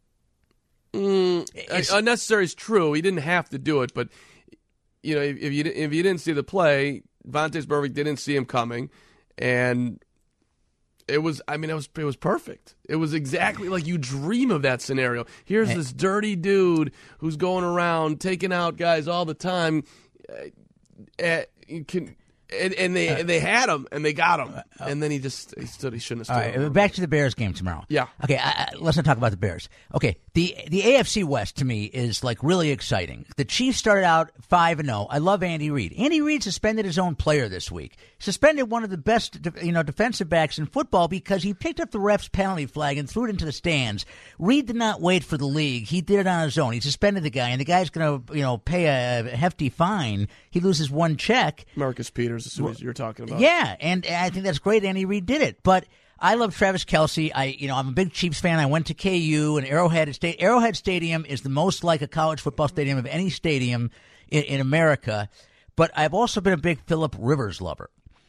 Mm, unnecessary is true. He didn't have to do it, but you know, if, if you if you didn't see the play, Vontaze Burfict didn't see him coming, and it was. I mean, it was it was perfect. It was exactly like you dream of that scenario. Here's Hey. this dirty dude who's going around taking out guys all the time. Uh, uh, you can. And, and they and they had him, and they got him, and then he just he stood. He shouldn't have All stood. right, back to the Bears game tomorrow. Yeah. Okay, I, I, let's not talk about the Bears. Okay, the the A F C West to me is like really exciting. The Chiefs started out five and zero. I love Andy Reid. Andy Reid suspended his own player this week. Suspended one of the best, you know, defensive backs in football because he picked up the ref's penalty flag and threw it into the stands. Reid did not wait for the league. He did it on his own. He suspended the guy, and the guy's going to, you know, pay a hefty fine. He loses one check. Marcus Peters, as soon as you're talking about. Yeah, and I think that's great. Andy Reid did it, but I love Travis Kelce. I, you know, I'm a big Chiefs fan. I went to K U and Arrowhead State. Arrowhead Stadium is the most like a college football stadium of any stadium in, in America. But I've also been a big Phillip Rivers lover.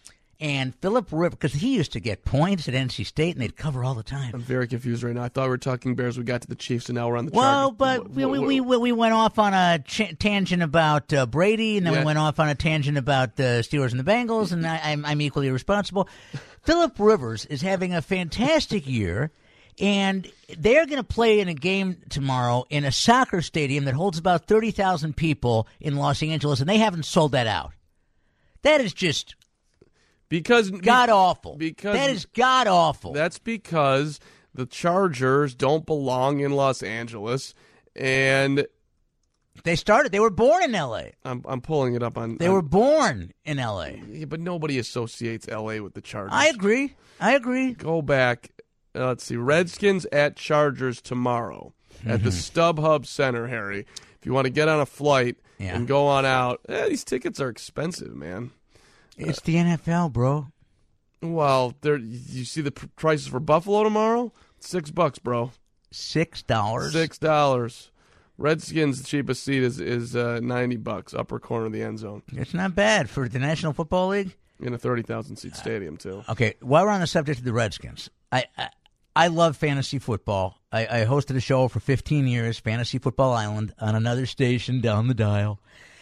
And Phillip Rivers, because he used to get points at N C State, and they'd cover all the time. I'm very confused right now. I thought we were talking Bears. We got to the Chiefs, and now we're on the Well, Chargers. but we, we, we, we went off on a ch- tangent about uh, Brady, and then Yeah. we went off on a tangent about the Steelers and the Bengals, and I, I'm, I'm equally responsible. Phillip Rivers is having a fantastic year, and they're going to play in a game tomorrow in a soccer stadium that holds about thirty thousand people in Los Angeles, and they haven't sold that out. That is just... Because god awful. Because that is god awful. That's because the Chargers don't belong in Los Angeles, and they started. They were born in L A. I'm I'm pulling it up on. They on, were born in L A. Yeah, but nobody associates L A with the Chargers. I agree. I agree. Go back. Uh, let's see. Redskins at Chargers tomorrow mm-hmm. at the StubHub Center, Harry. If you want to get on a flight yeah. and go on out, eh, these tickets are expensive, man. It's the N F L, bro. Well, there. You see the pr- prices for Buffalo tomorrow? Six bucks, bro. Six dollars. Six dollars. Redskins, the cheapest seat is is uh, ninety bucks, upper corner of the end zone. It's not bad for the National Football League. In a thirty thousand seat stadium too. Okay, while we're on the subject of the Redskins, I I, I love fantasy football. I, I hosted a show for fifteen years, Fantasy Football Island, on another station down the dial,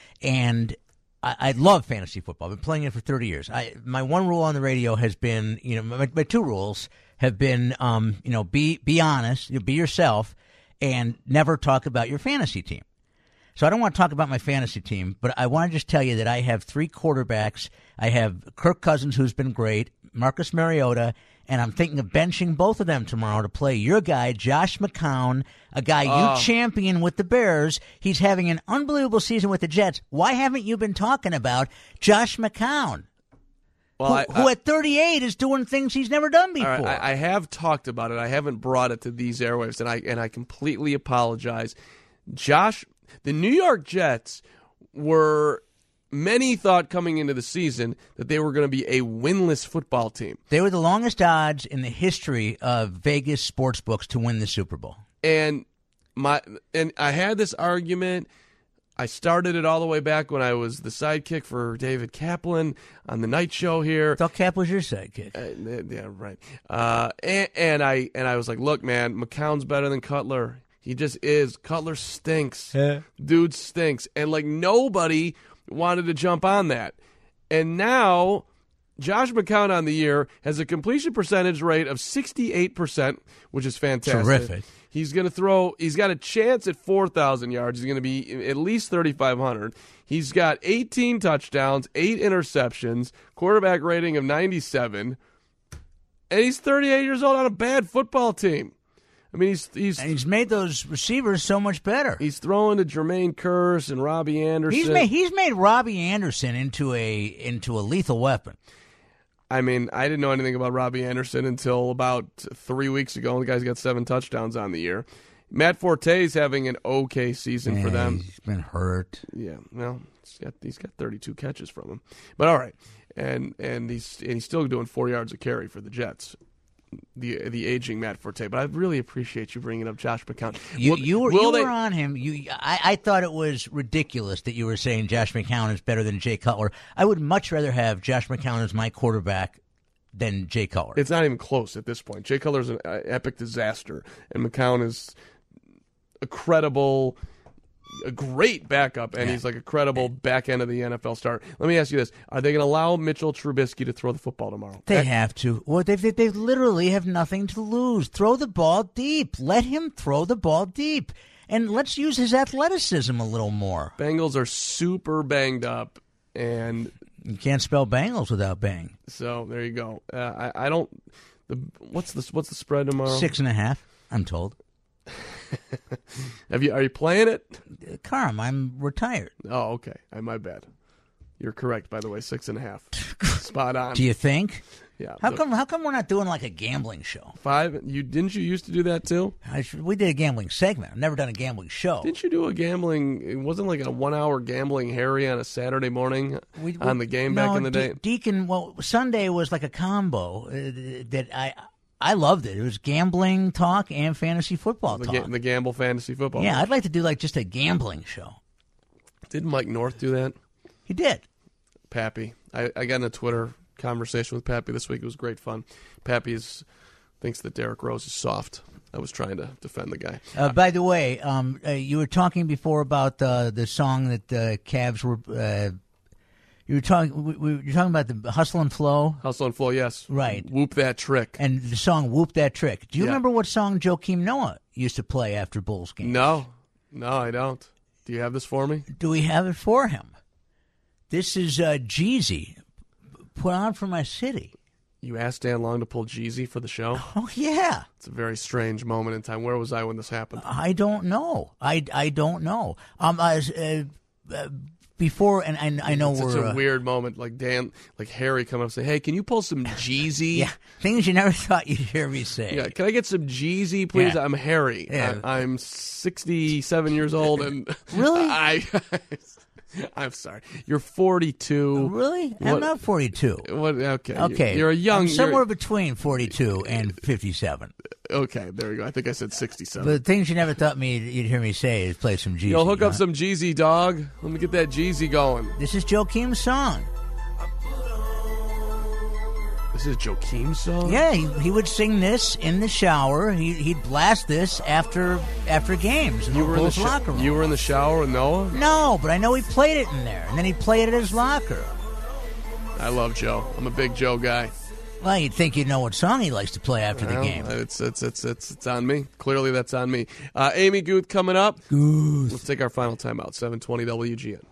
and I, I love fantasy football. I've been playing it for thirty years. I, my one rule on the radio has been, you know, my, my two rules have been, um, you know, be be honest, you know, be yourself, and never talk about your fantasy team. So I don't want to talk about my fantasy team, but I want to just tell you that I have three quarterbacks. I have Kirk Cousins, who's been great, Marcus Mariota, and I'm thinking of benching both of them tomorrow to play your guy, Josh McCown, a guy Oh. you champion with the Bears. He's having an unbelievable season with the Jets. Why haven't you been talking about Josh McCown, Well, who, I, who I, at thirty-eight is doing things he's never done before? all right, I, I have talked about it. I haven't brought it to these airwaves, and I and I completely apologize. Josh, the New York Jets were. Many thought coming into the season that they were going to be a winless football team. They were the longest odds in the history of Vegas sports books to win the Super Bowl. And my and I had this argument. I started it all the way back when I was the sidekick for David Kaplan on the night show here. I thought Cap was your sidekick. Uh, yeah, right. Uh, and, and I and I was like, look, man, McCown's better than Cutler. He just is. Cutler stinks. Yeah. Dude stinks. And like nobody wanted to jump on that. And now Josh McCown on the year has a completion percentage rate of sixty-eight percent, which is fantastic. Terrific. He's going to throw, he's got a chance at four thousand yards. He's going to be at least thirty-five hundred. He's got eighteen touchdowns, eight interceptions, quarterback rating of ninety-seven. And he's thirty-eight years old on a bad football team. I mean, he's he's and he's made those receivers so much better. He's throwing to Jermaine Kearse and Robbie Anderson. He's made he's made Robbie Anderson into a into a lethal weapon. I mean, I didn't know anything about Robbie Anderson until about three weeks ago. The guy's got seven touchdowns on the year. Matt Forte's having an okay season yeah, for them. He's been hurt. Yeah, well, he's got he's got thirty-two catches from him. But all right, and and he's and he's still doing four yards a carry for the Jets. The the aging Matt Forte, but I really appreciate you bringing up Josh McCown. You will, you were, will you they, were on him. You I, I thought it was ridiculous that you were saying Josh McCown is better than Jay Cutler. I would much rather have Josh McCown as my quarterback than Jay Cutler. It's not even close at this point. Jay Cutler's an uh, epic disaster, and McCown is a credible, a great backup, and Yeah. he's like a credible back end of the N F L start. Let me ask you this: are they going to allow Mitchell Trubisky to throw the football tomorrow? They have to. Well, they they they literally have nothing to lose. Throw the ball deep. Let him throw the ball deep, and let's use his athleticism a little more. Bengals are super banged up, and You can't spell Bengals without bang. So there you go. Uh, I, I don't. The what's the what's the spread tomorrow? Six and a half. I'm told. Have you? Are you playing it? Carm, I'm retired. Oh, okay. I, my bad. You're correct, by the way. Six and a half. Spot on. Do you think? Yeah. How the- come? How come we're not doing like a gambling show? Five. You didn't you used to do that too? I should, we did a gambling segment. I've never done a gambling show. Didn't you do a gambling? It wasn't like a one-hour gambling Harry on a Saturday morning We- on we- the game no, back in the De- day. Deacon, well, Sunday was like a combo uh, that I I loved it. It was gambling talk and fantasy football The, talk. ga- the Gamble Fantasy Football. Yeah, I'd like to do like just a gambling show. Didn't Mike North do that? He did. Pappy. I, I got in a Twitter conversation with Pappy this week. It was great fun. Pappy is, thinks that Derrick Rose is soft. I was trying to defend the guy. Uh, by the way, um, uh, you were talking before about uh, the song that the Cavs were. Uh, you were talking. We, we, you're talking about the Hustle and Flow. Hustle and Flow, yes. Right. Whoop that trick. And the song "Whoop That Trick." Do you Yeah. remember what song Joakim Noah used to play after Bulls games? No, no, I don't. Do you have this for me? Do we have it for him? This is uh, Jeezy, put on for my city. You asked Dan Long to pull Jeezy for the show? Oh, yeah. It's a very strange moment in time. Where was I when this happened? I don't know. I, I don't know. Um, I was, uh, uh, before, and I, I know it's we're such a uh, weird moment. Like Dan, like Harry come up and say, hey, can you pull some Jeezy? yeah, things you never thought you'd hear me say. Yeah, can I get some Jeezy, please? Yeah. I'm Harry. Yeah. I, I'm sixty-seven years old, and Really? I, I'm sorry. You're forty-two. Really? What- I'm not forty-two. What? Okay. Okay. You're a young. I'm somewhere you're- between forty-two and fifty-seven. Okay, there you go. I think I said sixty-seven. But things you never thought me you'd hear me say is play some Jeezy. Yo, hook up huh? some Jeezy, dog. Let me get that Jeezy going. This is Joakim's song. This is Joakim's song? Yeah, he, he would sing this in the shower. He, he'd blast this after after games in You the were in the, Bulls sh- locker room. you were in the shower with Noah? No, but I know he played it in there, and then he played it at his locker. I love Joe. I'm a big Joe guy. Well, you'd think you'd know what song he likes to play after Well, the game. It's, it's, it's, it's, it's on me. Clearly, that's on me. Uh, Amy Guth coming up. Guth. Let's take our final timeout. seven twenty W G N.